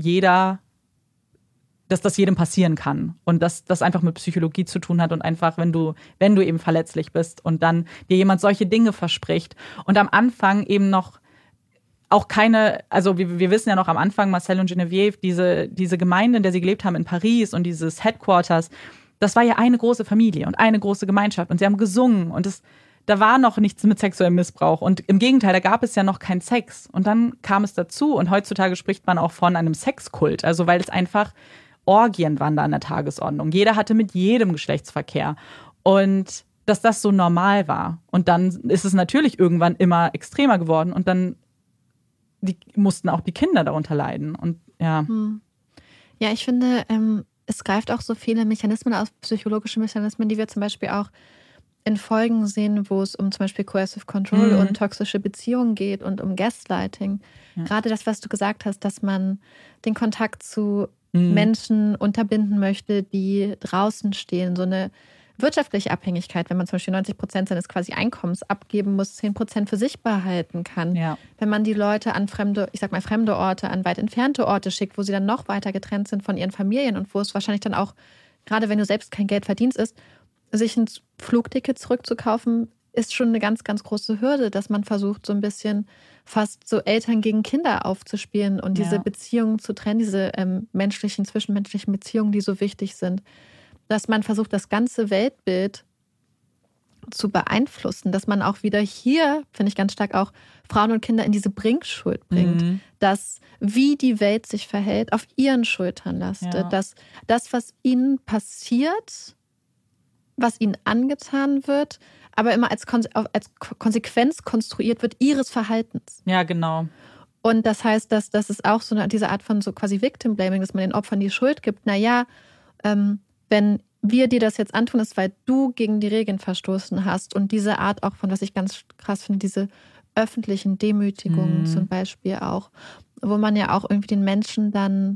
das jedem passieren kann und dass das einfach mit Psychologie zu tun hat und einfach, wenn du eben verletzlich bist und dann dir jemand solche Dinge verspricht und am Anfang eben noch auch keine, also wir wissen ja noch am Anfang, Marcel und Geneviève, diese Gemeinde, in der sie gelebt haben in Paris und dieses Headquarters, das war ja eine große Familie und eine große Gemeinschaft und sie haben gesungen und da war noch nichts mit sexuellem Missbrauch und im Gegenteil, da gab es ja noch keinen Sex und dann kam es dazu und heutzutage spricht man auch von einem Sexkult, also weil es einfach Orgien waren da an der Tagesordnung. Jeder hatte mit jedem Geschlechtsverkehr und dass das so normal war und dann ist es natürlich irgendwann immer extremer geworden und dann mussten auch die Kinder darunter leiden. Und ja. Ja, ich finde, es greift auch so viele Mechanismen aus, psychologische Mechanismen, die wir zum Beispiel auch in Folgen sehen, wo es um zum Beispiel Coercive Control und toxische Beziehungen geht und um Gaslighting. Ja. Gerade das, was du gesagt hast, dass man den Kontakt zu Menschen unterbinden möchte, die draußen stehen, so eine wirtschaftliche Abhängigkeit, wenn man zum Beispiel 90% seines quasi Einkommens abgeben muss, 10% für sich behalten kann. Ja. Wenn man die Leute an fremde Orte, an weit entfernte Orte schickt, wo sie dann noch weiter getrennt sind von ihren Familien und wo es wahrscheinlich dann auch, gerade wenn du selbst kein Geld verdienst, ist, sich ein Flugticket zurückzukaufen, ist schon eine ganz, ganz große Hürde, dass man versucht, so ein bisschen fast so Eltern gegen Kinder aufzuspielen und diese Beziehungen zu trennen, diese zwischenmenschlichen Beziehungen, die so wichtig sind. Dass man versucht, das ganze Weltbild zu beeinflussen, dass man auch wieder hier, finde ich ganz stark auch, Frauen und Kinder in diese Bringschuld bringt, dass wie die Welt sich verhält, auf ihren Schultern lastet, dass das, was ihnen passiert, was ihnen angetan wird, aber immer als Konsequenz konstruiert wird ihres Verhaltens. Ja, genau. Und das heißt, dass das ist auch so diese Art von so quasi Victim Blaming, dass man den Opfern die Schuld gibt. Naja, wenn wir dir das jetzt antun, ist, weil du gegen die Regeln verstoßen hast. Und diese Art auch von, was ich ganz krass finde, diese öffentlichen Demütigungen zum Beispiel auch, wo man ja auch irgendwie den Menschen dann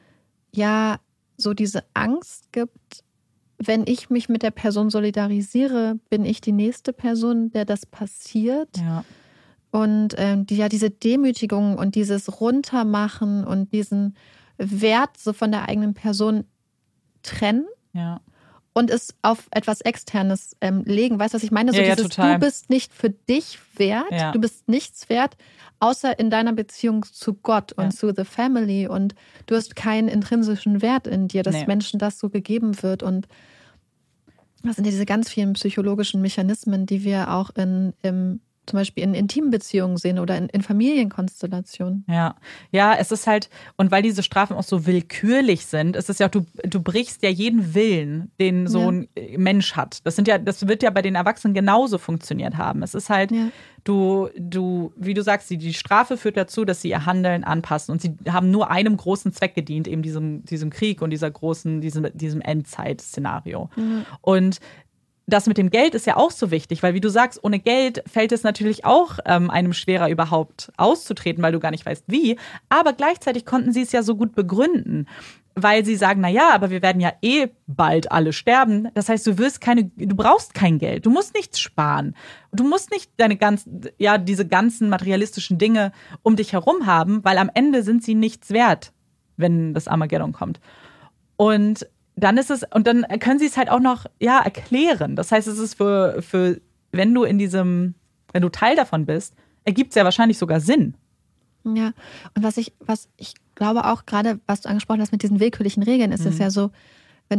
ja so diese Angst gibt, wenn ich mich mit der Person solidarisiere, bin ich die nächste Person, der das passiert. Ja. Und diese Demütigung und dieses Runtermachen und diesen Wert so von der eigenen Person trennen. Ja. Und es auf etwas Externes legen. Weißt du, was ich meine? So du bist nicht für dich wert, du bist nichts wert, außer in deiner Beziehung zu Gott und zu the family. Und du hast keinen intrinsischen Wert in dir, dass Menschen das so gegeben wird. Und das sind ja diese ganz vielen psychologischen Mechanismen, die wir auch im zum Beispiel in intimen Beziehungen sehen oder in Familienkonstellationen. Ja, es ist halt, und weil diese Strafen auch so willkürlich sind, ist es ja auch, du brichst ja jeden Willen, den so ein Mensch hat. Das wird ja bei den Erwachsenen genauso funktioniert haben. Es ist halt, du, wie du sagst, die Strafe führt dazu, dass sie ihr Handeln anpassen. Und sie haben nur einem großen Zweck gedient, eben diesem Krieg und diesem Endzeit-Szenario. Und das mit dem Geld ist ja auch so wichtig, weil wie du sagst, ohne Geld fällt es natürlich auch einem schwerer überhaupt auszutreten, weil du gar nicht weißt wie. Aber gleichzeitig konnten sie es ja so gut begründen, weil sie sagen, aber wir werden ja bald alle sterben. Das heißt, du brauchst kein Geld, du musst nichts sparen. Du musst nicht diese ganzen materialistischen Dinge um dich herum haben, weil am Ende sind sie nichts wert, wenn das Armageddon kommt. Und dann können sie es halt auch noch erklären. Das heißt, es ist für wenn du Teil davon bist, ergibt es ja wahrscheinlich sogar Sinn. Ja, und was ich glaube auch gerade, was du angesprochen hast mit diesen willkürlichen Regeln, ist es ja so, wenn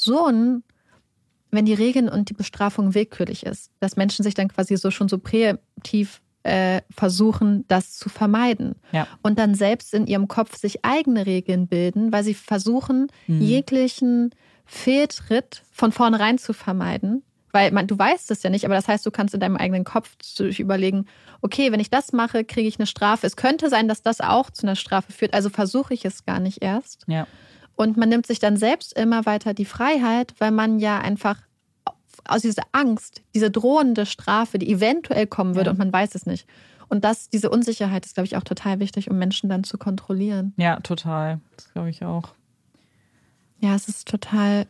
die Regeln und die Bestrafung willkürlich ist, dass Menschen sich dann quasi schon so präemptiv versuchen, das zu vermeiden. Ja. Und dann selbst in ihrem Kopf sich eigene Regeln bilden, weil sie versuchen, jeglichen Fehltritt von vornherein zu vermeiden. Weil du weißt es ja nicht, aber das heißt, du kannst in deinem eigenen Kopf überlegen, okay, wenn ich das mache, kriege ich eine Strafe. Es könnte sein, dass das auch zu einer Strafe führt, also versuche ich es gar nicht erst. Ja. Und man nimmt sich dann selbst immer weiter die Freiheit, weil man ja einfach aus dieser Angst, diese drohende Strafe, die eventuell kommen würde und man weiß es nicht. Und diese Unsicherheit ist, glaube ich, auch total wichtig, um Menschen dann zu kontrollieren. Ja, total. Das glaube ich auch. Ja, es ist total...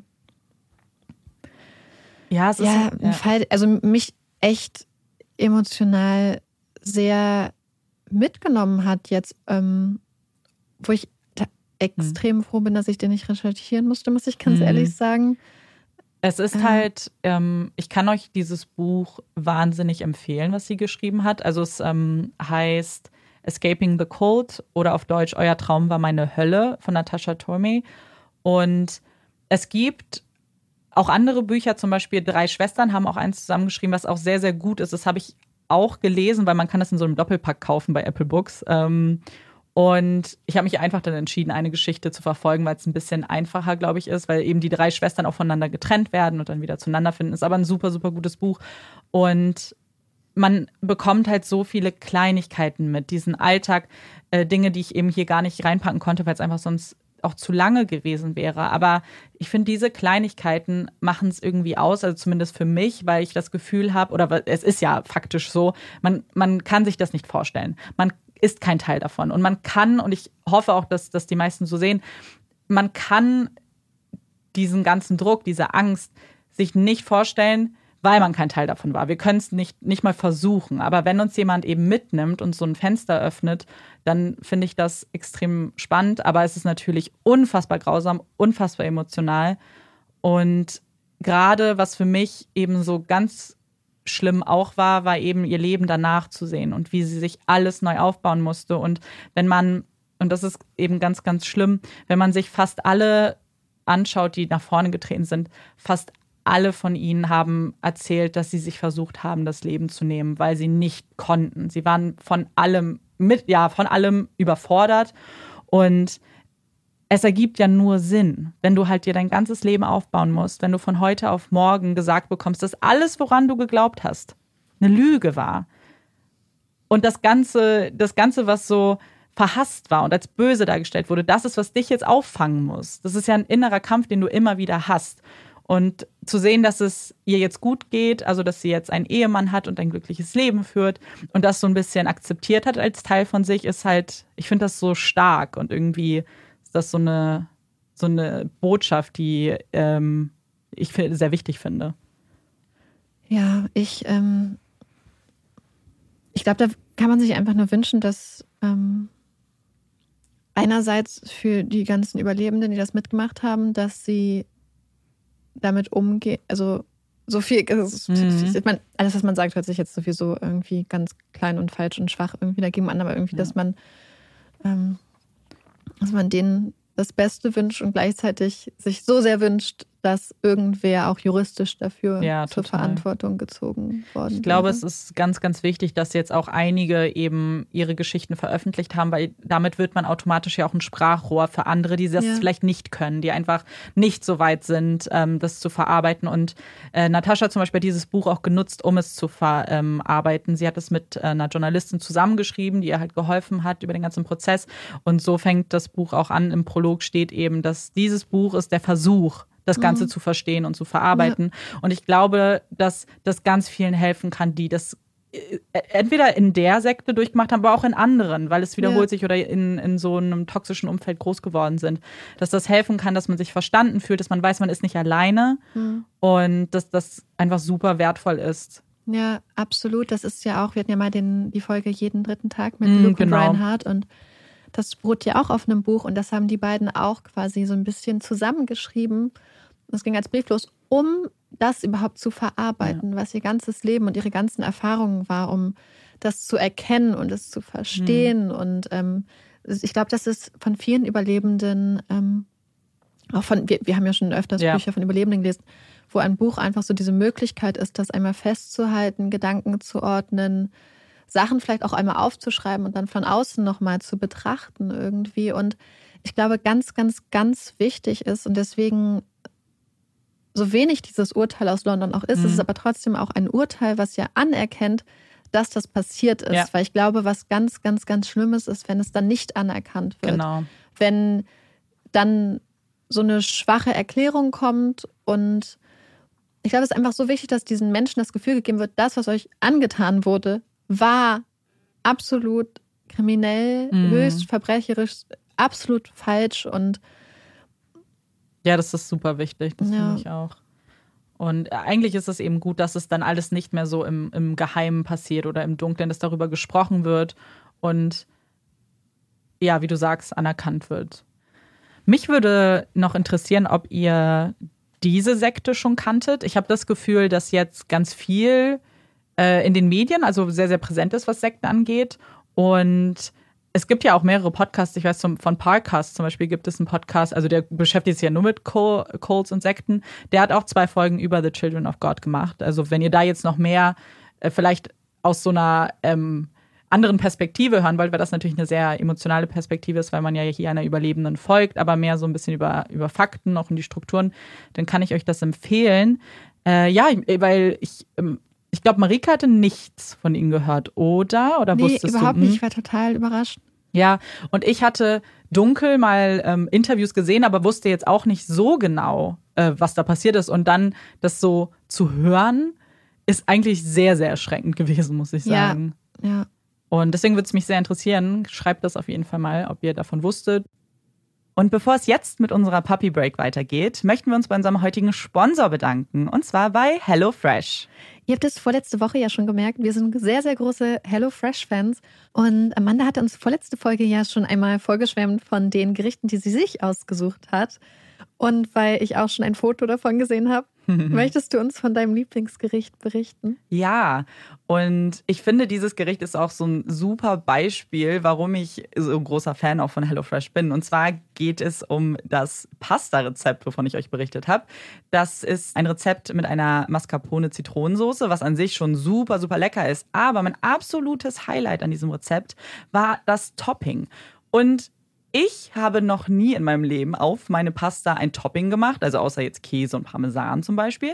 es ist ein Fall, also mich echt emotional sehr mitgenommen hat jetzt, wo ich extrem froh bin, dass ich den nicht recherchieren musste, muss ich ganz ehrlich sagen. Es ist halt, ich kann euch dieses Buch wahnsinnig empfehlen, was sie geschrieben hat. Also es heißt Escaping the Cult oder auf Deutsch Euer Traum war meine Hölle von Natasha Tormey. Und es gibt auch andere Bücher, zum Beispiel 3 Schwestern haben auch eins zusammengeschrieben, was auch sehr, sehr gut ist. Das habe ich auch gelesen, weil man kann das in so einem Doppelpack kaufen bei Apple Books. Und ich habe mich einfach dann entschieden, eine Geschichte zu verfolgen, weil es ein bisschen einfacher, glaube ich, ist, weil eben die 3 Schwestern auch voneinander getrennt werden und dann wieder zueinander finden. Ist aber ein super, super gutes Buch. Und man bekommt halt so viele Kleinigkeiten mit, diesen Alltag, Dinge, die ich eben hier gar nicht reinpacken konnte, weil es einfach sonst auch zu lange gewesen wäre. Aber ich finde, diese Kleinigkeiten machen es irgendwie aus, also zumindest für mich, weil ich das Gefühl habe, oder es ist ja faktisch so, man kann sich das nicht vorstellen. Man ist kein Teil davon. Und man kann, und ich hoffe auch, dass die meisten so sehen, man kann diesen ganzen Druck, diese Angst sich nicht vorstellen, weil man kein Teil davon war. Wir können es nicht mal versuchen. Aber wenn uns jemand eben mitnimmt und so ein Fenster öffnet, dann finde ich das extrem spannend. Aber es ist natürlich unfassbar grausam, unfassbar emotional. Und gerade, was für mich eben so ganz schlimm auch war eben ihr Leben danach zu sehen und wie sie sich alles neu aufbauen musste. Und und das ist eben ganz, ganz schlimm, wenn man sich fast alle anschaut, die nach vorne getreten sind, fast alle von ihnen haben erzählt, dass sie sich versucht haben, das Leben zu nehmen, weil sie nicht konnten. Sie waren von allem überfordert. Und es ergibt ja nur Sinn, wenn du halt dir dein ganzes Leben aufbauen musst, wenn du von heute auf morgen gesagt bekommst, dass alles, woran du geglaubt hast, eine Lüge war. Und das Ganze, was so verhasst war und als böse dargestellt wurde, das ist, was dich jetzt auffangen muss. Das ist ja ein innerer Kampf, den du immer wieder hast. Und zu sehen, dass es ihr jetzt gut geht, also dass sie jetzt einen Ehemann hat und ein glückliches Leben führt und das so ein bisschen akzeptiert hat als Teil von sich, ist halt, ich finde das so stark und irgendwie ist das so eine Botschaft, die ich sehr wichtig finde. Ja, ich glaube, da kann man sich einfach nur wünschen, dass einerseits für die ganzen Überlebenden, die das mitgemacht haben, dass sie damit umgehen, also so viel, alles, was man sagt, hört sich jetzt sowieso irgendwie ganz klein und falsch und schwach irgendwie dagegen an, aber irgendwie, dass man denen das Beste wünscht und gleichzeitig sich so sehr wünscht, dass irgendwer auch juristisch dafür zur total. Verantwortung gezogen worden Ich glaube, wäre. es ist ganz, ganz wichtig, dass jetzt auch einige eben ihre Geschichten veröffentlicht haben, weil damit wird man automatisch ja auch ein Sprachrohr für andere, die das vielleicht nicht können, die einfach nicht so weit sind, das zu verarbeiten. Und Natascha hat zum Beispiel dieses Buch auch genutzt, um es zu verarbeiten. Sie hat es mit einer Journalistin zusammengeschrieben, die ihr halt geholfen hat über den ganzen Prozess. Und so fängt das Buch auch an. Im Prolog steht eben, dass dieses Buch ist der Versuch, das Ganze zu verstehen und zu verarbeiten. Ja. Und ich glaube, dass das ganz vielen helfen kann, die das entweder in der Sekte durchgemacht haben, aber auch in anderen, weil es wiederholt sich oder in so einem toxischen Umfeld groß geworden sind. Dass das helfen kann, dass man sich verstanden fühlt, dass man weiß, man ist nicht alleine und dass das einfach super wertvoll ist. Ja, absolut. Das ist ja auch, wir hatten ja mal die Folge jeden dritten Tag mit Luke und Reinhardt und das beruht ja auch auf einem Buch und das haben die beiden auch quasi so ein bisschen zusammengeschrieben. Das ging als Brief los, um das überhaupt zu verarbeiten, was ihr ganzes Leben und ihre ganzen Erfahrungen war, um das zu erkennen und es zu verstehen. Und ich glaube, das ist von vielen Überlebenden, auch wir haben ja schon öfters Bücher von Überlebenden gelesen, wo ein Buch einfach so diese Möglichkeit ist, das einmal festzuhalten, Gedanken zu ordnen, Sachen vielleicht auch einmal aufzuschreiben und dann von außen nochmal zu betrachten irgendwie. Und ich glaube, ganz, ganz, ganz wichtig ist und deswegen so wenig dieses Urteil aus London auch ist, es ist aber trotzdem auch ein Urteil, was ja anerkennt, dass das passiert ist. Ja. Weil ich glaube, was ganz, ganz, ganz Schlimmes ist, wenn es dann nicht anerkannt wird. Genau. Wenn dann so eine schwache Erklärung kommt und ich glaube, es ist einfach so wichtig, dass diesen Menschen das Gefühl gegeben wird, das, was euch angetan wurde, war absolut kriminell, höchst verbrecherisch, absolut falsch und ja, das ist super wichtig, das finde ich auch. Und eigentlich ist es eben gut, dass es dann alles nicht mehr so im Geheimen passiert oder im Dunkeln, dass darüber gesprochen wird und ja, wie du sagst, anerkannt wird. Mich würde noch interessieren, ob ihr diese Sekte schon kanntet. Ich habe das Gefühl, dass jetzt ganz viel in den Medien, also sehr, sehr präsent ist, was Sekten angeht. Und es gibt ja auch mehrere Podcasts. Ich weiß, von Parcast zum Beispiel gibt es einen Podcast, also der beschäftigt sich ja nur mit Cults und Sekten. Der hat auch 2 Folgen über The Children of God gemacht. Also wenn ihr da jetzt noch mehr vielleicht aus so einer anderen Perspektive hören wollt, weil das natürlich eine sehr emotionale Perspektive ist, weil man ja hier einer Überlebenden folgt, aber mehr so ein bisschen über Fakten noch und die Strukturen, dann kann ich euch das empfehlen. Weil ich glaube, Marika hatte nichts von ihnen gehört, oder? Oder wusstest du? Nee, überhaupt nicht. Ich war total überrascht. Ja, und ich hatte dunkel mal Interviews gesehen, aber wusste jetzt auch nicht so genau, was da passiert ist. Und dann das so zu hören, ist eigentlich sehr, sehr erschreckend gewesen, muss ich sagen. Ja. Und deswegen würde es mich sehr interessieren. Schreibt das auf jeden Fall mal, ob ihr davon wusstet. Und bevor es jetzt mit unserer Puppy Break weitergeht, möchten wir uns bei unserem heutigen Sponsor bedanken. Und zwar bei HelloFresh. Ihr habt es vorletzte Woche ja schon gemerkt, wir sind sehr, sehr große HelloFresh-Fans. Und Amanda hatte uns vorletzte Folge ja schon einmal vorgeschwärmt von den Gerichten, die sie sich ausgesucht hat. Und weil ich auch schon ein Foto davon gesehen habe, möchtest du uns von deinem Lieblingsgericht berichten? Ja, und ich finde, dieses Gericht ist auch so ein super Beispiel, warum ich so ein großer Fan auch von HelloFresh bin. Und zwar geht es um das Pasta-Rezept, wovon ich euch berichtet habe. Das ist ein Rezept mit einer Mascarpone-Zitronensoße, was an sich schon super, super lecker ist. Aber mein absolutes Highlight an diesem Rezept war das Topping. Und ich habe noch nie in meinem Leben auf meine Pasta ein Topping gemacht, also außer jetzt Käse und Parmesan zum Beispiel.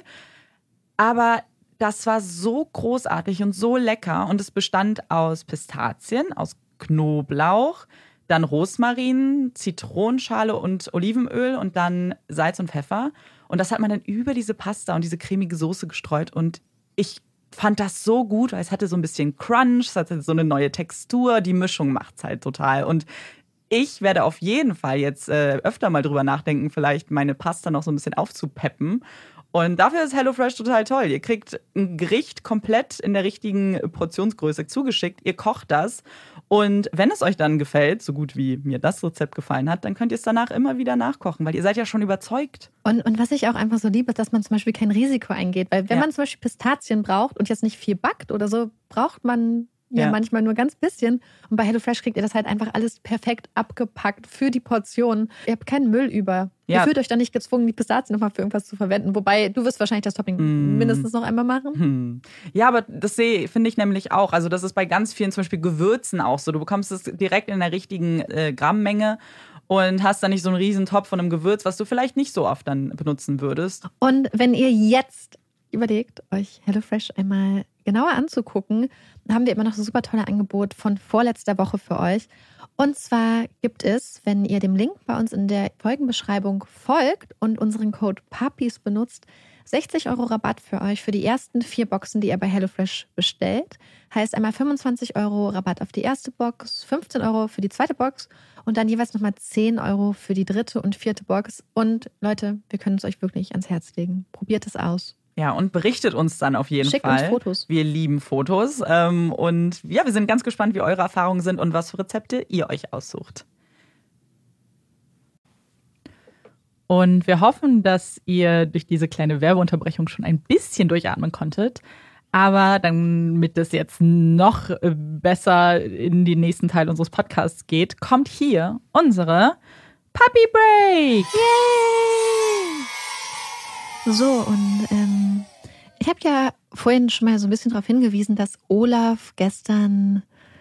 Aber das war so großartig und so lecker und es bestand aus Pistazien, aus Knoblauch, dann Rosmarin, Zitronenschale und Olivenöl und dann Salz und Pfeffer. Und das hat man dann über diese Pasta und diese cremige Soße gestreut und ich fand das so gut, weil es hatte so ein bisschen Crunch, es hatte so eine neue Textur, die Mischung macht's halt total und ich werde auf jeden Fall jetzt öfter mal drüber nachdenken, vielleicht meine Pasta noch so ein bisschen aufzupeppen. Und dafür ist HelloFresh total toll. Ihr kriegt ein Gericht komplett in der richtigen Portionsgröße zugeschickt. Ihr kocht das. Und wenn es euch dann gefällt, so gut wie mir das Rezept gefallen hat, dann könnt ihr es danach immer wieder nachkochen, weil ihr seid ja schon überzeugt. Und was ich auch einfach so liebe, ist, dass man zum Beispiel kein Risiko eingeht. Weil wenn man zum Beispiel Pistazien braucht und jetzt nicht viel backt oder so, braucht man ja manchmal nur ganz bisschen. Und bei HelloFresh kriegt ihr das halt einfach alles perfekt abgepackt für die Portionen. Ihr habt keinen Müll über. Ihr fühlt euch dann nicht gezwungen, die Pistazien nochmal für irgendwas zu verwenden. Wobei, du wirst wahrscheinlich das Topping mindestens noch einmal machen. Ja, aber das finde ich nämlich auch. Also das ist bei ganz vielen, zum Beispiel Gewürzen auch so. Du bekommst es direkt in der richtigen Grammmenge und hast dann nicht so einen riesen Topf von einem Gewürz, was du vielleicht nicht so oft dann benutzen würdest. Und wenn ihr jetzt überlegt, euch HelloFresh einmal genauer anzugucken, haben wir immer noch so super tolle Angebot von vorletzter Woche für euch. Und zwar gibt es, wenn ihr dem Link bei uns in der Folgenbeschreibung folgt und unseren Code PUPPIES benutzt, 60 € Rabatt für euch für die ersten 4 Boxen, die ihr bei HelloFresh bestellt. Heißt einmal 25 € Rabatt auf die erste Box, 15 € für die zweite Box und dann jeweils nochmal 10 € für die dritte und vierte Box. Und Leute, wir können es euch wirklich ans Herz legen. Probiert es aus. Ja, und berichtet uns dann auf jeden Fall. Schickt uns Fotos. Wir lieben Fotos. Und ja, wir sind ganz gespannt, wie eure Erfahrungen sind und was für Rezepte ihr euch aussucht. Und wir hoffen, dass ihr durch diese kleine Werbeunterbrechung schon ein bisschen durchatmen konntet. Aber damit es jetzt noch besser in den nächsten Teil unseres Podcasts geht, kommt hier unsere Puppy Break. Yay! So, und ich habe ja vorhin schon mal so ein bisschen darauf hingewiesen, dass Olaf gestern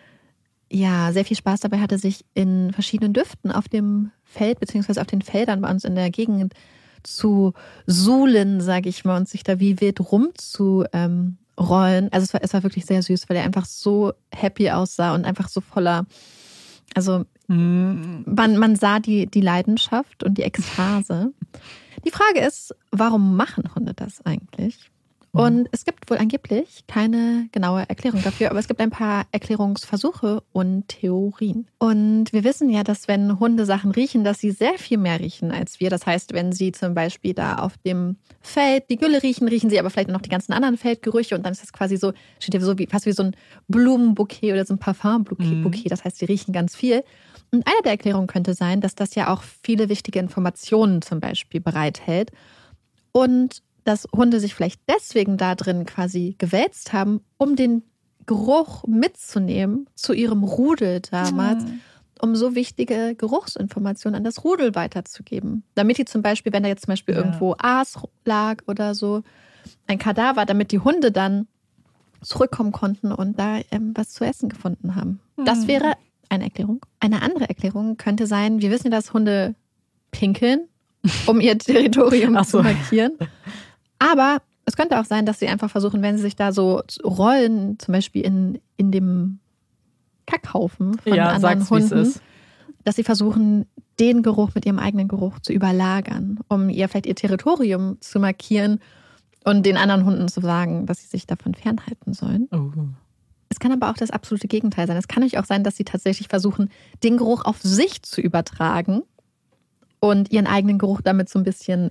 ja sehr viel Spaß dabei hatte, sich in verschiedenen Düften auf dem Feld beziehungsweise auf den Feldern bei uns in der Gegend zu suhlen, sage ich mal, und sich da wie wild rumzurollen. Also es war wirklich sehr süß, weil er einfach so happy aussah und einfach so voller, also man sah die Leidenschaft und die Ekstase. Die Frage ist, warum machen Hunde das eigentlich? Und es gibt wohl angeblich keine genaue Erklärung dafür, aber es gibt ein paar Erklärungsversuche und Theorien. Und wir wissen ja, dass wenn Hunde Sachen riechen, dass sie sehr viel mehr riechen als wir. Das heißt, wenn sie zum Beispiel da auf dem Feld die Gülle riechen, riechen sie aber vielleicht noch die ganzen anderen Feldgerüche und dann ist das quasi so, steht ja so fast wie so ein Blumenbouquet oder so ein Parfumbouquet. Das heißt, sie riechen ganz viel. Und eine der Erklärungen könnte sein, dass das ja auch viele wichtige Informationen zum Beispiel bereithält und dass Hunde sich vielleicht deswegen da drin quasi gewälzt haben, um den Geruch mitzunehmen zu ihrem Rudel damals, um so wichtige Geruchsinformationen an das Rudel weiterzugeben. Damit die zum Beispiel, wenn da jetzt zum Beispiel irgendwo Aas lag oder so, ein Kadaver, damit die Hunde dann zurückkommen konnten und da was zu essen gefunden haben. Das wäre eine Erklärung. Eine andere Erklärung könnte sein, wir wissen ja, dass Hunde pinkeln, um ihr Territorium zu markieren. Aber es könnte auch sein, dass sie einfach versuchen, wenn sie sich da so rollen, zum Beispiel in dem Kackhaufen von anderen Hunden, dass sie versuchen, den Geruch mit ihrem eigenen Geruch zu überlagern, um vielleicht ihr Territorium zu markieren und den anderen Hunden zu sagen, dass sie sich davon fernhalten sollen. Es kann aber auch das absolute Gegenteil sein. Es kann nämlich auch sein, dass sie tatsächlich versuchen, den Geruch auf sich zu übertragen und ihren eigenen Geruch damit so ein bisschen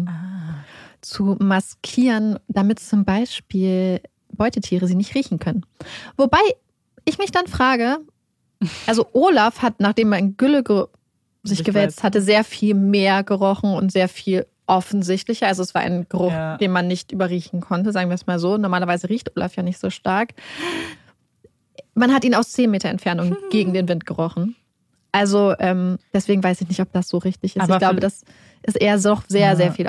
zu maskieren, damit zum Beispiel Beutetiere sie nicht riechen können. Wobei ich mich dann frage, also Olaf hat, nachdem er in Gülle sich gewälzt hatte, sehr viel mehr gerochen und sehr viel offensichtlicher. Also es war ein Geruch, den man nicht überriechen konnte, sagen wir es mal so. Normalerweise riecht Olaf ja nicht so stark. Man hat ihn aus 10 Meter Entfernung gegen den Wind gerochen. Also deswegen weiß ich nicht, ob das so richtig ist. Aber ich glaube, das ist eher noch sehr viel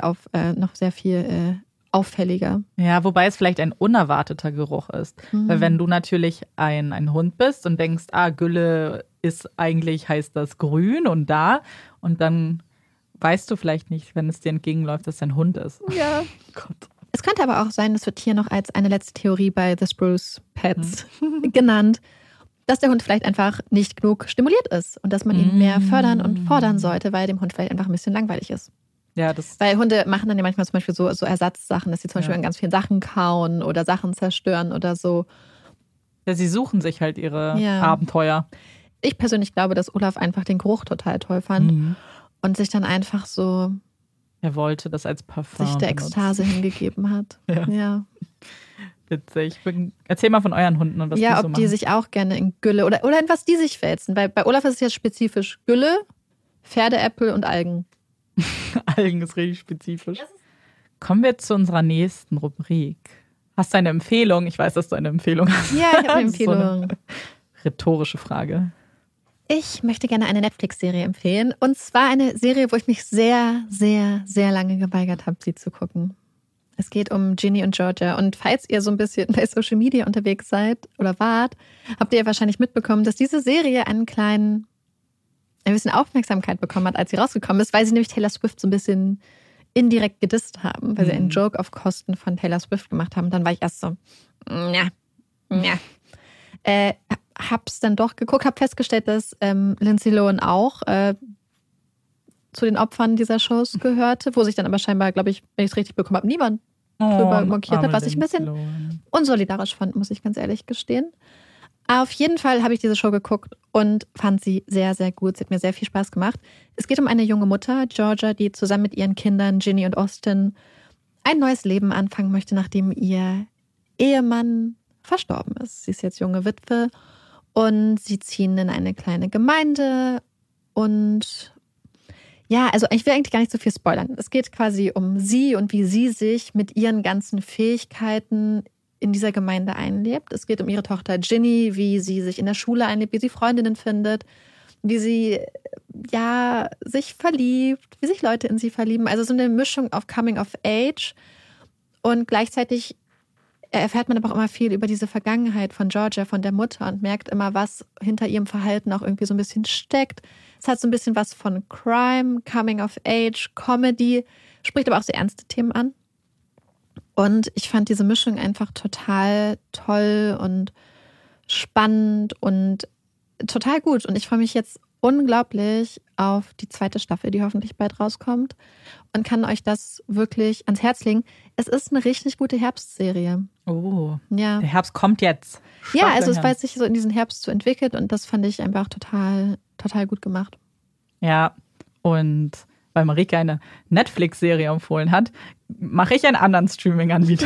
auffälliger. Ja, wobei es vielleicht ein unerwarteter Geruch ist. Weil wenn du natürlich ein Hund bist und denkst, Gülle ist eigentlich, heißt das grün und dann weißt du vielleicht nicht, wenn es dir entgegenläuft, dass es ein Hund ist. Ja. Gott. Es könnte aber auch sein, das wird hier noch als eine letzte Theorie bei The Spruce Pets genannt, dass der Hund vielleicht einfach nicht genug stimuliert ist und dass man ihn mehr fördern und fordern sollte, weil dem Hund vielleicht einfach ein bisschen langweilig ist. Ja, weil Hunde machen dann ja manchmal zum Beispiel so Ersatzsachen, dass sie zum Beispiel an ganz vielen Sachen kauen oder Sachen zerstören oder so. Ja, sie suchen sich halt ihre Abenteuer. Ich persönlich glaube, dass Olaf einfach den Geruch total toll fand und sich dann einfach so... Er wollte das als Parfum sich der Ekstase hingegeben hat. Ja. Witzig. Erzähl mal von euren Hunden und was die so machen. Ja, ob die sich auch gerne in Gülle oder in was die sich wälzen. Bei Olaf ist es jetzt spezifisch Gülle, Pferdeäpfel und Algen. Algen ist richtig spezifisch. Kommen wir zu unserer nächsten Rubrik. Hast du eine Empfehlung? Ich weiß, dass du eine Empfehlung hast. Ja, ich habe eine Empfehlung. So eine rhetorische Frage. Ich möchte gerne eine Netflix-Serie empfehlen. Und zwar eine Serie, wo ich mich sehr, sehr, sehr lange geweigert habe, sie zu gucken. Es geht um Ginny und Georgia. Und falls ihr so ein bisschen bei Social Media unterwegs seid oder wart, habt ihr wahrscheinlich mitbekommen, dass diese Serie ein bisschen Aufmerksamkeit bekommen hat, als sie rausgekommen ist, weil sie nämlich Taylor Swift so ein bisschen indirekt gedisst haben, weil sie einen Joke auf Kosten von Taylor Swift gemacht haben. Dann war ich erst so, hab's dann doch geguckt, hab festgestellt, dass Lindsay Lohan auch zu den Opfern dieser Shows gehörte, wo sich dann aber scheinbar, glaube ich, wenn ich es richtig bekommen habe, niemand drüber mokiert hat, was ich ein bisschen unsolidarisch fand, muss ich ganz ehrlich gestehen. Auf jeden Fall habe ich diese Show geguckt und fand sie sehr, sehr gut. Sie hat mir sehr viel Spaß gemacht. Es geht um eine junge Mutter, Georgia, die zusammen mit ihren Kindern, Ginny und Austin, ein neues Leben anfangen möchte, nachdem ihr Ehemann verstorben ist. Sie ist jetzt junge Witwe und sie ziehen in eine kleine Gemeinde und ja, also ich will eigentlich gar nicht so viel spoilern. Es geht quasi um sie und wie sie sich mit ihren ganzen Fähigkeiten in dieser Gemeinde einlebt. Es geht um ihre Tochter Ginny, wie sie sich in der Schule einlebt, wie sie Freundinnen findet, wie sie sich verliebt, wie sich Leute in sie verlieben. Also so eine Mischung auf Coming of Age und gleichzeitig erfährt man aber auch immer viel über diese Vergangenheit von Georgia, von der Mutter und merkt immer, was hinter ihrem Verhalten auch irgendwie so ein bisschen steckt. Es hat so ein bisschen was von Crime, Coming of Age, Comedy, spricht aber auch sehr ernste Themen an. Und ich fand diese Mischung einfach total toll und spannend und total gut. Und ich freue mich jetzt unglaublich auf die 2. Staffel, die hoffentlich bald rauskommt. Und kann euch das wirklich ans Herz legen. Es ist eine richtig gute Herbstserie. Oh, ja. Der Herbst kommt jetzt. Ja, also es weiß sich so in diesen Herbst so entwickelt. Und das fand ich einfach total, total gut gemacht. Ja, und weil Marike eine Netflix-Serie empfohlen hat, mache ich einen anderen Streaming-Anbieter.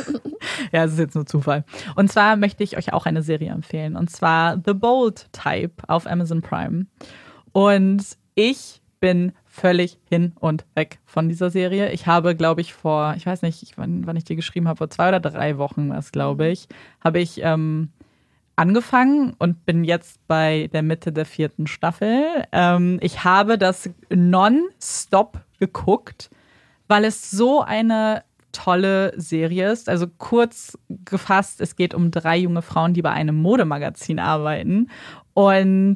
Ja, es ist jetzt nur Zufall. Und zwar möchte ich euch auch eine Serie empfehlen. Und zwar The Bold Type auf Amazon Prime. Und ich bin völlig hin und weg von dieser Serie. Ich habe, glaube ich, ich weiß nicht, wann ich dir geschrieben habe, vor 2 oder 3 Wochen war es, glaube ich, habe ich angefangen und bin jetzt bei der Mitte der 4. Staffel. Ich habe das nonstop geguckt, weil es so eine tolle Serie ist. Also kurz gefasst, es geht um 3 junge Frauen, die bei einem Modemagazin arbeiten. Und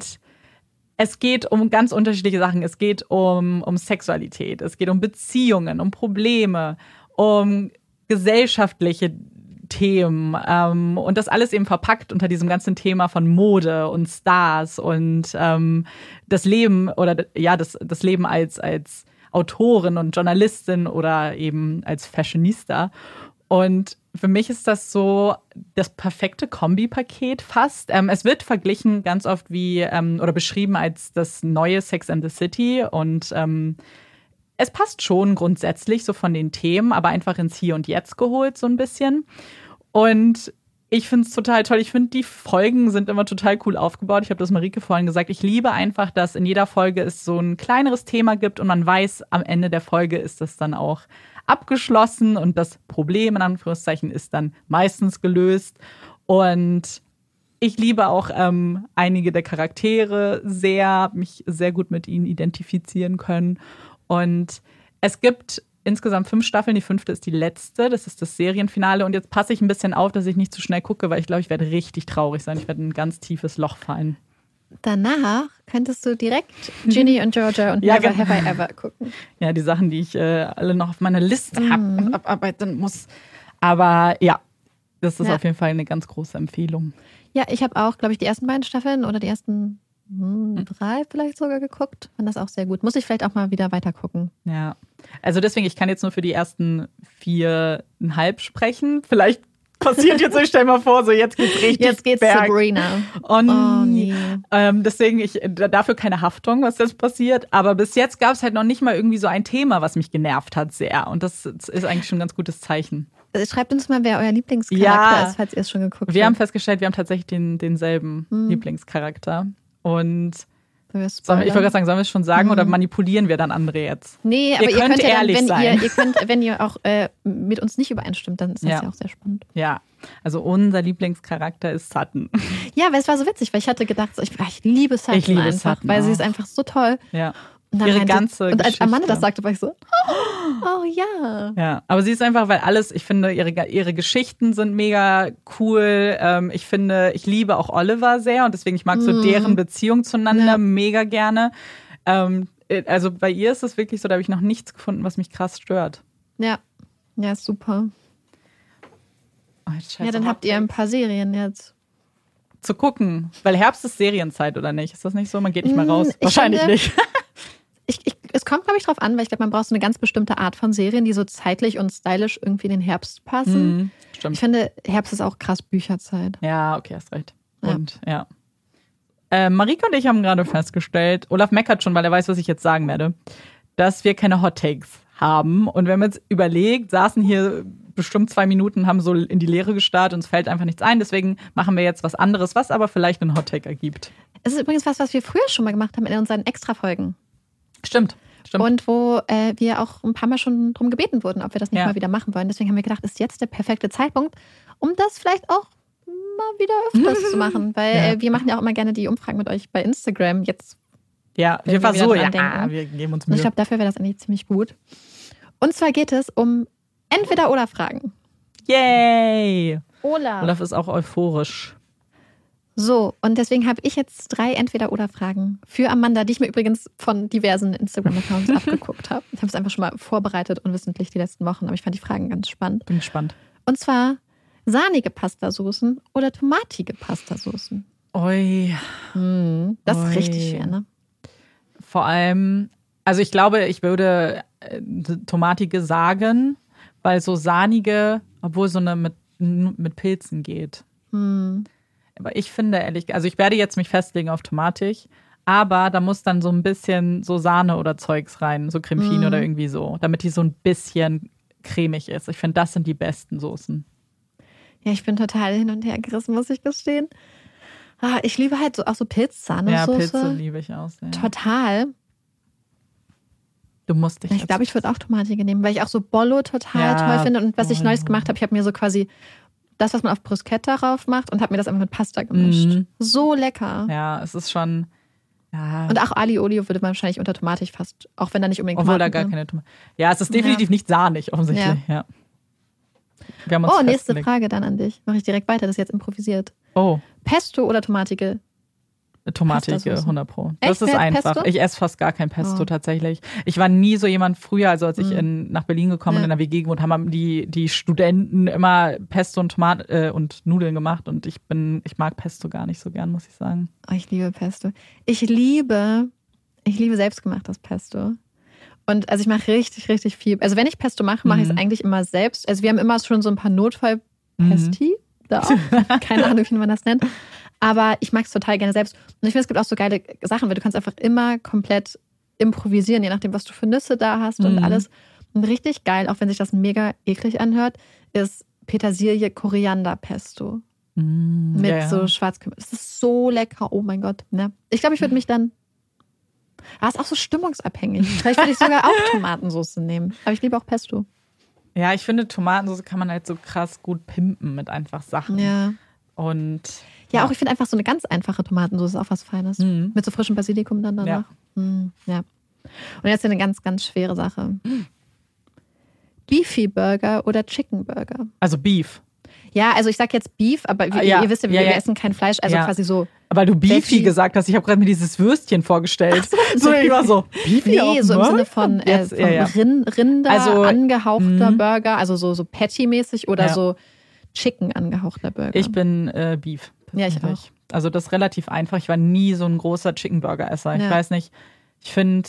es geht um ganz unterschiedliche Sachen. Es geht um Sexualität, es geht um Beziehungen, um Probleme, um gesellschaftliche Themen und das alles eben verpackt unter diesem ganzen Thema von Mode und Stars und das Leben oder ja, das Leben als Autorin und Journalistin oder eben als Fashionista. Und für mich ist das so das perfekte Kombipaket fast. Es wird verglichen ganz oft oder beschrieben als das neue Sex and the City und es passt schon grundsätzlich so von den Themen, aber einfach ins Hier und Jetzt geholt so ein bisschen. Und ich finde es total toll. Ich finde, die Folgen sind immer total cool aufgebaut. Ich habe das Marike vorhin gesagt. Ich liebe einfach, dass in jeder Folge es so ein kleineres Thema gibt und man weiß, am Ende der Folge ist das dann auch abgeschlossen und das Problem in Anführungszeichen ist dann meistens gelöst. Und ich liebe auch einige der Charaktere sehr, mich sehr gut mit ihnen identifizieren können. Und es gibt insgesamt 5 Staffeln. Die 5. ist die letzte. Das ist das Serienfinale. Und jetzt passe ich ein bisschen auf, dass ich nicht zu schnell gucke, weil ich glaube, ich werde richtig traurig sein. Ich werde in ein ganz tiefes Loch fallen. Danach könntest du direkt Ginny und Georgia und Never Have I Ever gucken. Ja, die Sachen, die ich alle noch auf meiner Liste habe und abarbeiten muss. Aber ja, das ist auf jeden Fall eine ganz große Empfehlung. Ja, ich habe auch, glaube ich, die ersten 2 Staffeln oder die ersten 3 vielleicht sogar geguckt. Fand das auch sehr gut. Muss ich vielleicht auch mal wieder weiter gucken. Ja, also deswegen, ich kann jetzt nur für die ersten 4,5 sprechen. Vielleicht passiert jetzt, ich stell mal vor, so jetzt geht's richtig Jetzt geht's Sabrina. Oh nee. Deswegen, dafür keine Haftung, was jetzt passiert. Aber bis jetzt gab es halt noch nicht mal irgendwie so ein Thema, was mich genervt hat sehr. Und das ist eigentlich schon ein ganz gutes Zeichen. Schreibt uns mal, wer euer Lieblingscharakter ist, falls ihr es schon geguckt habt. Wir haben festgestellt, wir haben tatsächlich denselben Lieblingscharakter. Und Ich wollte gerade sagen, sollen wir es schon sagen oder manipulieren wir dann andere jetzt? Nee, aber ihr könnt ja ehrlich dann, sein. wenn ihr auch mit uns nicht übereinstimmt, dann ist das ja auch sehr spannend. Ja, also unser Lieblingscharakter ist Sutton. Ja, weil es war so witzig, weil ich hatte gedacht, ich liebe Sutton einfach, weil sie ist einfach so toll. Ja. Und dann ihre ganze und als Geschichte. Amanda das sagte, war ich so, oh ja. Ja, aber sie ist einfach, weil alles, ich finde, ihre Geschichten sind mega cool. Ich finde, ich liebe auch Oliver sehr und deswegen, ich mag so deren Beziehung zueinander mega gerne. Also bei ihr ist es wirklich so, da habe ich noch nichts gefunden, was mich krass stört. Ja, ist super. Oh, ja, dann habt ihr ein paar Serien jetzt. Zu gucken, weil Herbst ist Serienzeit, oder nicht? Ist das nicht so? Man geht nicht mehr raus? Wahrscheinlich nicht. Es kommt, glaube ich, drauf an, weil ich glaube, man braucht so eine ganz bestimmte Art von Serien, die so zeitlich und stylisch irgendwie in den Herbst passen. Stimmt. Ich finde, Herbst ist auch krass Bücherzeit. Ja, okay, hast recht. Und Marika und ich haben gerade festgestellt, Olaf meckert schon, weil er weiß, was ich jetzt sagen werde, dass wir keine Hot Takes haben. Und wir haben jetzt überlegt, saßen hier bestimmt 2 Minuten, haben so in die Leere gestarrt, uns fällt einfach nichts ein. Deswegen machen wir jetzt was anderes, was aber vielleicht einen Hot Take ergibt. Es ist übrigens was wir früher schon mal gemacht haben in unseren Extra-Folgen. Stimmt. Und wo wir auch ein paar Mal schon drum gebeten wurden, ob wir das nicht mal wieder machen wollen. Deswegen haben wir gedacht, ist jetzt der perfekte Zeitpunkt, um das vielleicht auch mal wieder öfters zu machen. Weil wir machen ja auch immer gerne die Umfragen mit euch bei Instagram. Jetzt wir versuchen, wir geben uns Mühe. Und ich glaube, dafür wäre das eigentlich ziemlich gut. Und zwar geht es um Entweder-Oder-Fragen. Yay! Olaf ist auch euphorisch. So, und deswegen habe ich jetzt 3 Entweder-Oder-Fragen für Amanda, die ich mir übrigens von diversen Instagram-Accounts abgeguckt habe. Ich habe es einfach schon mal vorbereitet und wissentlich die letzten Wochen, aber ich fand die Fragen ganz spannend. Bin gespannt. Und zwar sahnige Pastasoßen oder tomatige Pastasoßen? Ui. Das ist richtig schwer, ne? Vor allem, also ich glaube, ich würde tomatige sagen, weil so sahnige, obwohl so eine mit Pilzen geht. Aber ich finde ehrlich, also ich werde jetzt mich festlegen auf tomatig, aber da muss dann so ein bisschen so Sahne oder Zeugs rein, so Creme Fine oder irgendwie so, damit die so ein bisschen cremig ist. Ich finde, das sind die besten Soßen. Ja, ich bin total hin und her gerissen, muss ich gestehen. Ich liebe halt auch so Pilzsahne. Ja, Pilze liebe ich auch sehr. Total. Du musst dich. Ich glaube, ich würde auch tomatige nehmen, weil ich auch so Bollo total toll finde. Und was ich neulich gemacht habe, ich habe mir so quasi das, was man auf Bruschetta drauf macht und habe mir das einfach mit Pasta gemischt. So lecker. Ja, es ist schon. Ja. Und auch Ali Olio würde man wahrscheinlich unter tomatig fast, auch wenn da nicht unbedingt Obwohl da gar keine Tomate. Ja, es ist definitiv nicht sahnig, offensichtlich. Ja. Wir haben uns nächste Frage dann an dich. Mache ich direkt weiter, das ist jetzt improvisiert. Oh. Pesto oder tomatige? Tomatige, 100 Pro. Echt? Das ist einfach. Pesto? Ich esse fast gar kein Pesto tatsächlich. Ich war nie so jemand früher, also als ich nach Berlin gekommen und in der WG gewohnt, haben die Studenten immer Pesto und Tomate und Nudeln gemacht und ich mag Pesto gar nicht so gern, muss ich sagen. Oh, ich liebe Pesto. Ich liebe selbstgemachtes Pesto. Und also ich mache richtig, richtig viel. Also wenn ich Pesto mache, mache ich es eigentlich immer selbst. Also wir haben immer schon so ein paar Notfall-Pesti da auch. Keine Ahnung, wie man das nennt. Aber ich mag es total gerne selbst. Und ich finde, es gibt auch so geile Sachen, weil du kannst einfach immer komplett improvisieren, je nachdem, was du für Nüsse da hast und alles. Und richtig geil, auch wenn sich das mega eklig anhört, ist Petersilie-Koriander-Pesto. Mit so Schwarzkümmel. Das ist so lecker. Oh mein Gott. Ne? Ich glaube, ich würde mich dann... ist auch so stimmungsabhängig. Vielleicht würde ich sogar auch Tomatensauce nehmen. Aber ich liebe auch Pesto. Ja, ich finde, Tomatensauce kann man halt so krass gut pimpen mit einfach Sachen. Ja. Und auch ich finde einfach so eine ganz einfache Tomatensauce ist auch was Feines. Mit so frischem Basilikum dann danach. Ja. Und jetzt eine ganz, ganz schwere Sache. Beefy Burger oder Chicken Burger? Also Beef. Ja, also ich sag jetzt Beef, aber ihr wisst ja, wir essen kein Fleisch, also quasi so. Aber du Beefy gesagt hast, ich habe gerade mir dieses Würstchen vorgestellt. So, ich war so, Beefy? Nee, so im Sinne von Rinder also, angehauchter Burger, also so Patty-mäßig oder so Chicken angehauchter Burger. Ich bin Beef. Ja, ich auch. Also das ist relativ einfach. Ich war nie so ein großer Chicken-Burger-Esser. Ich weiß nicht, ich finde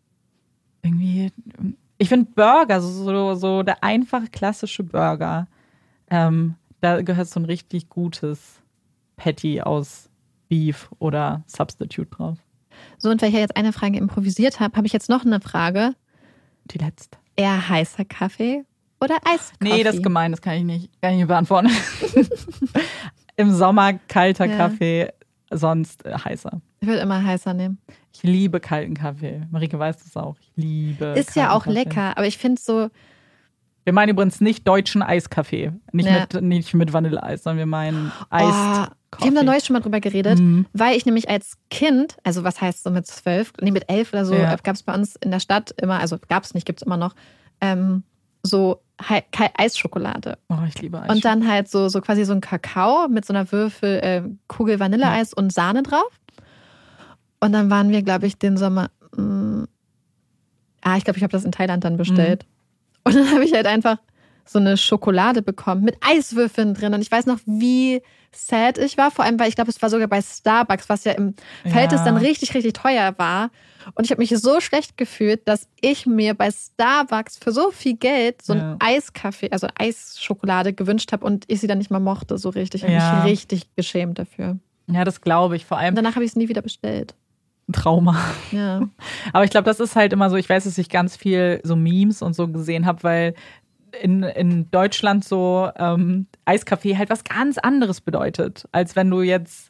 Burger, so der einfache klassische Burger, da gehört so ein richtig gutes Patty aus Beef oder Substitute drauf. So, und weil ich ja jetzt eine Frage improvisiert habe, habe ich jetzt noch eine Frage. Die letzte. Eher heißer Kaffee oder Eiskaffee? Nee, das ist gemein, das kann ich nicht beantworten. Im Sommer kalter Kaffee, sonst heißer. Ich würde immer heißer nehmen. Ich liebe kalten Kaffee. Marike weiß das auch. Ich liebe Ist ja auch Kaffee. lecker, aber ich finde so... Wir meinen übrigens nicht deutschen Eiskaffee. Nicht mit Vanilleeis, sondern wir meinen Eis. Wir haben da neulich schon mal drüber geredet, weil ich nämlich als Kind, also was heißt so mit 12, mit 11 oder so, gab es bei uns in der Stadt immer, also gab es nicht, gibt es immer noch, so Eisschokolade. Oh, ich liebe Eis. Und dann halt so quasi so ein Kakao mit so einer Kugel Vanilleeis und Sahne drauf. Und dann waren wir, glaube ich, den Sommer, ich glaube, ich habe das in Thailand dann bestellt. Und dann habe ich halt einfach so eine Schokolade bekommen mit Eiswürfeln drin. Und ich weiß noch, wie sad ich war. Vor allem, weil ich glaube, es war sogar bei Starbucks, was ja im Verhältnis dann richtig, richtig teuer war. Und ich habe mich so schlecht gefühlt, dass ich mir bei Starbucks für so viel Geld so einen Eiskaffee, also Eisschokolade gewünscht habe und ich sie dann nicht mal mochte so richtig. Ich habe mich richtig geschämt dafür. Ja, das glaube ich. Vor allem. Und danach habe ich es nie wieder bestellt. Trauma. Ja. Aber ich glaube, das ist halt immer so, ich weiß, dass ich ganz viel so Memes und so gesehen habe, weil in Deutschland so Eiskaffee halt was ganz anderes bedeutet, als wenn du jetzt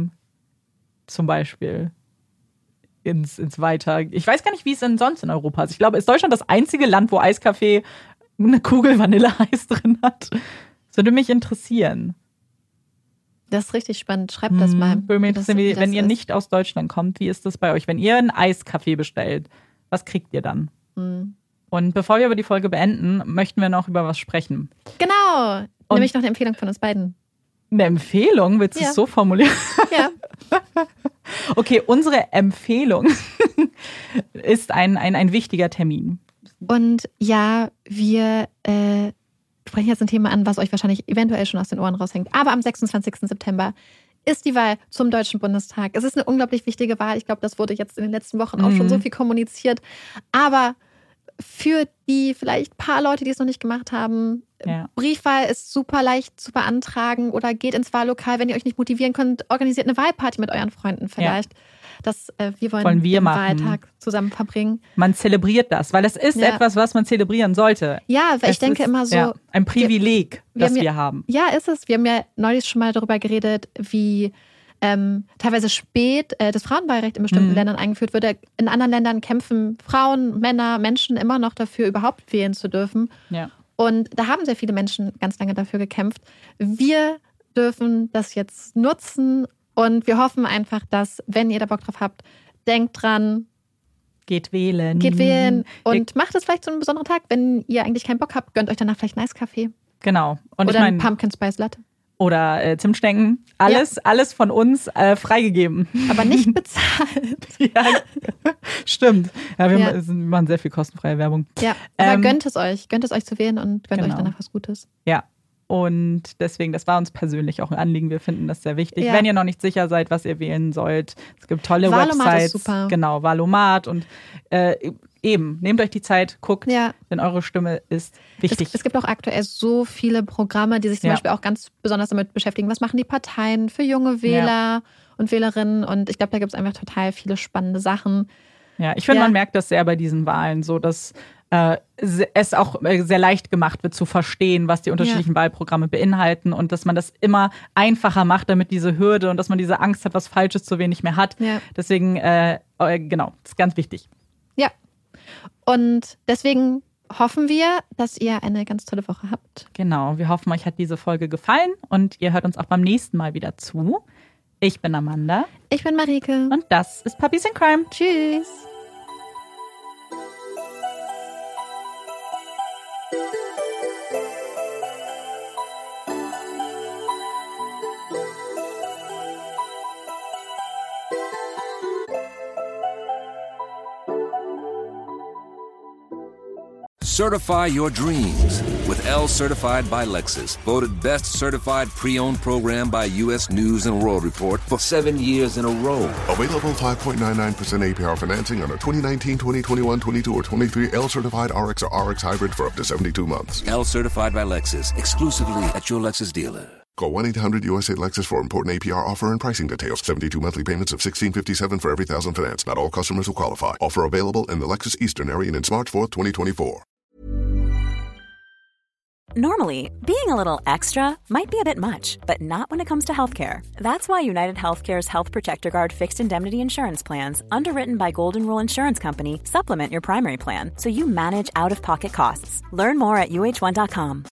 zum Beispiel ins weiter... Ich weiß gar nicht, wie es denn sonst in Europa ist. Ich glaube, ist Deutschland das einzige Land, wo Eiskaffee eine Kugel Vanilleeis drin hat? Das würde mich interessieren. Das ist richtig spannend. Schreibt das mal. Würde mich interessieren, wenn ihr nicht aus Deutschland kommt, wie ist das bei euch? Wenn ihr einen Eiskaffee bestellt, was kriegt ihr dann? Und bevor wir über die Folge beenden, möchten wir noch über was sprechen. Genau. Nämlich noch eine Empfehlung von uns beiden. Eine Empfehlung? Willst du es so formulieren? Ja. Okay, unsere Empfehlung ist ein wichtiger Termin. Und ja, wir sprechen jetzt ein Thema an, was euch wahrscheinlich eventuell schon aus den Ohren raushängt. Aber am 26. September ist die Wahl zum Deutschen Bundestag. Es ist eine unglaublich wichtige Wahl. Ich glaube, das wurde jetzt in den letzten Wochen auch schon so viel kommuniziert. Aber für die vielleicht paar Leute, die es noch nicht gemacht haben, Briefwahl ist super leicht zu beantragen oder geht ins Wahllokal. Wenn ihr euch nicht motivieren könnt, organisiert eine Wahlparty mit euren Freunden vielleicht. Wir wollen den Wahltag zusammen verbringen. Man zelebriert das, weil es ist etwas, was man zelebrieren sollte. Ja, weil ich denke immer so... ein Privileg, das wir haben. Ja, ist es. Wir haben ja neulich schon mal darüber geredet, wie teilweise spät das Frauenwahlrecht in bestimmten Ländern eingeführt wird. In anderen Ländern kämpfen Frauen, Männer, Menschen immer noch dafür, überhaupt wählen zu dürfen. Ja. Und da haben sehr viele Menschen ganz lange dafür gekämpft. Wir dürfen das jetzt nutzen und wir hoffen einfach, dass, wenn ihr da Bock drauf habt, denkt dran. Geht wählen. Und macht es vielleicht zu einem besonderen Tag. Wenn ihr eigentlich keinen Bock habt, gönnt euch danach vielleicht einen Eiskaffee. Genau. Und oder einen Pumpkin Spice Latte. Oder Zimtschnecken. Alles von uns freigegeben. Aber nicht bezahlt. Ja, stimmt. Ja, wir machen sehr viel kostenfreie Werbung. Ja, aber gönnt es euch zu wählen und gönnt euch danach was Gutes. Ja, und deswegen, das war uns persönlich auch ein Anliegen. Wir finden das sehr wichtig. Ja. Wenn ihr noch nicht sicher seid, was ihr wählen sollt, es gibt tolle Wahlomat Websites. Ist super. Genau, Wahlomat und nehmt euch die Zeit, guckt, denn eure Stimme ist wichtig. Es gibt auch aktuell so viele Programme, die sich zum Beispiel auch ganz besonders damit beschäftigen, was machen die Parteien für junge Wähler und Wählerinnen. Und ich glaube, da gibt es einfach total viele spannende Sachen. Ja, ich finde, man merkt das sehr bei diesen Wahlen so, dass es auch sehr leicht gemacht wird zu verstehen, was die unterschiedlichen Wahlprogramme beinhalten und dass man das immer einfacher macht, damit diese Hürde und dass man diese Angst hat, was Falsches zu wählen, nicht mehr hat. Ja. Deswegen, das ist ganz wichtig. Ja. Und deswegen hoffen wir, dass ihr eine ganz tolle Woche habt. Genau, wir hoffen, euch hat diese Folge gefallen und ihr hört uns auch beim nächsten Mal wieder zu. Ich bin Amanda. Ich bin Marike. Und das ist Puppies in Crime. Tschüss. Certify your dreams with L Certified by Lexus. Voted best certified pre-owned program by U.S. News and World Report for 7 years in a row. Available 5.99% APR financing on a 2019, 2021, 22, or 23 L Certified RX or RX Hybrid for up to 72 months. L Certified by Lexus. Exclusively at your Lexus dealer. Call 1-800-USA-LEXUS for important APR offer and pricing details. 72 monthly payments of $1,657 for every $1,000 finance. Not all customers will qualify. Offer available in the Lexus Eastern area and in March 4th, 2024. Normally, being a little extra might be a bit much, but not when it comes to healthcare. That's why United Healthcare's Health Protector Guard fixed indemnity insurance plans, underwritten by Golden Rule Insurance Company, supplement your primary plan so you manage out-of-pocket costs. Learn more at uh1.com.